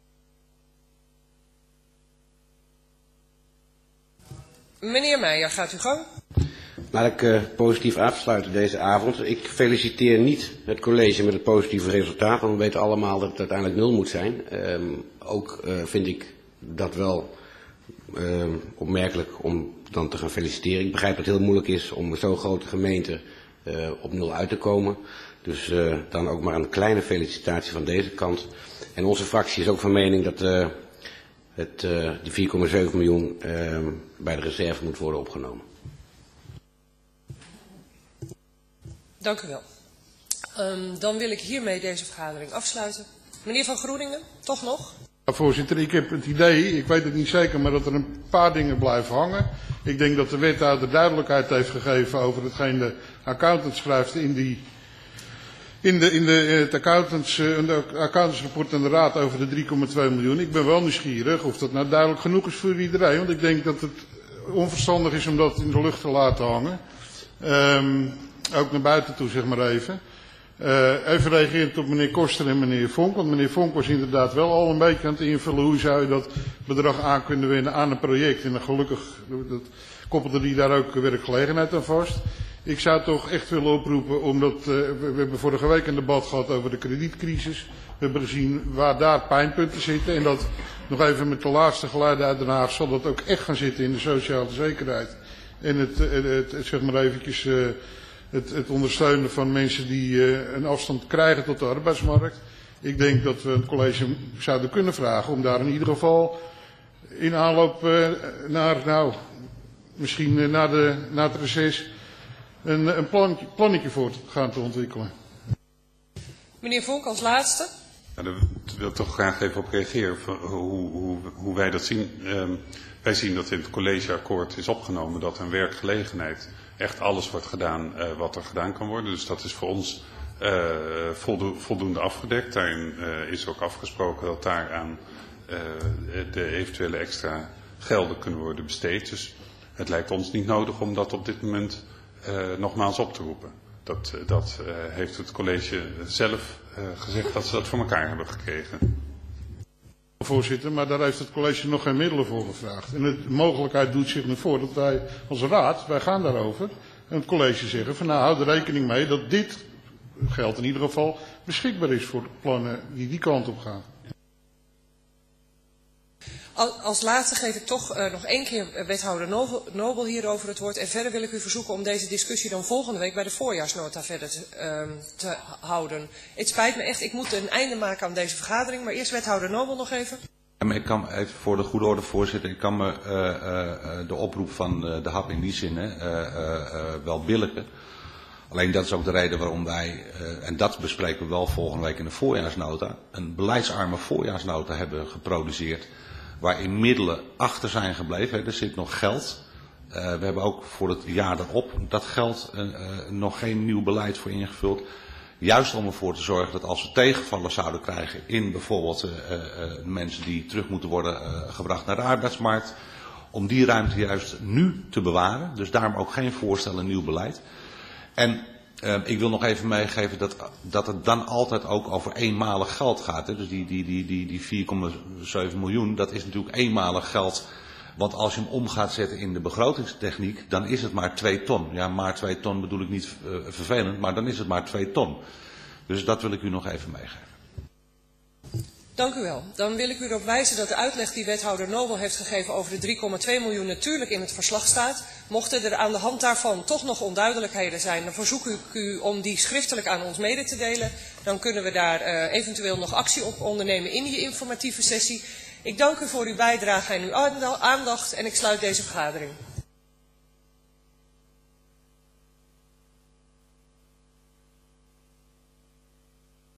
Meneer Meijer, gaat u gang. Laat ik positief afsluiten deze avond. Ik feliciteer niet het college met het positieve resultaat, want we weten allemaal dat het uiteindelijk 0 moet zijn. Ook vind ik dat wel opmerkelijk om dan te gaan feliciteren. Ik begrijp dat het heel moeilijk is om zo'n grote gemeente op 0 uit te komen. Dus dan ook maar een kleine felicitatie van deze kant. En onze fractie is ook van mening dat die 4,7 miljoen bij de reserve moet worden opgenomen. Dank u wel. Dan wil ik hiermee deze vergadering afsluiten. Meneer Van Groeningen, toch nog? Ja, voorzitter, ik heb het idee, ik weet het niet zeker, maar dat er een paar dingen blijven hangen. Ik denk dat de wethouder duidelijkheid heeft gegeven over hetgeen de accountant schrijft in het accountantsrapport aan de raad over de 3,2 miljoen. Ik ben wel nieuwsgierig of dat nou duidelijk genoeg is voor iedereen, want ik denk dat het onverstandig is om dat in de lucht te laten hangen. Ook naar buiten toe, zeg maar even. Even reagerend op meneer Koster en meneer Vonk. Want meneer Vonk was inderdaad wel al een beetje aan het invullen. Hoe zou je dat bedrag aan kunnen winnen aan een project? En dan gelukkig koppelde die daar ook werkgelegenheid aan vast. Ik zou toch echt willen oproepen, omdat we hebben vorige week een debat gehad over de kredietcrisis. We hebben gezien waar daar pijnpunten zitten. En dat nog even met de laatste geluiden uit Den Haag zal dat ook echt gaan zitten in de sociale zekerheid. En het zeg maar eventjes het ondersteunen van mensen die een afstand krijgen tot de arbeidsmarkt. Ik denk dat we het college zouden kunnen vragen om daar in ieder geval in aanloop naar, misschien na het reces een plannetje voor gaan te ontwikkelen. Meneer Vonk als laatste. Ja, daar wil ik toch graag even op reageren, hoe wij dat zien. Wij zien dat in het collegeakkoord is opgenomen dat een werkgelegenheid echt alles wordt gedaan wat er gedaan kan worden. Dus dat is voor ons voldoende afgedekt. Daarin is ook afgesproken dat daaraan de eventuele extra gelden kunnen worden besteed. Dus het lijkt ons niet nodig om dat op dit moment nogmaals op te roepen. Dat heeft het college zelf gezegd dat ze dat voor elkaar hebben gekregen. Voorzitter, maar daar heeft het college nog geen middelen voor gevraagd. En de mogelijkheid doet zich nu voor dat wij als raad, wij gaan daarover, en het college zeggen van nou houd er rekening mee dat dit geld in ieder geval beschikbaar is voor plannen die kant op gaan. Als laatste geef ik toch nog één keer wethouder Nobel hierover het woord. En verder wil ik u verzoeken om deze discussie dan volgende week bij de voorjaarsnota verder te houden. Het spijt me echt, ik moet een einde maken aan deze vergadering. Maar eerst wethouder Nobel nog even. Ik kan even voor de goede orde, voorzitter, ik kan me de oproep van de HAP in die zin wel billijken. Alleen dat is ook de reden waarom wij, en dat bespreken we wel volgende week in de voorjaarsnota, een beleidsarme voorjaarsnota hebben geproduceerd. Waarin middelen achter zijn gebleven. Er zit nog geld. We hebben ook voor het jaar erop dat geld nog geen nieuw beleid voor ingevuld. Juist om ervoor te zorgen dat als we tegenvallen zouden krijgen in bijvoorbeeld mensen die terug moeten worden gebracht naar de arbeidsmarkt. Om die ruimte juist nu te bewaren. Dus daarom ook geen voorstel een nieuw beleid. En ik wil nog even meegeven dat het dan altijd ook over eenmalig geld gaat. Hè. Dus die 4,7 miljoen, dat is natuurlijk eenmalig geld. Want als je hem om gaat zetten in de begrotingstechniek, dan is het maar 2 ton. Ja, maar 2 ton bedoel ik niet vervelend, maar dan is het maar 2 ton. Dus dat wil ik u nog even meegeven. Dank u wel. Dan wil ik u erop wijzen dat de uitleg die wethouder Nobel heeft gegeven over de 3,2 miljoen natuurlijk in het verslag staat. Mochten er aan de hand daarvan toch nog onduidelijkheden zijn, dan verzoek ik u om die schriftelijk aan ons mede te delen. Dan kunnen we daar eventueel nog actie op ondernemen in die informatieve sessie. Ik dank u voor uw bijdrage en uw aandacht en ik sluit deze vergadering.